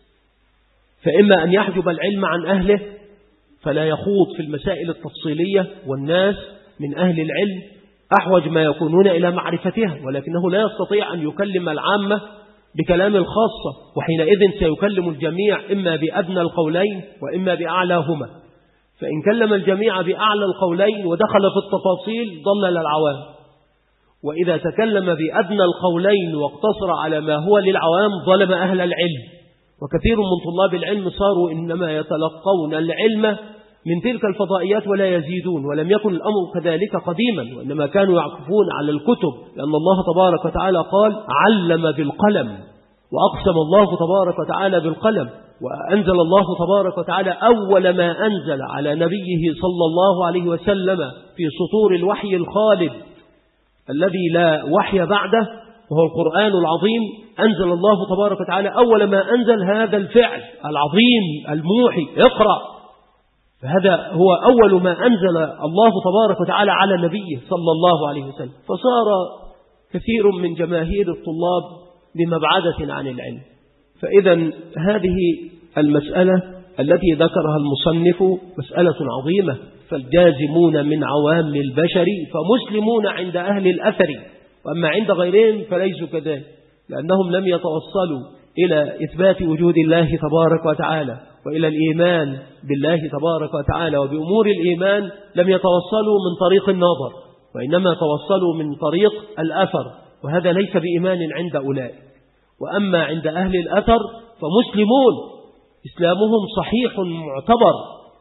فإما أن يحجب العلم عن أهله فلا يخوض في المسائل التفصيلية، والناس من أهل العلم أحوج ما يكونون إلى معرفتها، ولكنه لا يستطيع أن يكلم العامة بكلام الخاصة، وحينئذ سيكلم الجميع إما بأدنى القولين وإما بأعلاهما. فإن كلم الجميع بأعلى القولين ودخل في التفاصيل ضلل العوام، وإذا تكلم بأدنى القولين واقتصر على ما هو للعوام ظلم أهل العلم. وكثير من طلاب العلم صاروا إنما يتلقون العلم من تلك الفضائيات ولا يزيدون، ولم يكن الأمر كذلك قديما، وإنما كانوا يعكفون على الكتب، لأن الله تبارك وتعالى قال علم بالقلم، وأقسم الله تبارك وتعالى بالقلم، وأنزل الله تبارك وتعالى أول ما أنزل على نبيه صلى الله عليه وسلم في سطور الوحي الخالد الذي لا وحي بعده وهو القرآن العظيم، أنزل الله تبارك وتعالى أول ما أنزل هذا الفعل العظيم الموحي، اقرأ. فهذا هو أول ما أنزل الله تبارك وتعالى على نبيه صلى الله عليه وسلم. فصار كثير من جماهير الطلاب بمبعدة عن العلم. فإذا هذه المسألة التي ذكرها المصنف مسألة عظيمة، فالجازمون من عوام البشر فمسلمون عند أهل الأثر، وأما عند غيرهم فليسوا كذلك، لأنهم لم يتوصلوا إلى إثبات وجود الله تبارك وتعالى وإلى الإيمان بالله تبارك وتعالى، وبأمور الإيمان لم يتوصلوا من طريق النظر، وإنما توصلوا من طريق الأثر، وهذا ليس بإيمان عند أولئك. وأما عند أهل الأثر فمسلمون، إسلامهم صحيح معتبر،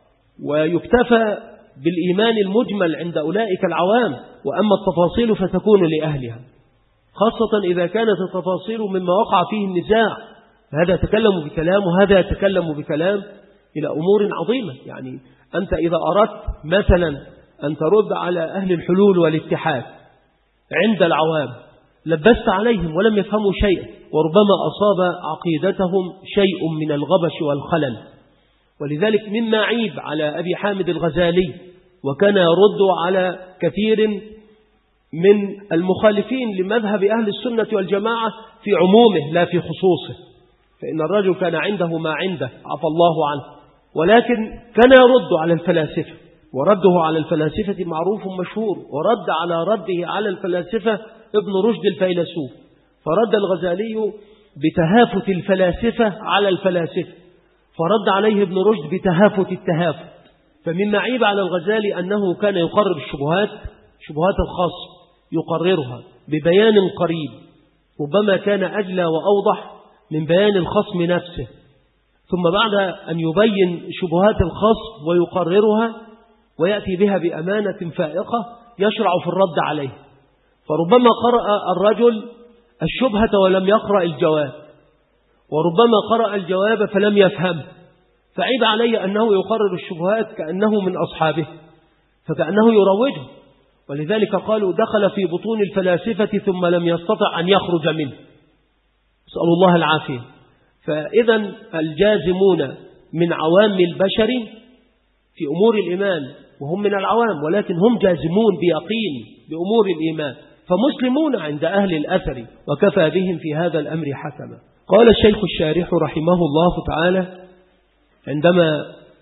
ويكتفى بالإيمان المجمل عند أولئك العوام، وأما التفاصيل فتكون لأهلها، خاصة إذا كانت التفاصيل مما وقع فيه النزاع، هذا يتكلم بكلام وهذا يتكلم بكلام إلى أمور عظيمة. يعني أنت إذا أردت مثلا أن ترد على أهل الحلول والاتحاد عند العوام لبست عليهم ولم يفهموا شيئا، وربما أصاب عقيدتهم شيء من الغبش والخلل. ولذلك مما عيب على أبي حامد الغزالي، وكان يرد على كثير من المخالفين لمذهب أهل السنة والجماعة في عمومه لا في خصوصه، فإن الرجل كان عنده ما عنده عفى الله عنه، ولكن كان يرد على الفلاسفة، ورده على الفلاسفة معروف مشهور، ورد على رده على الفلاسفة ابن رشد الفيلسوف، فرد الغزالي بتهافت الفلاسفة على الفلاسفة، فرد عليه ابن رشد بتهافت التهافت. فمما عيب على الغزالي أنه كان يقرر الشبهات، شبهات الخاص يقررها ببيان قريب، ربما كان أجلى وأوضح من بيان الخصم نفسه، ثم بعد أن يبين شبهات الخصم ويقررها ويأتي بها بأمانة فائقة يشرع في الرد عليه. فربما قرأ الرجل الشبهة ولم يقرأ الجواب، وربما قرأ الجواب فلم يفهم، فعيب علي أنه يقرر الشبهات كأنه من أصحابه، فكأنه يروجه. ولذلك قالوا دخل في بطون الفلاسفة ثم لم يستطع أن يخرج منه، نسأل الله العافية. فإذا الجازمون من عوام البشر في أمور الإيمان، وهم من العوام ولكن هم جازمون بيقين بأمور الإيمان، فمسلمون عند أهل الأثر، وكفى بهم في هذا الأمر حكما. قال الشيخ الشارح رحمه الله تعالى عندما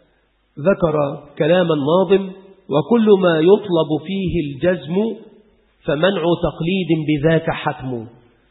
ذكر كلام الناظم: وكل ما يطلب فيه الجزم فمنع تقليد بذاك حتم.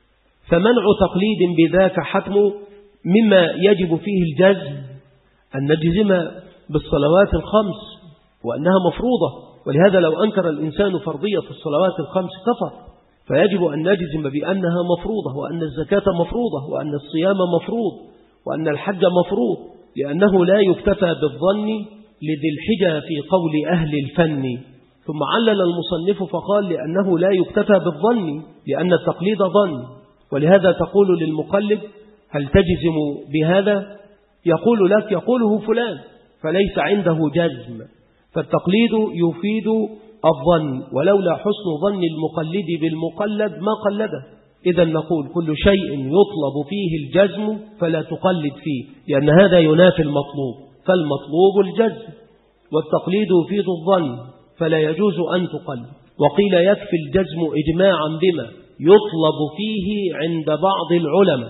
فمنع تقليد بذاك حتم، مما يجب فيه الجزم أن نجزم بالصلوات الخمس وأنها مفروضة، ولهذا لو أنكر الإنسان فرضية الصلوات الخمس كفر، فيجب أن نجزم بأنها مفروضة، وأن الزكاة مفروضة، وأن الصيام مفروض، وأن الحج مفروض، لأنه لا يكتفى بالظن لذي الحجة في قول أهل الفن. ثم علل المصنف فقال: لأنه لا يكتفى بالظن لأن التقليد ظن. ولهذا تقول للمقلد: هل تجزم بهذا؟ يقول لك: يقوله فلان، فليس عنده جزم، فالتقليد يفيد الظن، ولولا حسن ظن المقلد بالمقلد ما قلده. إذا نقول: كل شيء يطلب فيه الجزم فلا تقلد فيه، لأن هذا ينافي المطلوب، فالمطلوب الجزم، والتقليد يفيد الظن فلا يجوز أن تقلد. وقيل: يكفي الجزم إجماعا بما يطلب فيه عند بعض العلماء.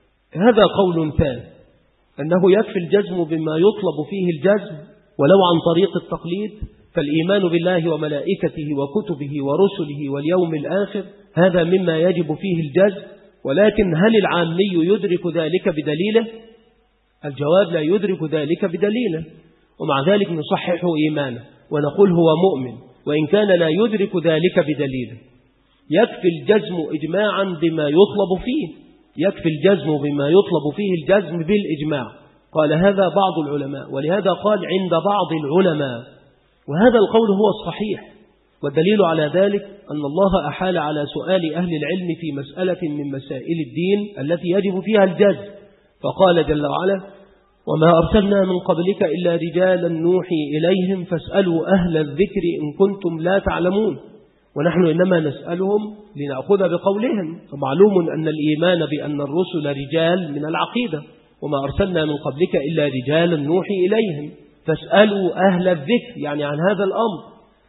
هذا قول ثاني، أنه يكفي الجزم بما يطلب فيه الجزم ولو عن طريق التقليد، فالإيمان بالله وملائكته وكتبه ورسله واليوم الآخر هذا مما يجب فيه الجزم. ولكن هل العامي يدرك ذلك بدليله؟ الجواب: لا يدرك ذلك بدليله، ومع ذلك نصحح إيمانه ونقول هو مؤمن وإن كان لا يدرك ذلك بدليله. يكفي الجزم إجماعا بما يطلب فيه، يكفي الجزم بما يطلب فيه الجزم بالإجماع. قال هذا بعض العلماء، ولهذا قال عند بعض العلماء، وهذا القول هو الصحيح. والدليل على ذلك أن الله أحال على سؤال أهل العلم في مسألة من مسائل الدين التي يجب فيها الجزم، فقال جل وعلا: وما أرسلنا من قبلك إلا رجالا نوحي إليهم فاسألوا أهل الذكر إن كنتم لا تعلمون. ونحن إنما نسألهم لنأخذ بقولهم، فمعلوم أن الإيمان بأن الرسل رجال من العقيدة، وما أرسلنا من قبلك إلا رجالا نوحي إليهم فاسألوا أهل الذكر، يعني عن هذا الأمر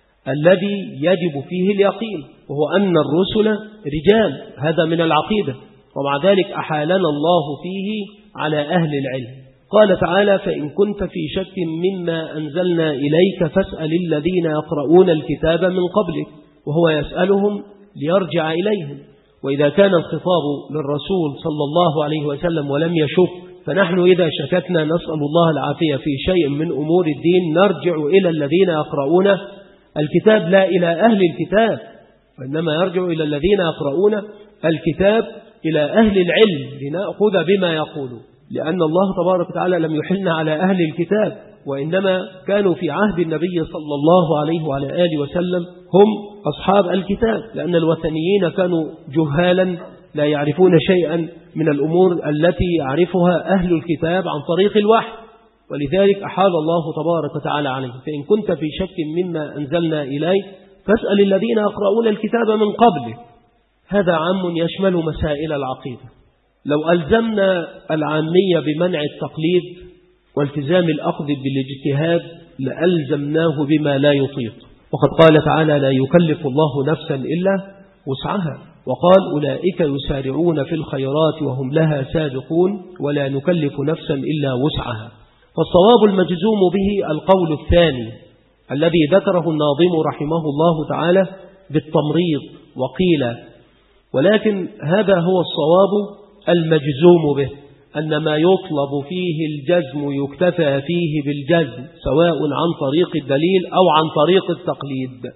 الذي يجب فيه اليقين، وهو أن الرسل رجال، هذا من العقيدة. ومع ذلك أحالنا الله فيه على أهل العلم. قال تعالى: فإن كنت في شك مما أنزلنا إليك فاسأل الذين يقرؤون الكتاب من قبلك، وهو يسألهم ليرجع إليهم. وإذا كان الخطاب للرسول صلى الله عليه وسلم ولم يشك، فنحن إذا شككنا نسأل الله العافية في شيء من أمور الدين نرجع إلى الذين يقرؤون الكتاب لا إلى أهل الكتاب، وإنما يرجع إلى الذين يقرؤون الكتاب إلى أهل العلم لنأخذ بما يقولون، لأن الله تبارك وتعالى لم يحلنا على أهل الكتاب، وإنما كانوا في عهد النبي صلى الله عليه وعلى آله وسلم هم أصحاب الكتاب، لأن الوثنيين كانوا جهالا لا يعرفون شيئا من الأمور التي يعرفها أهل الكتاب عن طريق الوحي، ولذلك أحال الله تبارك وتعالى عليه: فإن كنت في شك مما أنزلنا إليك فاسأل الذين يقرؤون الكتاب من قبله. هذا عام يشمل مسائل العقيدة. لو ألزمنا العامية بمنع التقليد والتزام الأخذ بالاجتهاد لألزمناه بما لا يطيق، وقد قال تعالى: لا يكلف الله نفسا إلا وسعها، وقال: أولئك يسارعون في الخيرات وهم لها سابقون ولا نكلف نفسا إلا وسعها. فالصواب المجزوم به القول الثاني الذي ذكره الناظم رحمه الله تعالى بالتمريض، وقيل ولكن هذا هو الصواب المجزوم به، أن ما يطلب فيه الجزم يكتفى فيه بالجزم سواء عن طريق الدليل أو عن طريق التقليد.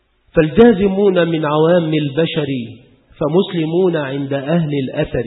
فالجازمون من عوام البشر فمسلمون عند أهل الأثر.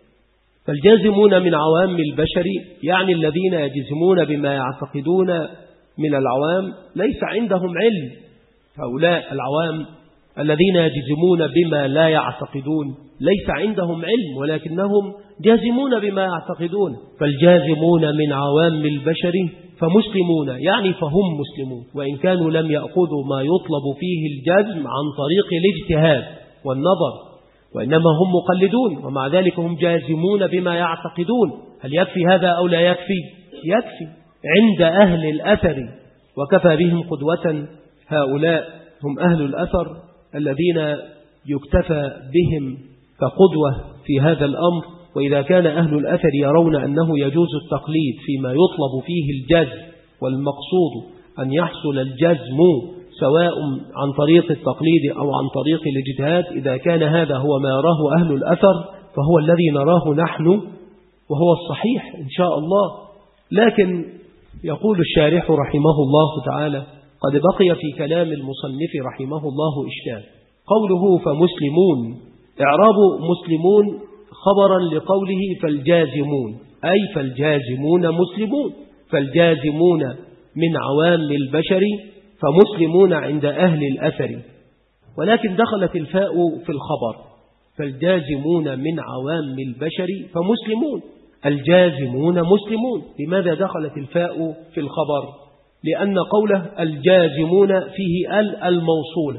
فالجازمون من عوام البشر يعني الذين يجزمون بما يعتقدون من العوام ليس عندهم علم. هؤلاء العوام الذين يجزمون بما لا يعتقدون ليس عندهم علم، ولكنهم جازمون بما يعتقدون. فالجازمون من عوام البشر فمسلمون يعني فهم مسلمون، وإن كانوا لم يأخذوا ما يطلب فيه الجزم عن طريق الاجتهاد والنظر، وإنما هم مقلدون، ومع ذلك هم جازمون بما يعتقدون. هل يكفي هذا أو لا يكفي؟ يكفي عند أهل الأثر، وكفى بهم قدوة. هؤلاء هم أهل الأثر الذين يكتفى بهم كقدوة في هذا الأمر. وإذا كان أهل الأثر يرون أنه يجوز التقليد فيما يطلب فيه الجزم، والمقصود أن يحصل الجزم سواء عن طريق التقليد أو عن طريق الاجتهاد، إذا كان هذا هو ما يراه أهل الأثر فهو الذي نراه نحن، وهو الصحيح إن شاء الله. لكن يقول الشارح رحمه الله تعالى: قد بقي في كلام المصنف رحمه الله إشكال. قوله فمسلمون، إعراب مسلمون خبرا لقوله فالجازمون، أي فالجازمون مسلمون. فالجازمون من عوام البشر فمسلمون عند أهل الأثر، ولكن دخلت الفاء في الخبر. فالجازمون من عوام البشر فمسلمون، الجازمون مسلمون. لماذا دخلت الفاء في الخبر؟ لأن قوله الجازمون فيه الموصولة،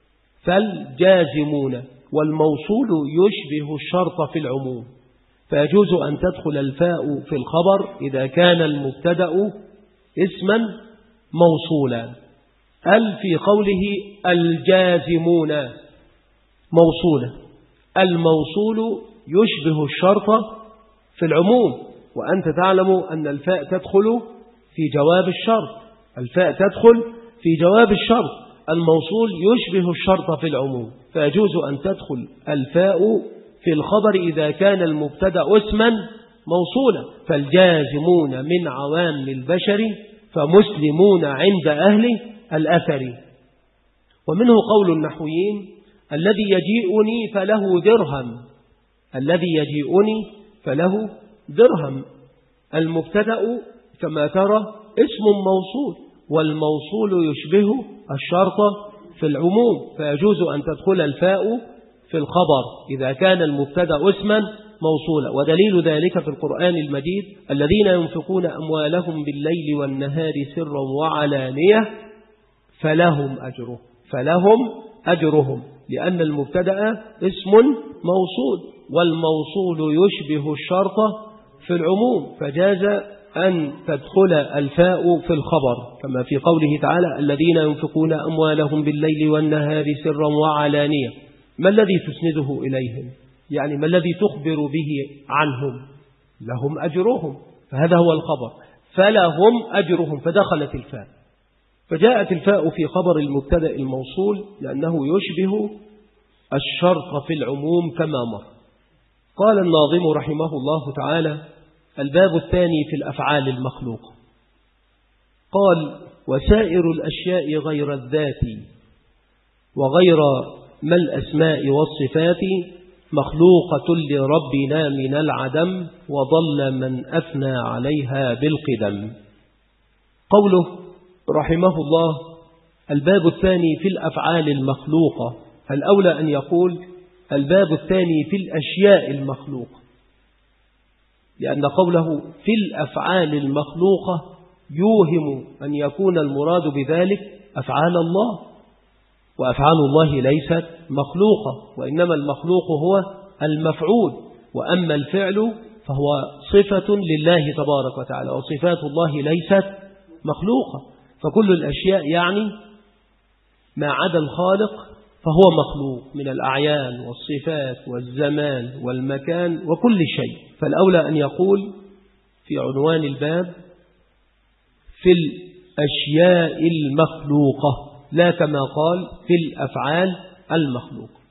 فالجازمون، والموصول يشبه الشرط في العموم، فيجوز أن تدخل الفاء في الخبر إذا كان المبتدأ اسما موصولا. في قوله الجازمون موصولة، الموصول يشبه الشرط في العموم، وأنت تعلم أن الفاء تدخل في جواب الشرط. الفاء تدخل في جواب الشرط، الموصول يشبه الشرط في العموم، فيجوز أن تدخل الفاء في الخبر إذا كان المبتدأ اسما موصولا. فالجازمون من عوام البشر فمسلمون عند أهل الأثر. ومنه قول النحويين: الذي يجيئني فله درهم، الذي يجيئني فله درهم. المبتدأ كما ترى اسم موصول، والموصول يشبه الشرط في العموم، فيجوز أن تدخل الفاء في الخبر إذا كان المبتدأ اسما موصولا. ودليل ذلك في القرآن المجيد: الذين ينفقون أموالهم بالليل والنهار سرا وعلانية فلهم أجرهم، فلهم أجرهم، لأن المبتدأ اسم موصول، والموصول يشبه الشرط في العموم، فجاز أن تدخل الفاء في الخبر، كما في قوله تعالى: الذين ينفقون أموالهم بالليل والنهار سرا وعلانية. ما الذي تسنده إليهم؟ يعني ما الذي تخبر به عنهم؟ لهم أجرهم، فهذا هو الخبر، فلهم أجرهم، فدخلت الفاء. فجاءت الفاء في خبر المبتدأ الموصول لأنه يشبه الشرط في العموم كما مر. قال الناظم رحمه الله تعالى: الباب الثاني في الأفعال المخلوقة. قال: وسائر الأشياء غير الذات وغير ما الأسماء والصفات مخلوقة لربنا من العدم وضل من أثنى عليها بالقدم. قوله رحمه الله: الباب الثاني في الأفعال المخلوقة، الأولى أن يقول الباب الثاني في الأشياء المخلوقة، لأن قوله في الأفعال المخلوقة يوهم أن يكون المراد بذلك أفعال الله، وأفعال الله ليست مخلوقة، وإنما المخلوق هو المفعول، وأما الفعل فهو صفة لله تبارك وتعالى، وصفات الله ليست مخلوقة. فكل الأشياء يعني ما عدا الخالق فهو مخلوق من الأعيان والصفات والزمان والمكان وكل شيء. فالأولى أن يقول في عنوان الباب في الأشياء المخلوقة، لا كما قال في الأفعال المخلوقة.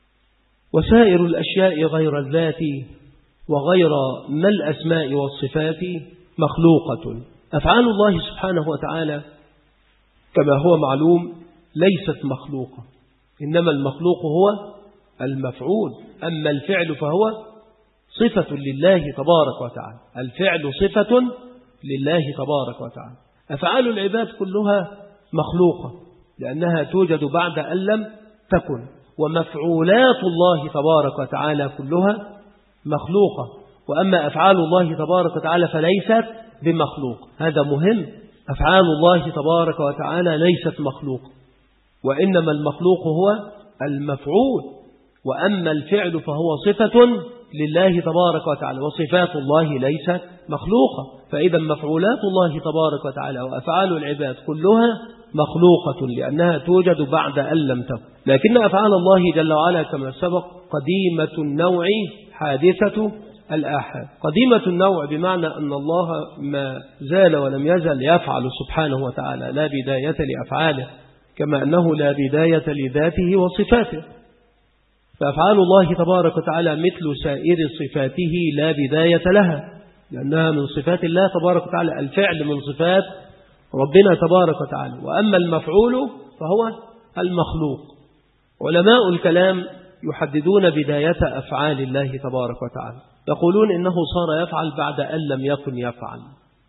وسائر الأشياء غير الذات وغير ما الأسماء والصفات مخلوقة. أفعال الله سبحانه وتعالى كما هو معلوم ليست مخلوقة، إنما المخلوق هو المفعول، أما الفعل فهو صفة لله تبارك وتعالى. الفعل صفة لله تبارك وتعالى. أفعال العباد كلها مخلوقة لأنها توجد بعد أن لم تكن، ومفعولات الله تبارك وتعالى كلها مخلوقة، وأما أفعال الله تبارك وتعالى فليست بمخلوق. هذا مهم، أفعال الله تبارك وتعالى ليست مخلوقة، وإنما المخلوق هو المفعول، وأما الفعل فهو صفة لله تبارك وتعالى، وصفات الله ليست مخلوقة. فإذا مفعولات الله تبارك وتعالى وأفعال العباد كلها مخلوقة لأنها توجد بعد أن لم تكن. لكن أفعال الله جل وعلا كما سبق قديمة النوع حادثة الآحاد. قديمة النوع بمعنى أن الله ما زال ولم يزل يفعل سبحانه وتعالى، لا بداية لأفعاله، كما أنه لا بداية لذاته وصفاته. فأفعال الله تبارك وتعالى مثل سائر صفاته لا بداية لها، لأنها من صفات الله تبارك وتعالى. الفعل من صفات ربنا تبارك وتعالى، وأما المفعول فهو المخلوق. علماء الكلام يحددون بداية أفعال الله تبارك وتعالى، يقولون إنه صار يفعل بعد أن لم يكن يفعل،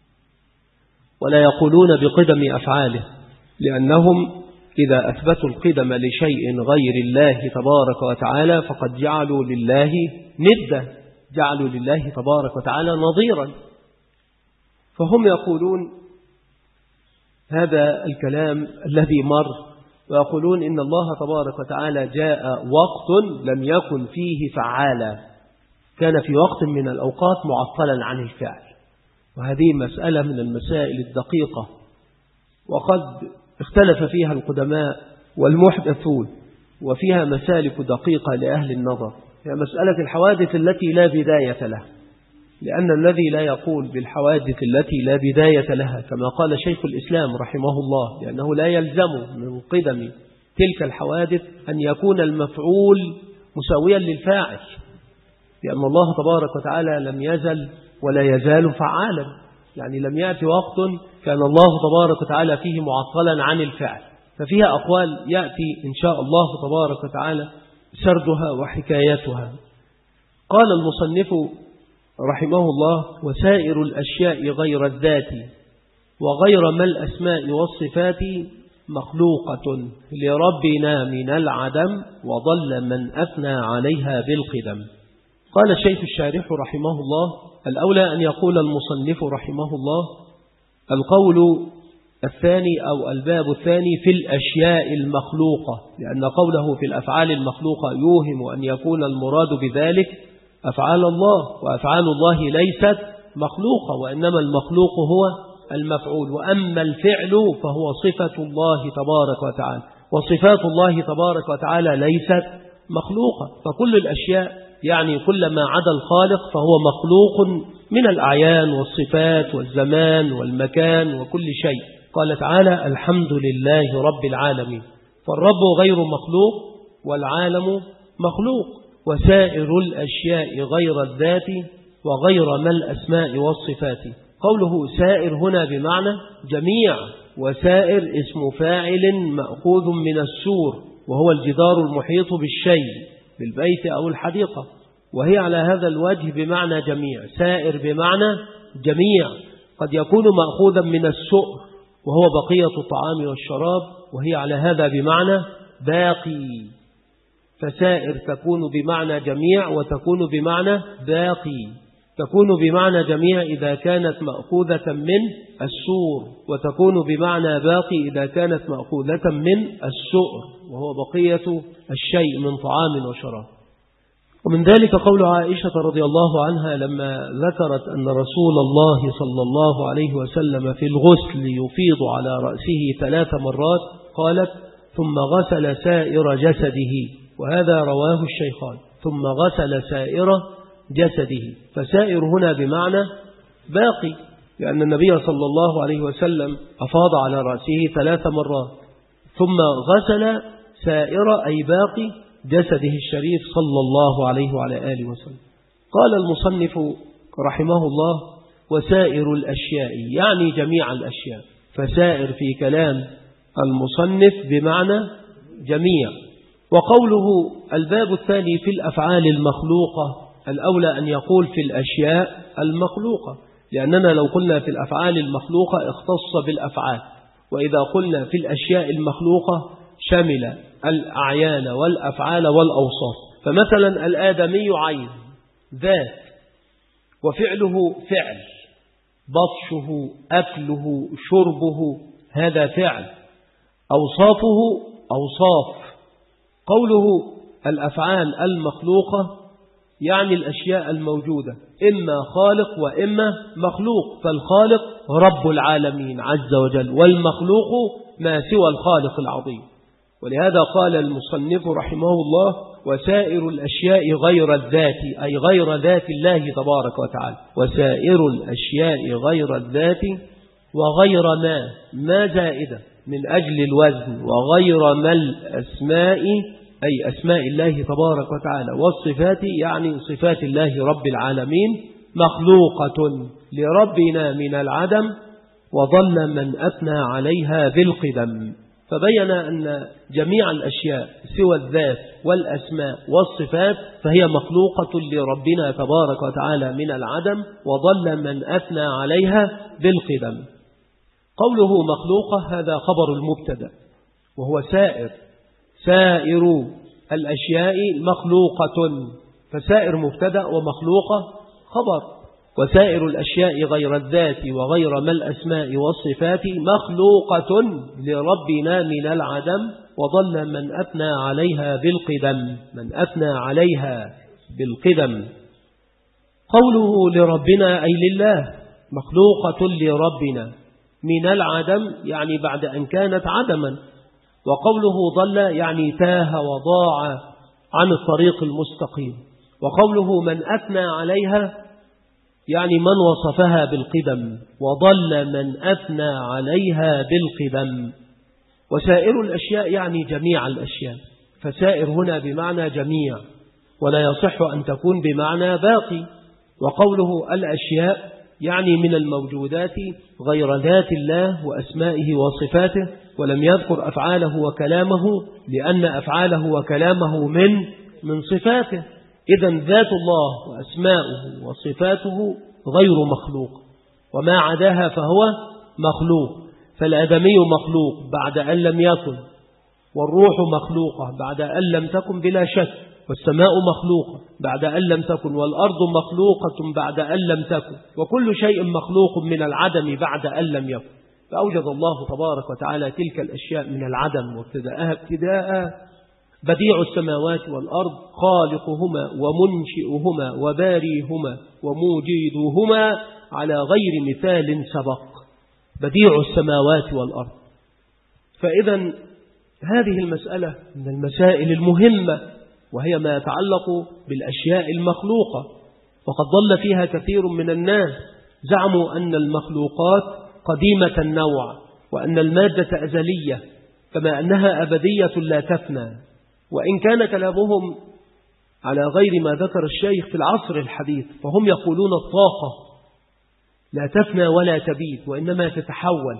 ولا يقولون بقدم أفعاله، لأنهم إذا أثبتوا القدم لشيء غير الله تبارك وتعالى فقد جعلوا لله ندة، جعلوا لله تبارك وتعالى نظيرا. فهم يقولون هذا الكلام الذي مر، ويقولون إن الله تبارك وتعالى جاء وقت لم يكن فيه فعالا، كان في وقت من الأوقات معطلا عن الفعل. وهذه مسألة من المسائل الدقيقة، وقد اختلف فيها القدماء والمحدثون، وفيها مسالك دقيقة لأهل النظر. هي مسألة الحوادث التي لا بداية لها، لأن الذي لا يقول بالحوادث التي لا بداية لها كما قال شيخ الإسلام رحمه الله، لأنه لا يلزم من قدم تلك الحوادث أن يكون المفعول مساويا للفاعل، لأن الله تبارك وتعالى لم يزل ولا يزال فعالا، يعني لم يأتي وقت كان الله تبارك وتعالى فيه معطلا عن الفعل. ففيها أقوال يأتي إن شاء الله تبارك وتعالى سردها وحكايتها. قال المصنف رحمه الله: وسائر الأشياء غير الذات وغير ما الأسماء والصفات مخلوقة لربنا من العدم وضل من أثنى عليها بالقدم. قال الشيخ الشارح رحمه الله: الأولى أن يقول المصنف رحمه الله القول الثاني أو الباب الثاني في الأشياء المخلوقة، لأن قوله في الأفعال المخلوقة يوهم أن يكون المراد بذلك أفعال الله، وأفعال الله ليست مخلوقة، وإنما المخلوق هو المفعول، وأما الفعل فهو صفة الله تبارك وتعالى، وصفات الله تبارك وتعالى ليست مخلوقة. فكل الأشياء يعني كل ما عدا الخالق فهو مخلوق من الأعيان والصفات والزمان والمكان وكل شيء. قال تعالى الحمد لله رب العالمين، فالرب غير مخلوق والعالم مخلوق، وسائر الأشياء غير الذات وغير ما الأسماء والصفات. قوله سائر هنا بمعنى جميع، وسائر اسم فاعل مأخوذ من السور، وهو الجدار المحيط بالشيء بالبيت أو الحديقة، وهي على هذا الوجه بمعنى جميع. سائر بمعنى جميع، قد يكون مأخوذا من السؤر وهو بقية الطعام والشراب، وهي على هذا بمعنى باقي. فسائر تكون بمعنى جميع وتكون بمعنى باقي. تكون بمعنى جميع إذا كانت مأخوذة من السور، وتكون بمعنى باقي إذا كانت مأخوذة من السؤر وهو بقية الشيء من طعام وشراب. ومن ذلك قول عائشة رضي الله عنها لما ذكرت أن رسول الله صلى الله عليه وسلم في الغسل يفيض على رأسه 3 مرات، قالت ثم غسل سائر جسده، وهذا رواه الشيخان، ثم غسل سائر جسده. فسائر هنا بمعنى باقي، لأن النبي صلى الله عليه وسلم أفاض على رأسه 3 مرات، ثم غسل سائر أي باقي جسده الشريف صلى الله عليه وعلى آله وسلم. قال المصنف رحمه الله وسائر الأشياء يعني جميع الأشياء. فسائر في كلام المصنف بمعنى جميع. وقوله الباب الثاني في الأفعال المخلوقة، الأولى أن يقول في الأشياء المخلوقة، لأننا لو قلنا في الأفعال المخلوقة اختص بالأفعال، وإذا قلنا في الأشياء المخلوقة شمل الأعيان والأفعال والأوصاف. فمثلا الآدمي عين ذات، وفعله فعل، بطشه أكله شربه هذا فعل، أوصافه أوصاف. قوله الأفعال المخلوقة يعني الأشياء الموجودة، إما خالق وإما مخلوق. فالخالق رب العالمين عز وجل، والمخلوق ما سوى الخالق العظيم. ولهذا قال المصنف رحمه الله وسائر الأشياء غير الذات، أي غير ذات الله تبارك وتعالى. وسائر الأشياء غير الذات وغير ما زائدة من أجل الوزن، وغير ما الأسماء أي أسماء الله تبارك وتعالى، والصفات يعني صفات الله رب العالمين، مخلوقة لربنا من العدم، وظل من أثنى عليها بالقدم. فبين أن جميع الأشياء سوى الذات والأسماء والصفات فهي مخلوقة لربنا تبارك وتعالى من العدم، وظل من أثنى عليها بالقدم. قوله مخلوقة هذا خبر المبتدأ، وهو سائر الأشياء مخلوقة. فسائر مبتدأ ومخلوقة خبر. وسائر الأشياء غير الذات وغير ما الأسماء والصفات مخلوقة لربنا من العدم، وظل من أثنى عليها بالقدم. من أثنى عليها بالقدم. قوله لربنا أي لله، مخلوقة لربنا من العدم يعني بعد أن كانت عدما. وقوله ضل يعني تاه وضاع عن الطريق المستقيم. وقوله من أثنى عليها يعني من وصفها بالقدم، وضل من أثنى عليها بالقدم. وسائر الأشياء يعني جميع الأشياء. فسائر هنا بمعنى جميع، ولا يصح أن تكون بمعنى باقي. وقوله الأشياء يعني من الموجودات غير ذات الله وأسمائه وصفاته، ولم يذكر أفعاله وكلامه لأن أفعاله وكلامه من صفاته. إذن ذات الله وأسماؤه وصفاته غير مخلوق، وما عداها فهو مخلوق. فالآدمي مخلوق بعد أن لم يكن، والروح مخلوقة بعد أن لم تكن بلا شك، والسماء مخلوقة بعد أن لم تكن، والأرض مخلوقة بعد أن لم تكن، وكل شيء مخلوق من العدم بعد أن لم يكن. فأوجد الله تبارك وتعالى تلك الأشياء من العدم وابتداءها ابتداء بديع السماوات والأرض، خالقهما ومنشئهما وباريهما وموجدهما على غير مثال سبق. بديع السماوات والأرض. فإذا هذه المسألة من المسائل المهمة وهي ما يتعلق بالأشياء المخلوقة، وقد ضل فيها كثير من الناس، زعموا أن المخلوقات قديمة النوع، وأن المادة أزلية كما أنها أبدية لا تفنى. وإن كان كلامهم على غير ما ذكر الشيخ في العصر الحديث، فهم يقولون الطاقة لا تفنى ولا تبيد وإنما تتحول،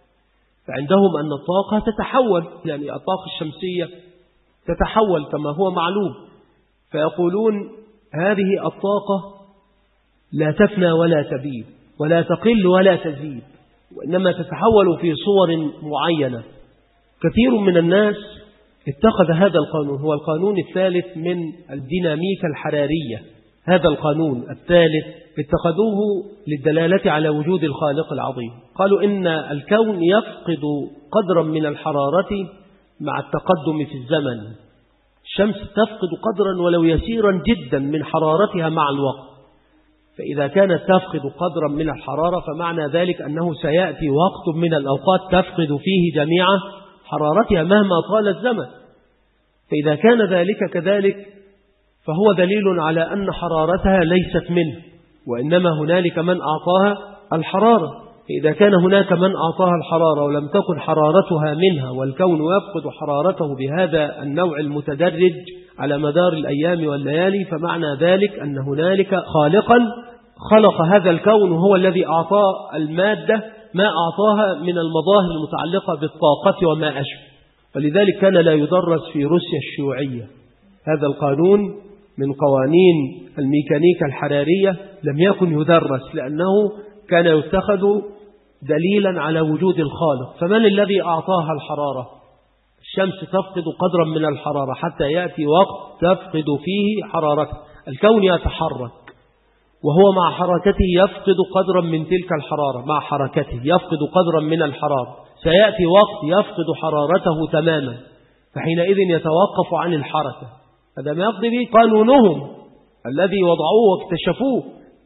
فعندهم أن الطاقة تتحول، يعني الطاقة الشمسية تتحول كما هو معلوم، فيقولون هذه الطاقة لا تفنى ولا تبيد ولا تقل ولا تزيد، وإنما تتحول في صور معينة. كثير من الناس اتخذ هذا القانون، هو القانون الثالث من الديناميكا الحرارية، هذا القانون الثالث اتخذوه للدلالة على وجود الخالق العظيم. قالوا إن الكون يفقد قدرا من الحرارة مع التقدم في الزمن، الشمس تفقد قدرا ولو يسيرا جدا من حرارتها مع الوقت، فإذا كانت تفقد قدرا من الحرارة فمعنى ذلك أنه سيأتي وقت من الأوقات تفقد فيه جميع حرارتها مهما طال الزمن. فإذا كان ذلك كذلك فهو دليل على أن حرارتها ليست منه، وإنما هنالك من أعطاها الحرارة. فإذا كان هناك من أعطاها الحرارة ولم تكن حرارتها منها، والكون يفقد حرارته بهذا النوع المتدرج على مدار الأيام والليالي، فمعنى ذلك أن هنالك خالقا خلق هذا الكون، وهو الذي أعطى المادة ما أعطاها من المظاهر المتعلقة بالطاقة وما أشبه. ولذلك كان لا يدرس في روسيا الشيوعية هذا القانون من قوانين الميكانيكا الحرارية، لم يكن يدرس لأنه كان يتخذ دليلا على وجود الخالق. فمن الذي أعطاها الحرارة؟ الشمس تفقد قدرا من الحرارة حتى يأتي وقت تفقد فيه حرارته. الكون يتحرك وهو مع حركته يفقد قدرا من تلك الحرارة، مع حركته يفقد قدرا من الحرارة، سيأتي وقت يفقد حرارته تماما، فحينئذ يتوقف عن الحركة. هذا ما يقضي به قانونهم الذي وضعوه واكتشفوه.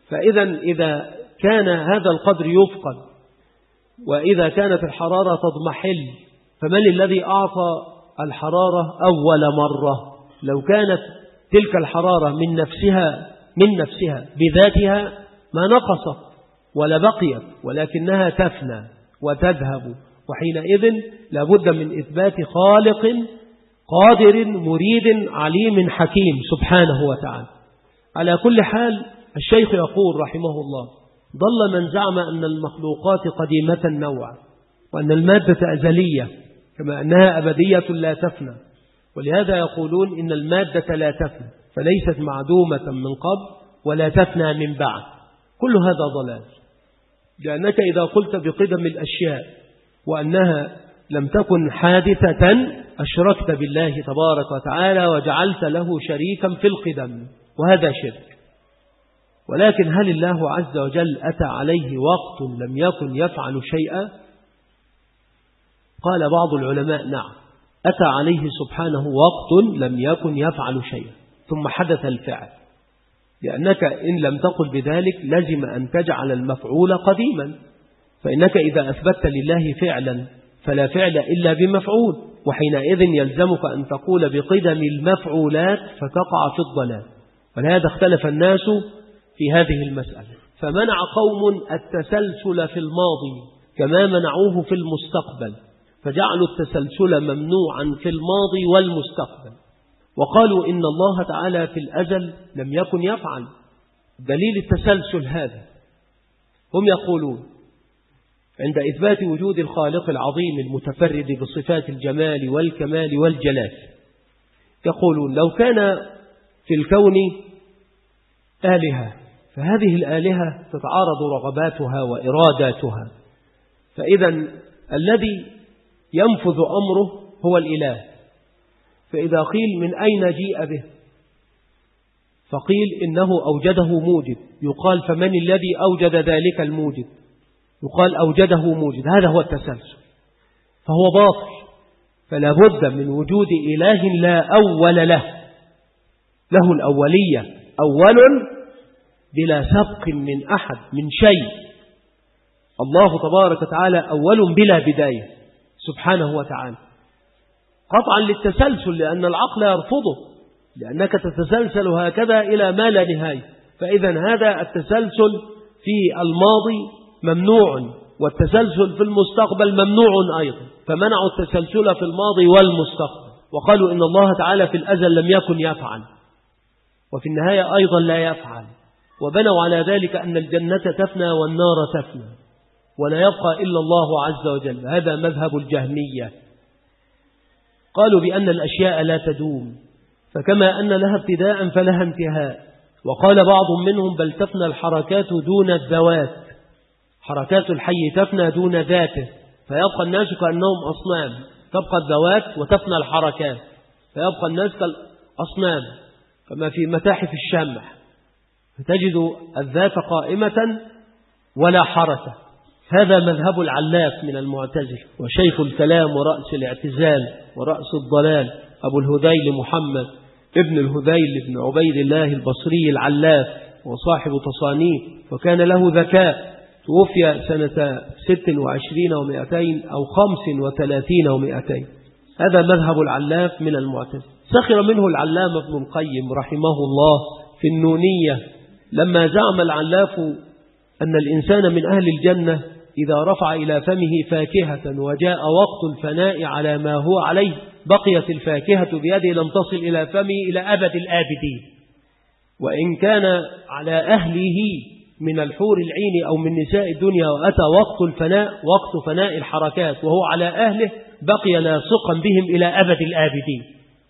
إذا كان هذا القدر يفقد وإذا كانت الحرارة تضمحل، فمن الذي أعطى الحرارة أول مرة؟ لو كانت تلك الحرارة من نفسها بذاتها ما نقصت ولا بقيت، ولكنها تفنى وتذهب، وحينئذ لابد من إثبات خالق قادر مريد عليم حكيم سبحانه وتعالى. على كل حال الشيخ يقول رحمه الله: ضل من زعم أن المخلوقات قديمة النوع، وأن المادة أزلية كما أنها أبدية لا تفنى، ولهذا يقولون إن المادة لا تفنى، فليست معدومة من قبل ولا تفنى من بعد. كل هذا ضلال، لأنك إذا قلت بقدم الأشياء وأنها لم تكن حادثة أشركت بالله تبارك وتعالى وجعلت له شريكا في القدم، وهذا شرك. ولكن هل الله عز وجل أتى عليه وقت لم يكن يفعل شيئا؟ قال بعض العلماء: نعم، أتى عليه سبحانه وقت لم يكن يفعل شيئا ثم حدث الفعل، لأنك إن لم تقل بذلك لازم أن تجعل المفعول قديما، فإنك إذا أثبت لله فعلا فلا فعل إلا بمفعول، وحينئذ يلزمك أن تقول بقدم المفعولات فتقع في الضلال. ولهذا اختلف الناس في هذه المسألة، فمنع قوم التسلسل في الماضي كما منعوه في المستقبل، فجعلوا التسلسل ممنوعا في الماضي والمستقبل، وقالوا إن الله تعالى في الأزل لم يكن يفعل. دليل التسلسل هذا هم يقولون عند إثبات وجود الخالق العظيم المتفرد بصفات الجمال والكمال والجلال، يقولون لو كان في الكون آلهة فهذه الآلهة تتعارض رغباتها وإراداتها، فإذا الذي ينفذ أمره هو الإله. فإذا قيل من أين جيء به فقيل إنه أوجده موجد، يقال فمن الذي أوجد ذلك الموجد؟ يقال أوجده موجد. هذا هو التسلسل، فهو باطل. فلا بد من وجود إله لا أول له، له الأولية، أول بلا سبق من أحد من شيء. الله تبارك وتعالى أول بلا بداية سبحانه وتعالى، قطعا للتسلسل، لأن العقل يرفضه، لأنك تتسلسل هكذا إلى ما لا نهاية. فإذا هذا التسلسل في الماضي ممنوع، والتسلسل في المستقبل ممنوع أيضا، فمنعوا التسلسل في الماضي والمستقبل، وقالوا إن الله تعالى في الأزل لم يكن يفعل، وفي النهاية أيضا لا يفعل، وبنوا على ذلك أن الجنة تفنى والنار تفنى ولا يبقى إلا الله عز وجل. هذا مذهب الجهمية. قالوا بأن الأشياء لا تدوم، فكما أن لها ابتداء فلها انتهاء. وقال بعض منهم بل تفنى الحركات دون الذوات، حركات الحي تفنى دون ذاته، فيبقى الناس كأنهم أصنام، تبقى الذوات وتفنى الحركات، فيبقى الناس كالأصنام كما في متاحف الشمع، فتجد الذات قائمة ولا حركة. هذا مذهب العلاف من المعتزلة، وشيخ الكلام ورأس الاعتزال ورأس الضلال أبو الهذيل محمد ابن الهذيل بن عبيد الله البصري العلاف، وصاحب تصانيف، وكان له ذكاء، توفي سنة 26 و200 أو 35 و200. هذا مذهب العلاف من المعتزلة. سخر منه العلامة ابن القيم رحمه الله في النونية لما زعم العلاف أن الإنسان من أهل الجنة إذا رفع إلى فمه فاكهة وجاء وقت الفناء على ما هو عليه بقيت الفاكهة بيده لم تصل إلى فمه إلى أبد الآبدين، وإن كان على أهله من الحور العين أو من نساء الدنيا وأتى وقت الفناء وقت فناء الحركات وهو على أهله بقي لاصقا بهم إلى أبد الآبدين.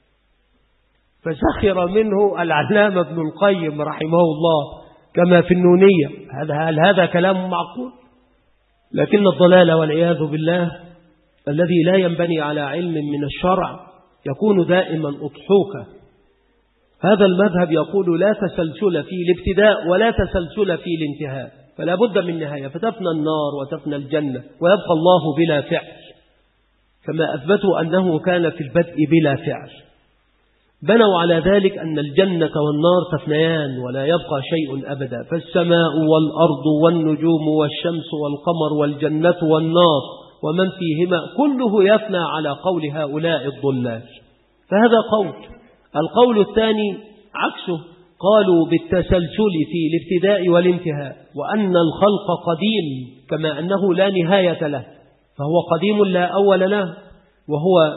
فسخر منه العلامة ابن القيم رحمه الله كما في النونية. هل هذا كلام معقول؟ لكن الضلال والعياذ بالله الذي لا ينبني على علم من الشرع يكون دائما أضحوكا. هذا المذهب يقول لا تسلسل في الابتداء ولا تسلسل في الانتهاء، فلا بد من نهاية، فتفنى النار وتفنى الجنة ويبقى الله بلا فعل، كما أثبتوا أنه كان في البدء بلا فعل. بنوا على ذلك أن الجنة والنار تفنيان ولا يبقى شيء أبدا، فالسماء والأرض والنجوم والشمس والقمر والجنة والنار ومن فيهما كله يفنى على قول هؤلاء الضلال. فهذا قول. القول الثاني عكسه، قالوا بالتسلسل في الابتداء والانتهاء، وأن الخلق قديم كما أنه لا نهاية له، فهو قديم لا أول له، وهو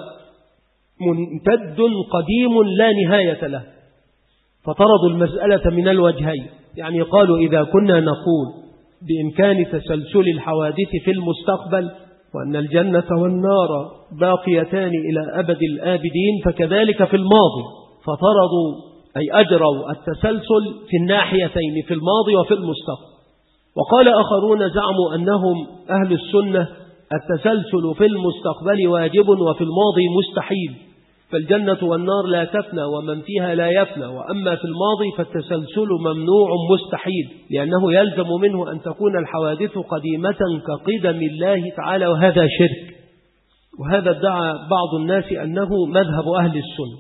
ممتد قديم لا نهاية له، فطردوا المسألة من الوجهين. يعني قالوا إذا كنا نقول بإمكان تسلسل الحوادث في المستقبل وأن الجنة والنار باقيتان إلى أبد الآبدين فكذلك في الماضي، فطردوا أي أجروا التسلسل في الناحيتين في الماضي وفي المستقبل. وقال آخرون زعموا أنهم أهل السنة التسلسل في المستقبل واجب وفي الماضي مستحيل، فالجنة والنار لا تفنى ومن فيها لا يفنى، وأما في الماضي فالتسلسل ممنوع مستحيل، لأنه يلزم منه أن تكون الحوادث قديمة كقدم الله تعالى، وهذا شرك. وهذا ادعى بعض الناس أنه مذهب أهل السنة.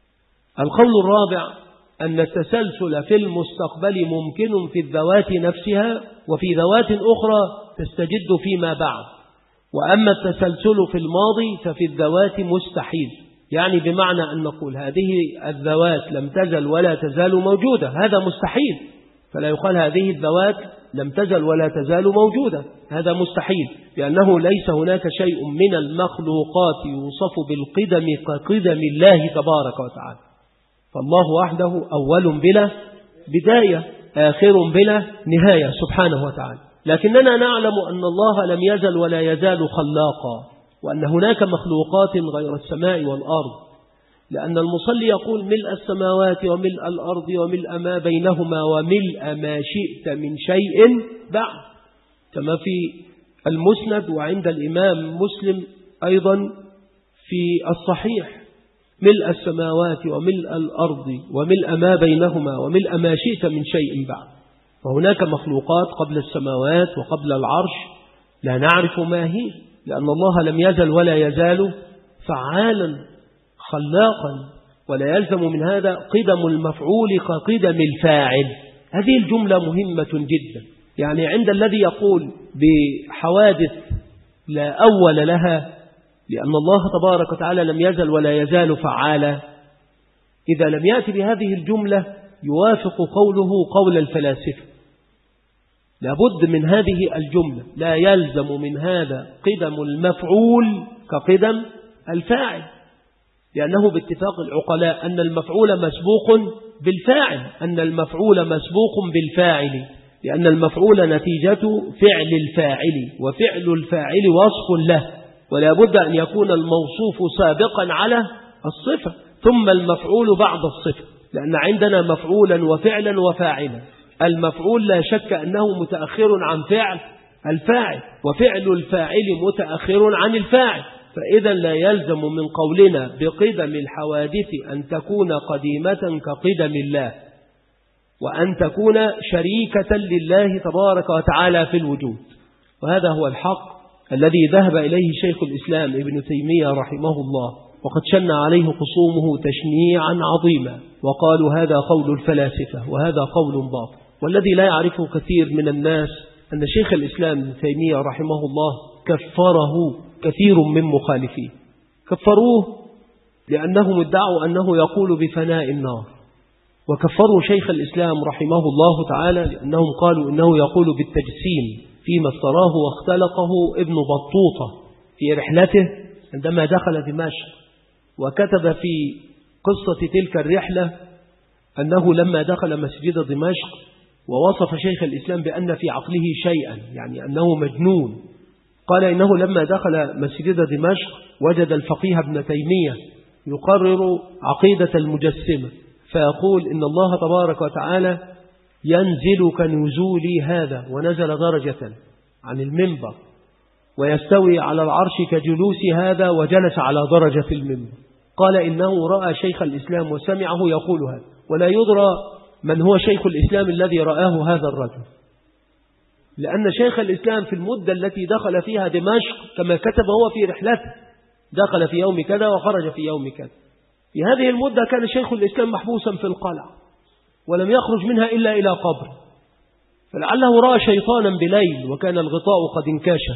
القول الرابع أن التسلسل في المستقبل ممكن في الذوات نفسها وفي ذوات أخرى تستجد فيما بعد، وأما التسلسل في الماضي ففي الذوات مستحيل. يعني بمعنى أن نقول هذه الذوات لم تزل ولا تزال موجودة، هذا مستحيل، فلا يقال هذه الذوات لم تزل ولا تزال موجودة، هذا مستحيل، لأنه ليس هناك شيء من المخلوقات يوصف بالقدم كقدم الله تبارك وتعالى. فالله وحده أول بلا بداية، آخر بلا نهاية سبحانه وتعالى. لكننا نعلم أن الله لم يزل ولا يزال خلاقا، وأن هناك مخلوقات غير السماء والأرض، لأن المصلي يقول ملء السماوات وملء الأرض وملء ما بينهما وملء ما شئت من شيء بعد، كما في المسند وعند الإمام مسلم أيضا في الصحيح، ملء السماوات وملء الأرض وملء ما بينهما وملء ما شئت من شيء بعد. فهناك مخلوقات قبل السماوات وقبل العرش لا نعرف ما هي، لأن الله لم يزل ولا يزال فعالا خلاقا، ولا يلزم من هذا قدم المفعول كقدم الفاعل. هذه الجملة مهمة جدا. يعني عند الذي يقول بحوادث لا أول لها لأن الله تبارك وتعالى لم يزل ولا يزال فعالا، إذا لم يأتي بهذه الجملة يوافق قوله قول الفلاسفة. لابد من هذه الجملة، لا يلزم من هذا قدم المفعول كقدم الفاعل، لأنه باتفاق العقلاء أن المفعول مسبوق بالفاعل، أن المفعول مسبوق بالفاعل، لأن المفعول نتيجة فعل الفاعل، وفعل الفاعل وصف له، ولا بد أن يكون الموصوف سابقا على الصفة ثم المفعول بعد الصفة، لأن عندنا مفعولا وفعلا وفاعلا. المفعول لا شك أنه متأخر عن فعل الفاعل، وفعل الفاعل متأخر عن الفاعل، فإذا لا يلزم من قولنا بقدم الحوادث أن تكون قديمة كقدم الله، وأن تكون شريكة لله تبارك وتعالى في الوجود. وهذا هو الحق الذي ذهب إليه شيخ الإسلام ابن تيمية رحمه الله، وقد شن عليه خصومه تشنيعا عظيما، وقالوا هذا قول الفلاسفة وهذا قول باطل. والذي لا يعرفه كثير من الناس أن شيخ الإسلام ابن تيمية رحمه الله كفره كثير من مخالفيه، كفروه لأنهم ادعوا أنه يقول بفناء النار، وكفروا شيخ الإسلام رحمه الله تعالى لأنهم قالوا إنه يقول بالتجسيم فيما افتراه واختلقه ابن بطوطة في رحلته عندما دخل دمشق، وكتب في قصة تلك الرحلة أنه لما دخل مسجد دمشق ووصف شيخ الإسلام بأن في عقله شيئا، يعني أنه مجنون، قال إنه لما دخل مسجد دمشق وجد الفقيه ابن تيمية يقرر عقيدة المجسمة، فيقول إن الله تبارك وتعالى ينزل كنزول هذا، ونزل درجة عن المنبر، ويستوي على العرش كجلوس هذا، وجلس على درجة المنبر. قال إنه رأى شيخ الإسلام وسمعه يقول هذا، ولا يدرى من هو شيخ الإسلام الذي رآه هذا الرجل، لأن شيخ الإسلام في المدة التي دخل فيها دمشق كما كتب هو في رحلته، دخل في يوم كذا وخرج في يوم كذا. في هذه المدة كان شيخ الإسلام محبوسا في القلعة ولم يخرج منها إلا إلى قبر، فلعله رأى شيطانا بليل وكان الغطاء قد انكشف.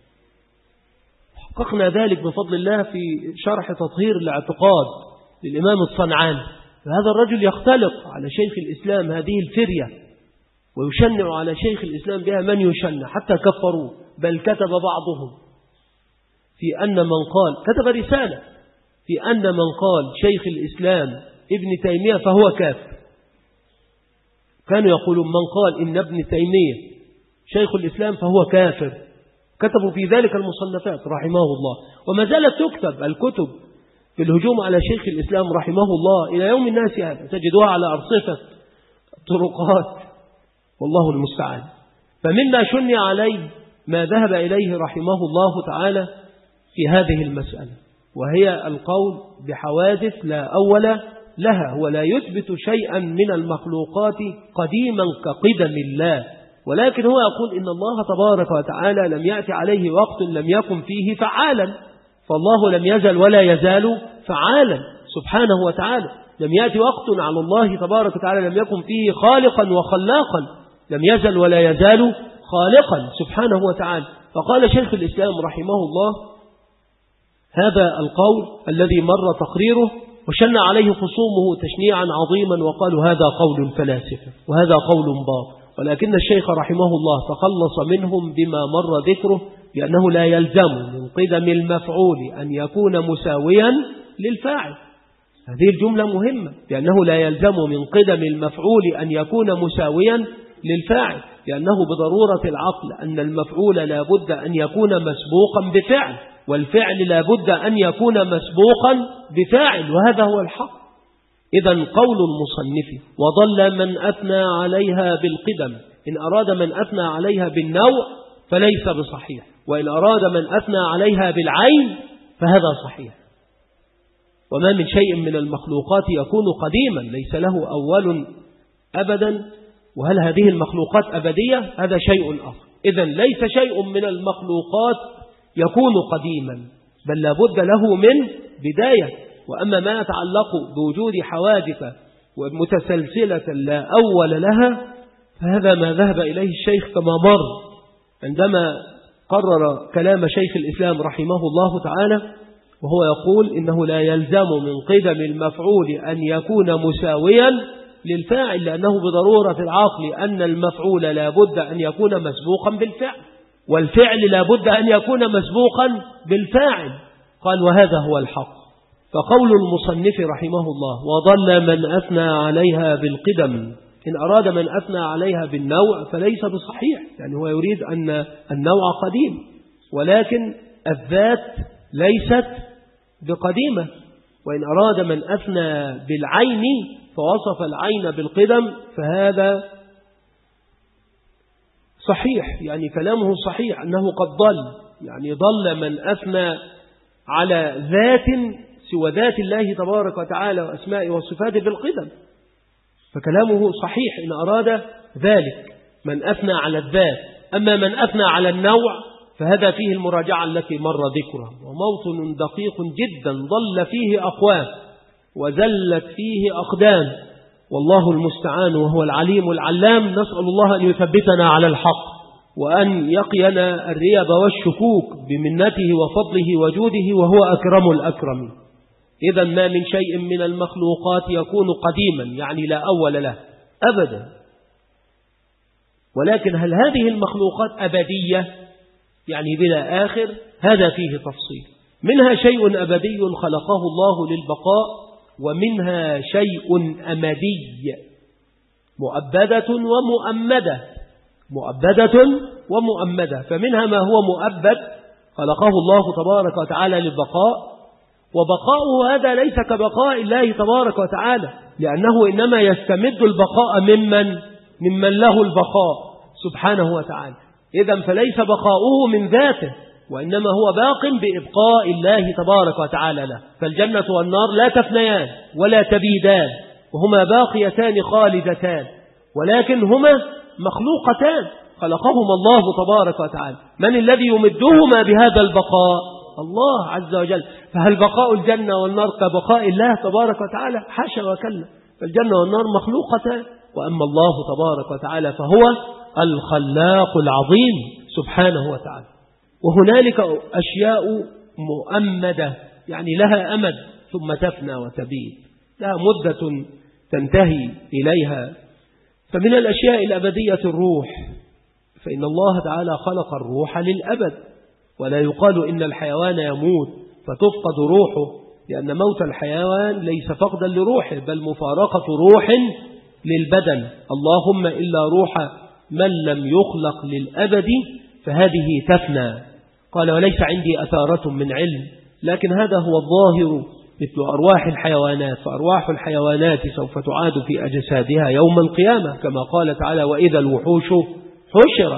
حققنا ذلك بفضل الله في شرح تطهير الاعتقاد للإمام الصنعاني. فهذا الرجل يختلق على شيخ الإسلام هذه الفرية ويشنع على شيخ الإسلام بها من يشنع، حتى كفروا، بل كتب بعضهم في أن من قال، كتب رسالة في أن من قال شيخ الإسلام ابن تيمية فهو كافر. كانوا يقولون من قال إن ابن تيمية شيخ الإسلام فهو كافر، كتبوا في ذلك المصنفات رحمه الله، وما زالت تكتب الكتب في الهجوم على شيخ الإسلام رحمه الله إلى يوم الناس هذا، تجدوها على أرصفة طرقات، والله المستعان. فمما شنع عليه ما ذهب إليه رحمه الله تعالى في هذه المسألة، وهي القول بحوادث لا أول لها، ولا يثبت شيئا من المخلوقات قديما كقدم الله، ولكن هو يقول إن الله تبارك وتعالى لم يأتي عليه وقت لم يكن فيه فعالا، فالله لم يزل ولا يزال فعالا سبحانه وتعالى. لم يأتي وقت على الله تبارك وتعالى لم يكن فيه خالقا وخلاقا، لم يزل ولا يزال خالقا سبحانه وتعالى. فقال شيخ الإسلام رحمه الله هذا القول الذي مر تقريره، وشن عليه خصومه تشنيعا عظيما، وقالوا هذا قول الفلاسفة وهذا قول باطل. ولكن الشيخ رحمه الله تخلص منهم بما مر ذكره، لأنه لا يلزم من قدم المفعول أن يكون مساويا للفاعل. هذه الجملة مهمة، لأنه لا يلزم من قدم المفعول أن يكون مساويا للفاعل، لأنه بضرورة العقل أن المفعول لا بد أن يكون مسبوقا بفعل، والفعل لا بد أن يكون مسبوقا بفاعل، وهذا هو الحق. إذن قول المصنف وضل من أثنى عليها بالقدم، إن أراد من أثنى عليها بالنوع فليس بصحيح، وإن أراد من أثنى عليها بالعين فهذا صحيح. وما من شيء من المخلوقات يكون قديما ليس له أول أبدا، وهل هذه المخلوقات أبدية؟ هذا شيء آخر. إذن ليس شيء من المخلوقات يكون قديما، بل لابد له من بداية. وأما ما يتعلق بوجود حوادث ومتسلسلة لا أول لها فهذا ما ذهب إليه الشيخ كما مر عندما قرر كلام شيخ الإسلام رحمه الله تعالى، وهو يقول إنه لا يلزم من قدم المفعول أن يكون مساويا للفاعل، لأنه بضرورة العقل أن المفعول لا بد أن يكون مسبوقا بالفعل، والفعل لا بد أن يكون مسبوقا بالفاعل. قال وهذا هو الحق. فقول المصنف رحمه الله وضل من أثنى عليها بالقدم، إن أراد من أثنى عليها بالنوع فليس بصحيح، يعني هو يريد أن النوع قديم، ولكن الذات ليست بقديمة. وإن أراد من أثنى بالعين فوصف العين بالقدم فهذا صحيح، يعني كلامه صحيح أنه قد ضل، يعني ضل من أثنى على ذات سوى ذات الله تبارك وتعالى وأسمائه وصفاته بالقدم، فكلامه صحيح إن أراد ذلك من أثنى على الذات. أما من أثنى على النوع فهذا فيه المراجعة التي مر ذكرها، وموطن دقيق جدا ضل فيه أقوام وزلت فيه أقدام، والله المستعان وهو العليم العلام. نسأل الله أن يثبتنا على الحق وأن يقينا الريب والشكوك بمنته وفضله وجوده، وهو أكرم الأكرم. إذا ما من شيء من المخلوقات يكون قديما، يعني لا أول له أبدا. ولكن هل هذه المخلوقات أبدية يعني بلا آخر؟ هذا فيه تفصيل. منها شيء أبدي خلقه الله للبقاء، ومنها شيء أمدي مؤبدة ومؤمدة. فمنها ما هو مؤبد خلقه الله تبارك وتعالى للبقاء، وبقاؤه هذا ليس كبقاء الله تبارك وتعالى، لأنه إنما يستمد البقاء ممن له البقاء سبحانه وتعالى. إذن فليس بقاؤه من ذاته، وإنما هو باق بإبقاء الله تبارك وتعالى له. فالجنة والنار لا تفنيان ولا تبيدان، وهما باقيتان خالدتان، ولكن هما مخلوقتان خلقهما الله تبارك وتعالى. من الذي يمدهما بهذا البقاء؟ الله عز وجل. فهل بقاء الجنة والنار كبقاء الله تبارك وتعالى؟ حاشا وكلا. فالجنة والنار مخلوقتان، وأما الله تبارك وتعالى فهو الخلاق العظيم سبحانه وتعالى. وهنالك أشياء مؤمدة، يعني لها أمد ثم تفنى وتبيد، لها مدة تنتهي إليها. فمن الأشياء الأبدية الروح، فإن الله تعالى خلق الروح للأبد، ولا يقال إن الحيوان يموت فتفقد روحه، لأن موت الحيوان ليس فقدا لروحه بل مفارقة روح للبدن. اللهم إلا روح من لم يخلق للأبد فهذه تفنى. قال وليس عندي أثارة من علم، لكن هذا هو الظاهر مثل أرواح الحيوانات، فأرواح الحيوانات سوف تعاد في أجسادها يوم القيامة كما قال تعالى وإذا الوحوش حشرت.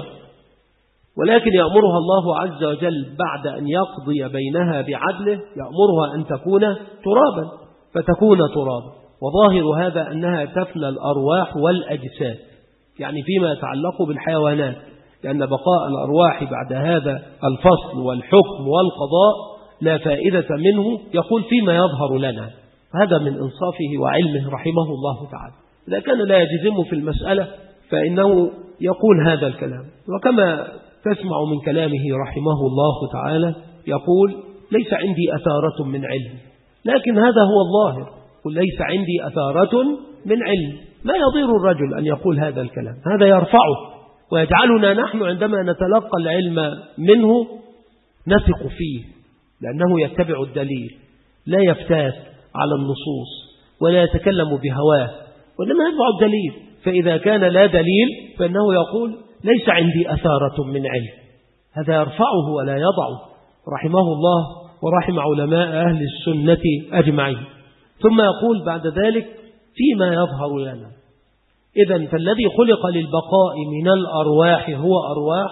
ولكن يأمرها الله عز وجل بعد أن يقضي بينها بعدله، يأمرها أن تكون ترابا فتكون ترابا. وظاهر هذا أنها تفنى الأرواح والأجساد، يعني فيما يتعلق بالحيوانات، لأن بقاء الأرواح بعد هذا الفصل والحكم والقضاء لا فائدة منه، يقول فيما يظهر لنا. هذا من إنصافه وعلمه رحمه الله تعالى. إذا كان لا يجزم في المسألة فإنه يقول هذا الكلام. وكما تسمع من كلامه رحمه الله تعالى يقول ليس عندي أثارة من علم، لكن هذا هو الظاهر، قل ليس عندي أثارة من علم. ما يضير الرجل أن يقول هذا الكلام، هذا يرفعه ويجعلنا نحن عندما نتلقى العلم منه نثق فيه، لأنه يتبع الدليل، لا يفتات على النصوص ولا يتكلم بهواه، وإنما يتبع الدليل. فإذا كان لا دليل فإنه يقول ليس عندي أثارة من علم، هذا يرفعه ولا يضعه رحمه الله ورحم علماء أهل السنة أجمعين. ثم يقول بعد ذلك فيما يظهر لنا. إذن فالذي خلق للبقاء من الأرواح هو أرواح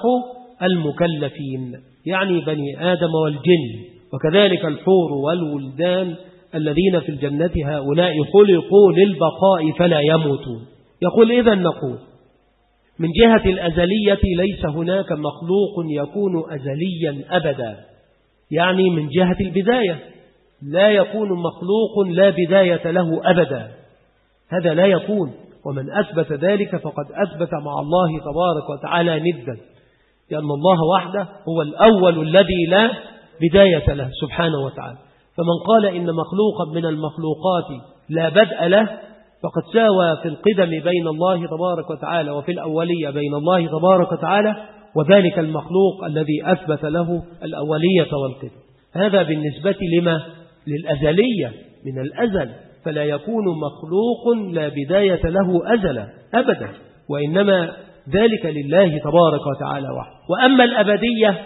المكلفين، يعني بني آدم والجن، وكذلك الحور والولدان الذين في الجنة، هؤلاء خلقوا للبقاء فلا يموتون. يقول إذن نقول من جهة الأزلية ليس هناك مخلوق يكون أزليا أبدا، يعني من جهة البداية لا يكون مخلوق لا بداية له أبدا، هذا لا يكون. ومن أثبت ذلك فقد أثبت مع الله تبارك وتعالى ندا، لأن الله وحده هو الأول الذي لا بداية له سبحانه وتعالى. فمن قال إن مخلوقا من المخلوقات لا بدء له فقد ساوى في القدم بين الله تبارك وتعالى وفي الأولية بين الله تبارك وتعالى، وذلك المخلوق الذي أثبت له الأولية والقدم. هذا بالنسبة لما؟ للأزلية من الأزل، فلا يكون مخلوق لا بداية له أزلا أبدا، وإنما ذلك لله تبارك وتعالى وحده. وأما الأبدية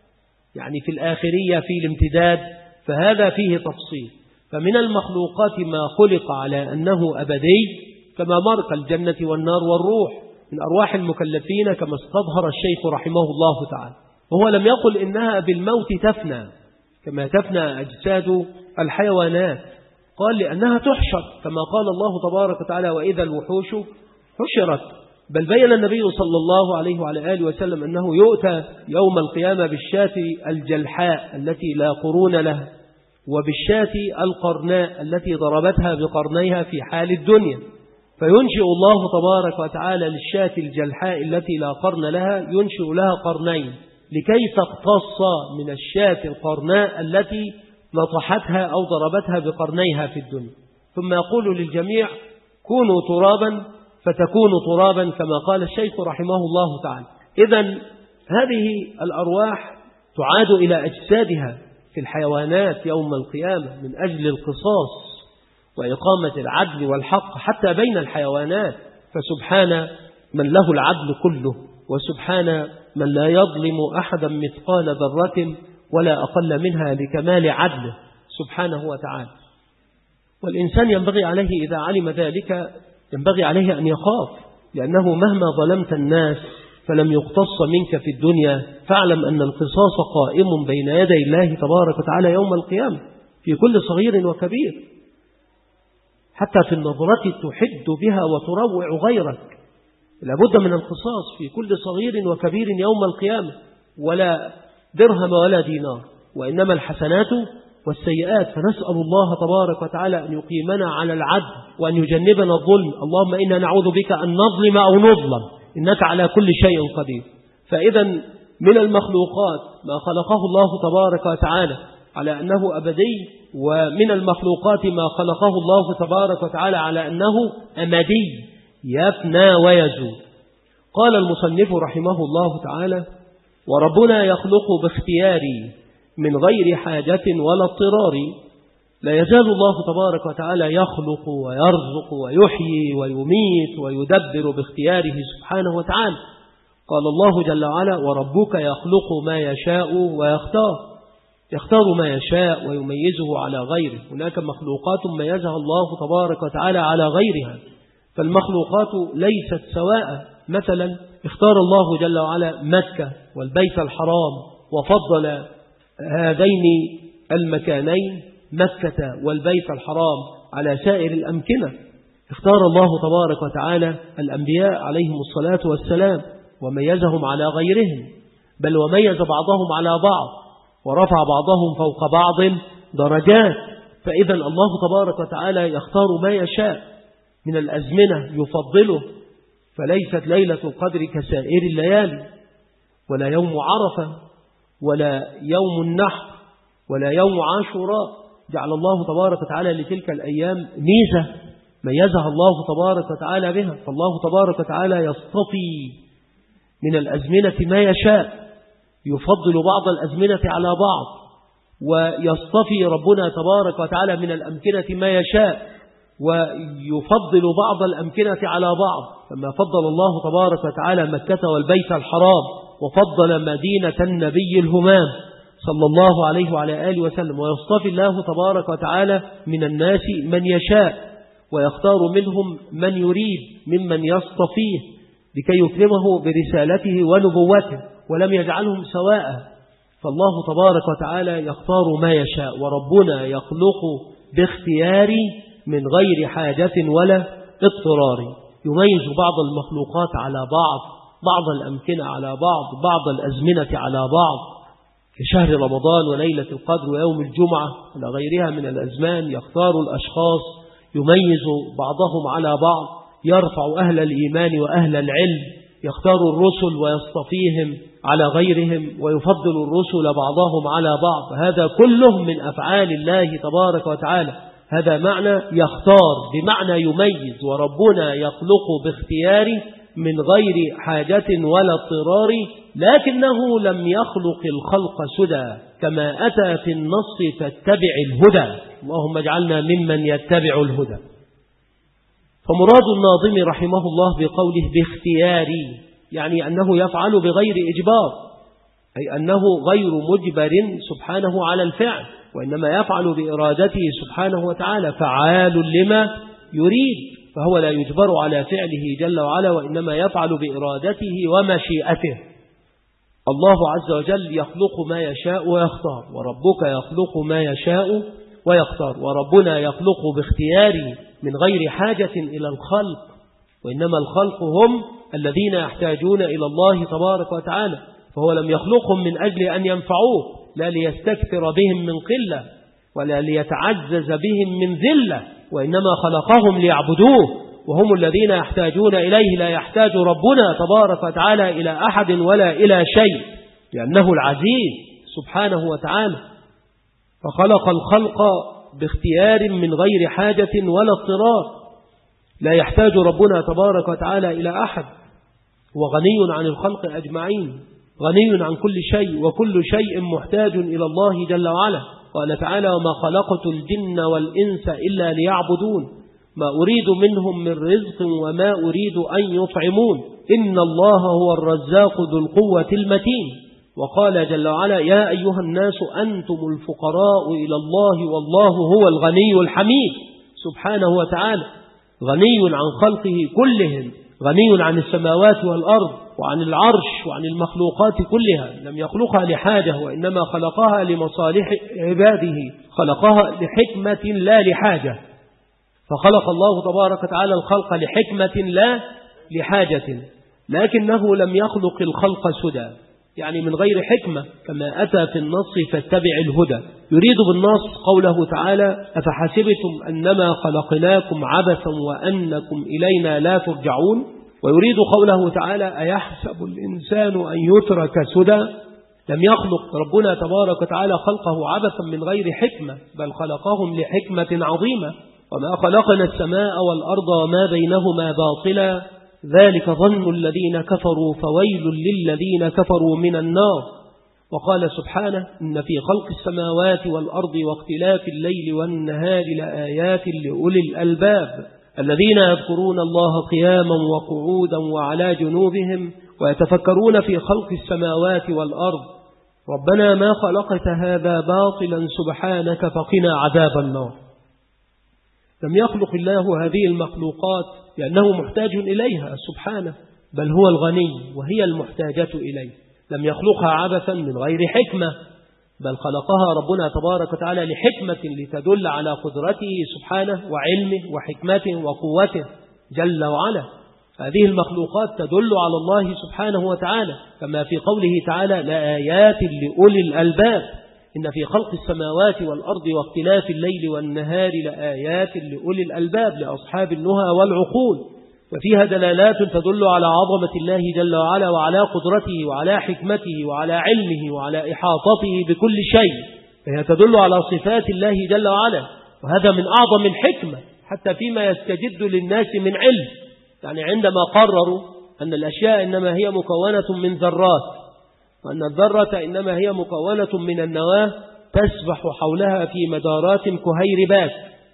يعني في الآخرية في الامتداد فهذا فيه تفصيل. فمن المخلوقات ما خلق على أنه أبدي كما مر الجنة والنار والروح من أرواح المكلفين كما استظهر الشيخ رحمه الله تعالى، وهو لم يقل إنها بالموت تفنى كما تفنى أجساد الحيوانات، قال لأنها تحشر كما قال الله تبارك وتعالى وإذا الوحوش حشرت. بل بين النبي صلى الله عليه وعلى آله وسلم أنه يؤتى يوم القيامة بالشاة الجلحاء التي لا قرون لها، وبالشاة القرناء التي ضربتها بقرنيها في حال الدنيا، فينشئ الله تبارك وتعالى للشاة الجلحاء التي لا قرن لها ينشئ لها قرنين لكي تقتص من الشاة القرناء التي نطحتها أو ضربتها بقرنيها في الدنيا، ثم يقول للجميع كونوا ترابا فتكون ترابا كما قال الشيخ رحمه الله تعالى. إذن هذه الأرواح تعاد إلى أجسادها في الحيوانات يوم القيامة من أجل القصاص وإقامة العدل والحق حتى بين الحيوانات، فسبحان من له العدل كله، وسبحان من لا يظلم أحدا مثقال ذرة ولا أقل منها لكمال عدله سبحانه وتعالى. والإنسان ينبغي عليه إذا علم ذلك ينبغي عليه أن يخاف، لأنه مهما ظلمت الناس فلم يقتص منك في الدنيا فاعلم أن القصاص قائم بين يدي الله تبارك وتعالى يوم القيامة في كل صغير وكبير، حتى في النظرة تحد بها وتروع غيرك. لابد من القصاص في كل صغير وكبير يوم القيامة، ولا درهم ولا دينار، وإنما الحسنات والسيئات. فنسأل الله تبارك وتعالى أن يقيمنا على العدل وأن يجنبنا الظلم. اللهم إنا نعوذ بك أن نظلم أو نظلم إنك على كل شيء قدير. فإذا من المخلوقات ما خلقه الله تبارك وتعالى على أنه أبدي، ومن المخلوقات ما خلقه الله تبارك وتعالى على أنه أمدي يفنى ويزول. قال المصنف رحمه الله تعالى وربنا يخلق باختياري من غير حاجة ولا اضطرار. لا يزال الله تبارك وتعالى يخلق ويرزق ويحيي ويميت ويدبر باختياره سبحانه وتعالى. قال الله جل وعلا وربك يخلق ما يشاء ويختار، يختار ما يشاء ويميزه على غيره. هناك مخلوقات ميزها الله تبارك وتعالى على غيرها، فالمخلوقات ليست سواء. مثلا اختار الله جل وعلا مكة والبيت الحرام وفضل هذين المكانين مكة والبيت الحرام على سائر الأمكنة. اختار الله تبارك وتعالى الأنبياء عليهم الصلاة والسلام وميزهم على غيرهم، بل وميز بعضهم على بعض ورفع بعضهم فوق بعض درجات. فإذا الله تبارك وتعالى يختار ما يشاء من الأزمنة يفضله، فليست ليلة القدر كسائر الليالي، ولا يوم عرفة، ولا يوم النحر، ولا يوم عاشوراء. جعل الله تبارك وتعالى لتلك الأيام ميزة ميزها الله تبارك وتعالى بها. فالله تبارك وتعالى يصطفي من الأزمنة ما يشاء، يفضل بعض الأزمنة على بعض، ويصطفي ربنا تبارك وتعالى من الأمكنة ما يشاء، ويفضل بعض الأمكنة على بعض. فما فضل الله تبارك وتعالى مكة والبيت الحرام وفضل مدينة النبي الهمام صلى الله عليه وعلى آله وسلم. ويصطفي الله تبارك وتعالى من الناس من يشاء ويختار منهم من يريد ممن يصطفيه لكي يكرمه برسالته ونبوته، ولم يجعلهم سواء. فالله تبارك وتعالى يختار ما يشاء، وربنا يخلق باختيار من غير حاجة ولا اضطرار. يميز بعض المخلوقات على بعض، بعض الأمكنة على بعض، بعض الأزمنة على بعض، كشهر رمضان وليلة القدر ويوم الجمعة إلى غيرها من الأزمان. يختار الأشخاص يميز بعضهم على بعض، يرفع أهل الإيمان وأهل العلم يختار الرسل ويصطفيهم على غيرهم ويفضل الرسل بعضهم على بعض، هذا كله من أفعال الله تبارك وتعالى. هذا معنى يختار بمعنى يميز، وربنا يخلق باختياره من غير حاجة ولا اضطرار، لكنه لم يخلق الخلق سدى كما أتى في النص فاتبع الهدى. اللهم اجعلنا ممن يتبع الهدى. فمراد الناظم رحمه الله بقوله باختياري يعني أنه يفعل بغير إجبار، أي أنه غير مجبر سبحانه على الفعل، وإنما يفعل بإرادته سبحانه وتعالى، فعال لما يريد، فهو لا يجبر على فعله جل وعلا، وإنما يفعل بإرادته ومشيئته. الله عز وجل يخلق ما يشاء ويختار، وربك يخلق ما يشاء ويختار، وربنا يخلق باختياره من غير حاجة إلى الخلق، وإنما الخلق هم الذين يحتاجون إلى الله تبارك وتعالى، فهو لم يخلقهم من أجل أن ينفعوه، لا ليستكثر بهم من قلة ولا ليتعزز بهم من ذلة، وإنما خلقهم ليعبدوه، وهم الذين يحتاجون إليه. لا يحتاج ربنا تبارك وتعالى إلى أحد ولا إلى شيء، لأنه العزيز سبحانه وتعالى، فخلق الخلق باختيار من غير حاجة ولا اضطرار. لا يحتاج ربنا تبارك وتعالى إلى أحد، وغني عن الخلق أجمعين، غني عن كل شيء، وكل شيء محتاج إلى الله جل وعلا. قال تعالى وما خلقت الجن والإنس إلا ليعبدون ما أريد منهم من رزق وما أريد أن يطعمون إن الله هو الرزاق ذو القوة المتين. وقال جل وعلا يا أيها الناس أنتم الفقراء إلى الله والله هو الغني الحميد سبحانه وتعالى، غني عن خلقه كلهم، غني عن السماوات والأرض وعن العرش وعن المخلوقات كلها، لم يخلقها لحاجة وإنما خلقها لمصالح عباده، خلقها لحكمة لا لحاجة. فخلق الله تبارك وتعالى الخلق لحكمة لا لحاجة، لكنه لم يخلق الخلق سدى، يعني من غير حكمة كما أتى في النص فاتبع الهدى. يريد بالنص قوله تعالى أفحسبتم أنما خلقناكم عبثا وأنكم إلينا لا ترجعون، ويريد قوله تعالى أيحسب الإنسان أن يترك سدى. لم يخلق ربنا تبارك وتعالى خلقه عبثا من غير حكمة، بل خلقهم لحكمة عظيمة. وما خلقنا السماء والأرض وما بينهما باطلا ذلك ظن الذين كفروا فويل للذين كفروا من النار. وقال سبحانه إن في خلق السماوات والأرض واختلاف الليل والنهار لآيات لأولي الألباب الذين يذكرون الله قياما وقعودا وعلى جنوبهم ويتفكرون في خلق السماوات والأرض ربنا ما خلقت هذا باطلا سبحانك فقنا عذاب النار. لم يخلق الله هذه المخلوقات لأنه محتاج إليها سبحانه، بل هو الغني وهي المحتاجة إليه. لم يخلقها عبثا من غير حكمة، بل خلقها ربنا تبارك وتعالى لحكمة لتدل على قدرته سبحانه وعلمه وحكمته وقوته جل وعلا. هذه المخلوقات تدل على الله سبحانه وتعالى، كما في قوله تعالى لآيات لأولي الألباب إن في خلق السماوات والأرض واختلاف الليل والنهار لآيات لأولي الألباب لأصحاب النهى والعقول. وفيها دلالات تدل على عظمة الله جل وعلا وعلى قدرته وعلى حكمته وعلى علمه وعلى إحاطته بكل شيء، فهي تدل على صفات الله جل وعلا، وهذا من أعظم الحكمة حتى فيما يستجد للناس من علم. يعني عندما قرروا أن الأشياء إنما هي مكونة من ذرات، وأن الذرة إنما هي مكونة من النواة تسبح حولها في مدارات كهيربات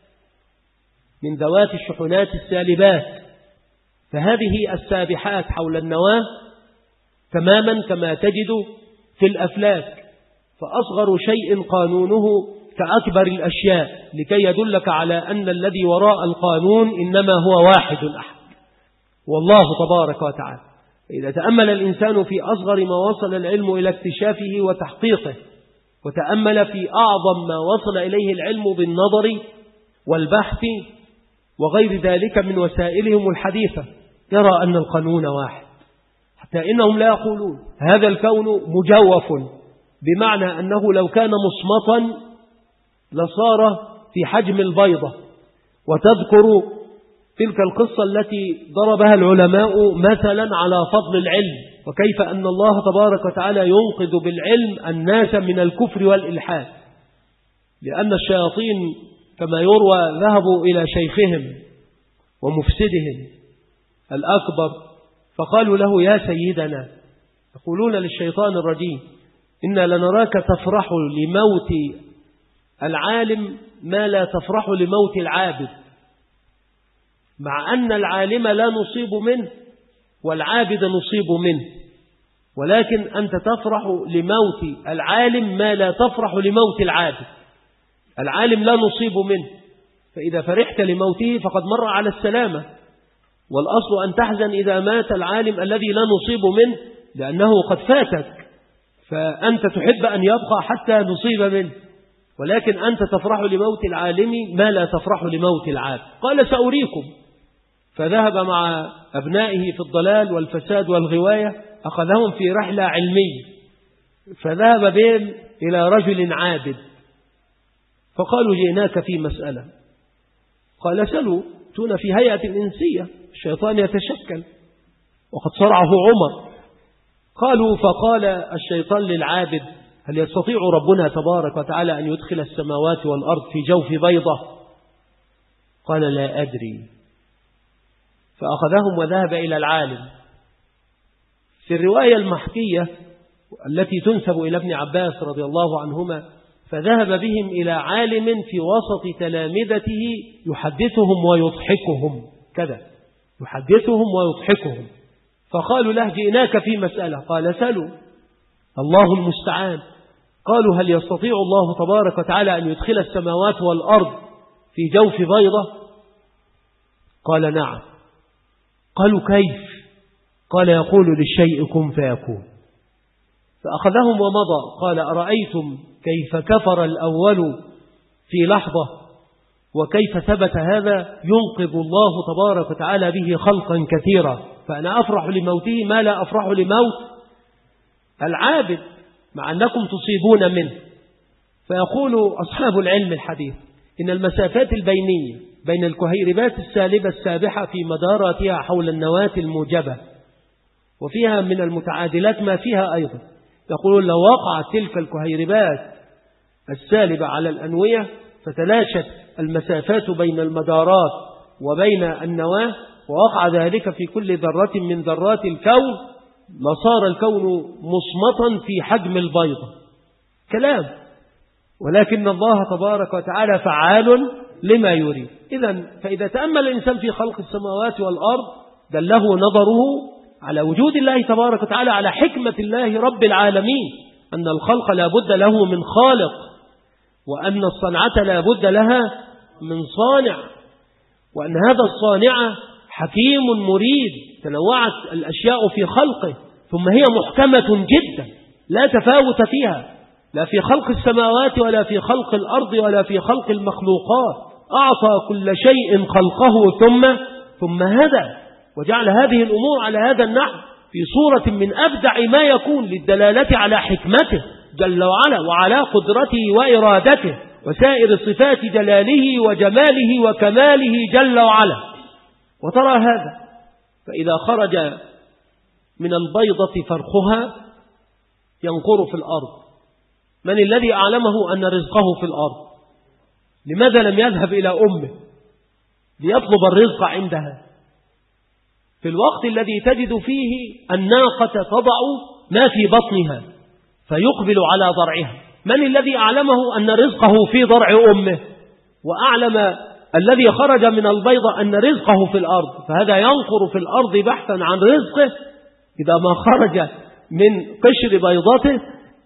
من ذوات الشحنات السالبات، فهذه السابحات حول النواة تماما كما تجد في الأفلاك، فأصغر شيء قانونه كأكبر الأشياء، لكي يدلك على أن الذي وراء القانون إنما هو واحد أحد والله تبارك وتعالى. إذا تأمل الإنسان في أصغر ما وصل العلم إلى اكتشافه وتحقيقه، وتأمل في أعظم ما وصل إليه العلم بالنظر والبحث وغير ذلك من وسائلهم الحديثة، يرى أن القانون واحد، حتى إنهم لا يقولون هذا الكون مجوف، بمعنى أنه لو كان مصمتا لصار في حجم البيضة. وتذكر تلك القصة التي ضربها العلماء مثلا على فضل العلم، وكيف أن الله تبارك وتعالى ينقذ بالعلم الناس من الكفر والإلحاد، لأن الشياطين كما يروى ذهبوا إلى شيخهم ومفسدهم الأكبر فقالوا له: يا سيدنا، يقولون للشيطان الرجيم: إنا لنراك تفرح لموت العالم ما لا تفرح لموت العابد، مع أن العالم لا نصيب منه والعابد نصيب منه، ولكن أنت تفرح لموت العالم ما لا تفرح لموت العابد. العالم لا نصيب منه، فإذا فرحت لموته فقد مر على السلامة، والأصل أن تحزن إذا مات العالم الذي لا نصيب منه، لأنه قد فاتك، فأنت تحب أن يبقى حتى نصيب منه، ولكن أنت تفرح لموت العالم ما لا تفرح لموت العابد. قال: سأريكم. فذهب مع أبنائه في الضلال والفساد والغواية، أخذهم في رحلة علمية، فذهب بهم إلى رجل عابد فقالوا: جئناك في مسألة. قال: سلوا. تون في هيئة الإنسية، الشيطان يتشكل وقد صرعه عمر. قالوا: فقال الشيطان للعابد: هل يستطيع ربنا تبارك وتعالى أن يدخل السماوات والأرض في جوف بيضة؟ قال: لا أدري. فأخذهم وذهب إلى العالم. في الرواية المحكية التي تنسب إلى ابن عباس رضي الله عنهما، فذهب بهم إلى عالم في وسط تلامذته يحدثهم ويضحكهم، كذا يحدثهم ويضحكهم. فقالوا له: جئناك في مسألة. قال: سلوا. الله المستعان. قالوا: هل يستطيع الله تبارك وتعالى أن يدخل السماوات والأرض في جوف بيضة؟ قال: نعم. قالوا: كيف؟ قال: يقول للشيء كن فيكون. فأخذهم ومضى. قال: أرأيتم كيف كفر الأول في لحظة وكيف ثبت هذا؟ ينقذ الله تبارك وتعالى به خلقا كثيرا، فأنا أفرح لموته ما لا أفرح لموت العابد، مع أنكم تصيبون منه. فيقول أصحاب العلم الحديث إن المسافات البينية بين الكهيربات السالبة السابحة في مداراتها حول النواة الموجبة، وفيها من المتعادلات ما فيها أيضا، يقولون لو وقعت تلك الكهيربات السالبة على الأنوية فتلاشت المسافات بين المدارات وبين النواة، ووقع ذلك في كل ذرة من ذرات الكون، لصار الكون مصمتا في حجم البيضة. كلام، ولكن الله تبارك وتعالى فعال لما يريد. فإذا تأمل الإنسان في خلق السماوات والأرض دله نظره على وجود الله تبارك وتعالى، على حكمة الله رب العالمين، أن الخلق لا بد له من خالق، وأن الصنعة لا بد لها من صانع، وأن هذا الصانع حكيم مريد، تنوعت الأشياء في خلقه، ثم هي محكمة جدا لا تفاوت فيها، لا في خلق السماوات ولا في خلق الأرض ولا في خلق المخلوقات. أعطى كل شيء خلقه ثم هدى، وجعل هذه الأمور على هذا النحو في صورة من أبدع ما يكون للدلالة على حكمته جل وعلا وعلى قدرته وإرادته وسائر صفات جلاله وجماله وكماله جل وعلا. وترى هذا، فإذا خرج من البيضة فرخها ينقر في الأرض، من الذي أعلمه أن رزقه في الأرض؟ لماذا لم يذهب إلى أمه ليطلب الرزق عندها في الوقت الذي تجد فيه الناقة تضع ما في بطنها فيقبل على ضرعها؟ من الذي أعلمه أن رزقه في ضرع أمه، وأعلم الذي خرج من البيضة أن رزقه في الأرض؟ فهذا ينقر في الأرض بحثا عن رزقه، إذا ما خرج من قشر بيضته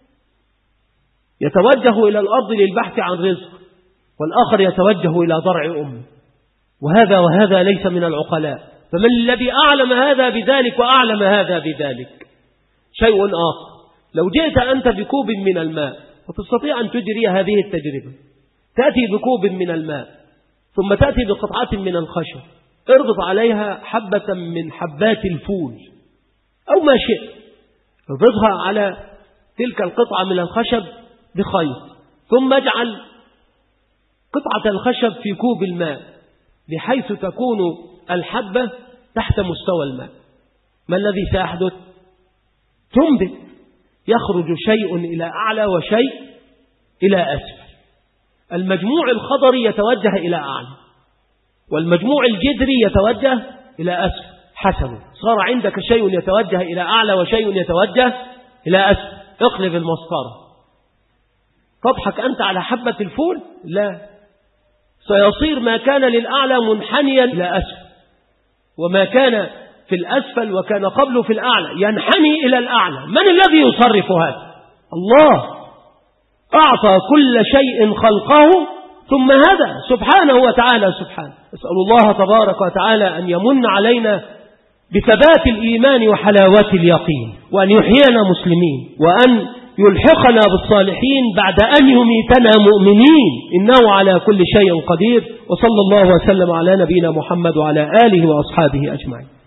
يتوجه إلى الأرض للبحث عن رزق، والآخر يتوجه إلى ضرع أمه. وهذا ليس من العقلاء. فمن الذي أعلم هذا بذلك وأعلم هذا بذلك؟ شيء آخر، لو جئت أنت بكوب من الماء وتستطيع أن تجري هذه التجربة، تأتي بكوب من الماء ثم تأتي بقطعة من الخشب، اربط عليها حبة من حبات الفول أو ما شئت، اربطها على تلك القطعة من الخشب بخيط، ثم اجعل قطعة الخشب في كوب الماء بحيث تكون الحبة تحت مستوى الماء. ما الذي سيحدث؟ تنبت، يخرج شيء إلى أعلى وشيء إلى أسفل. المجموع الخضري يتوجه إلى أعلى، والمجموع الجذري يتوجه إلى أسفل. حسن، صار عندك شيء يتوجه إلى أعلى وشيء يتوجه إلى أسفل. اقلب المسطرة. تضحك أنت على حبة الفول؟ لا، سيصير ما كان للأعلى منحنيا إلى أسفل، وما كان في الأسفل وكان قبله في الأعلى ينحني إلى الأعلى. من الذي يصرف هذا؟ الله. أعطى كل شيء خلقه ثم هدى سبحانه وتعالى. سبحانه. أسأل الله تبارك وتعالى أن يمن علينا بثبات الإيمان وحلاوة اليقين، وأن يحيينا مسلمين، وأن يلحقنا بالصالحين بعد أن يميتنا مؤمنين، إنه على كل شيء قدير. وصلى الله وسلم على نبينا محمد وعلى آله وأصحابه أجمعين.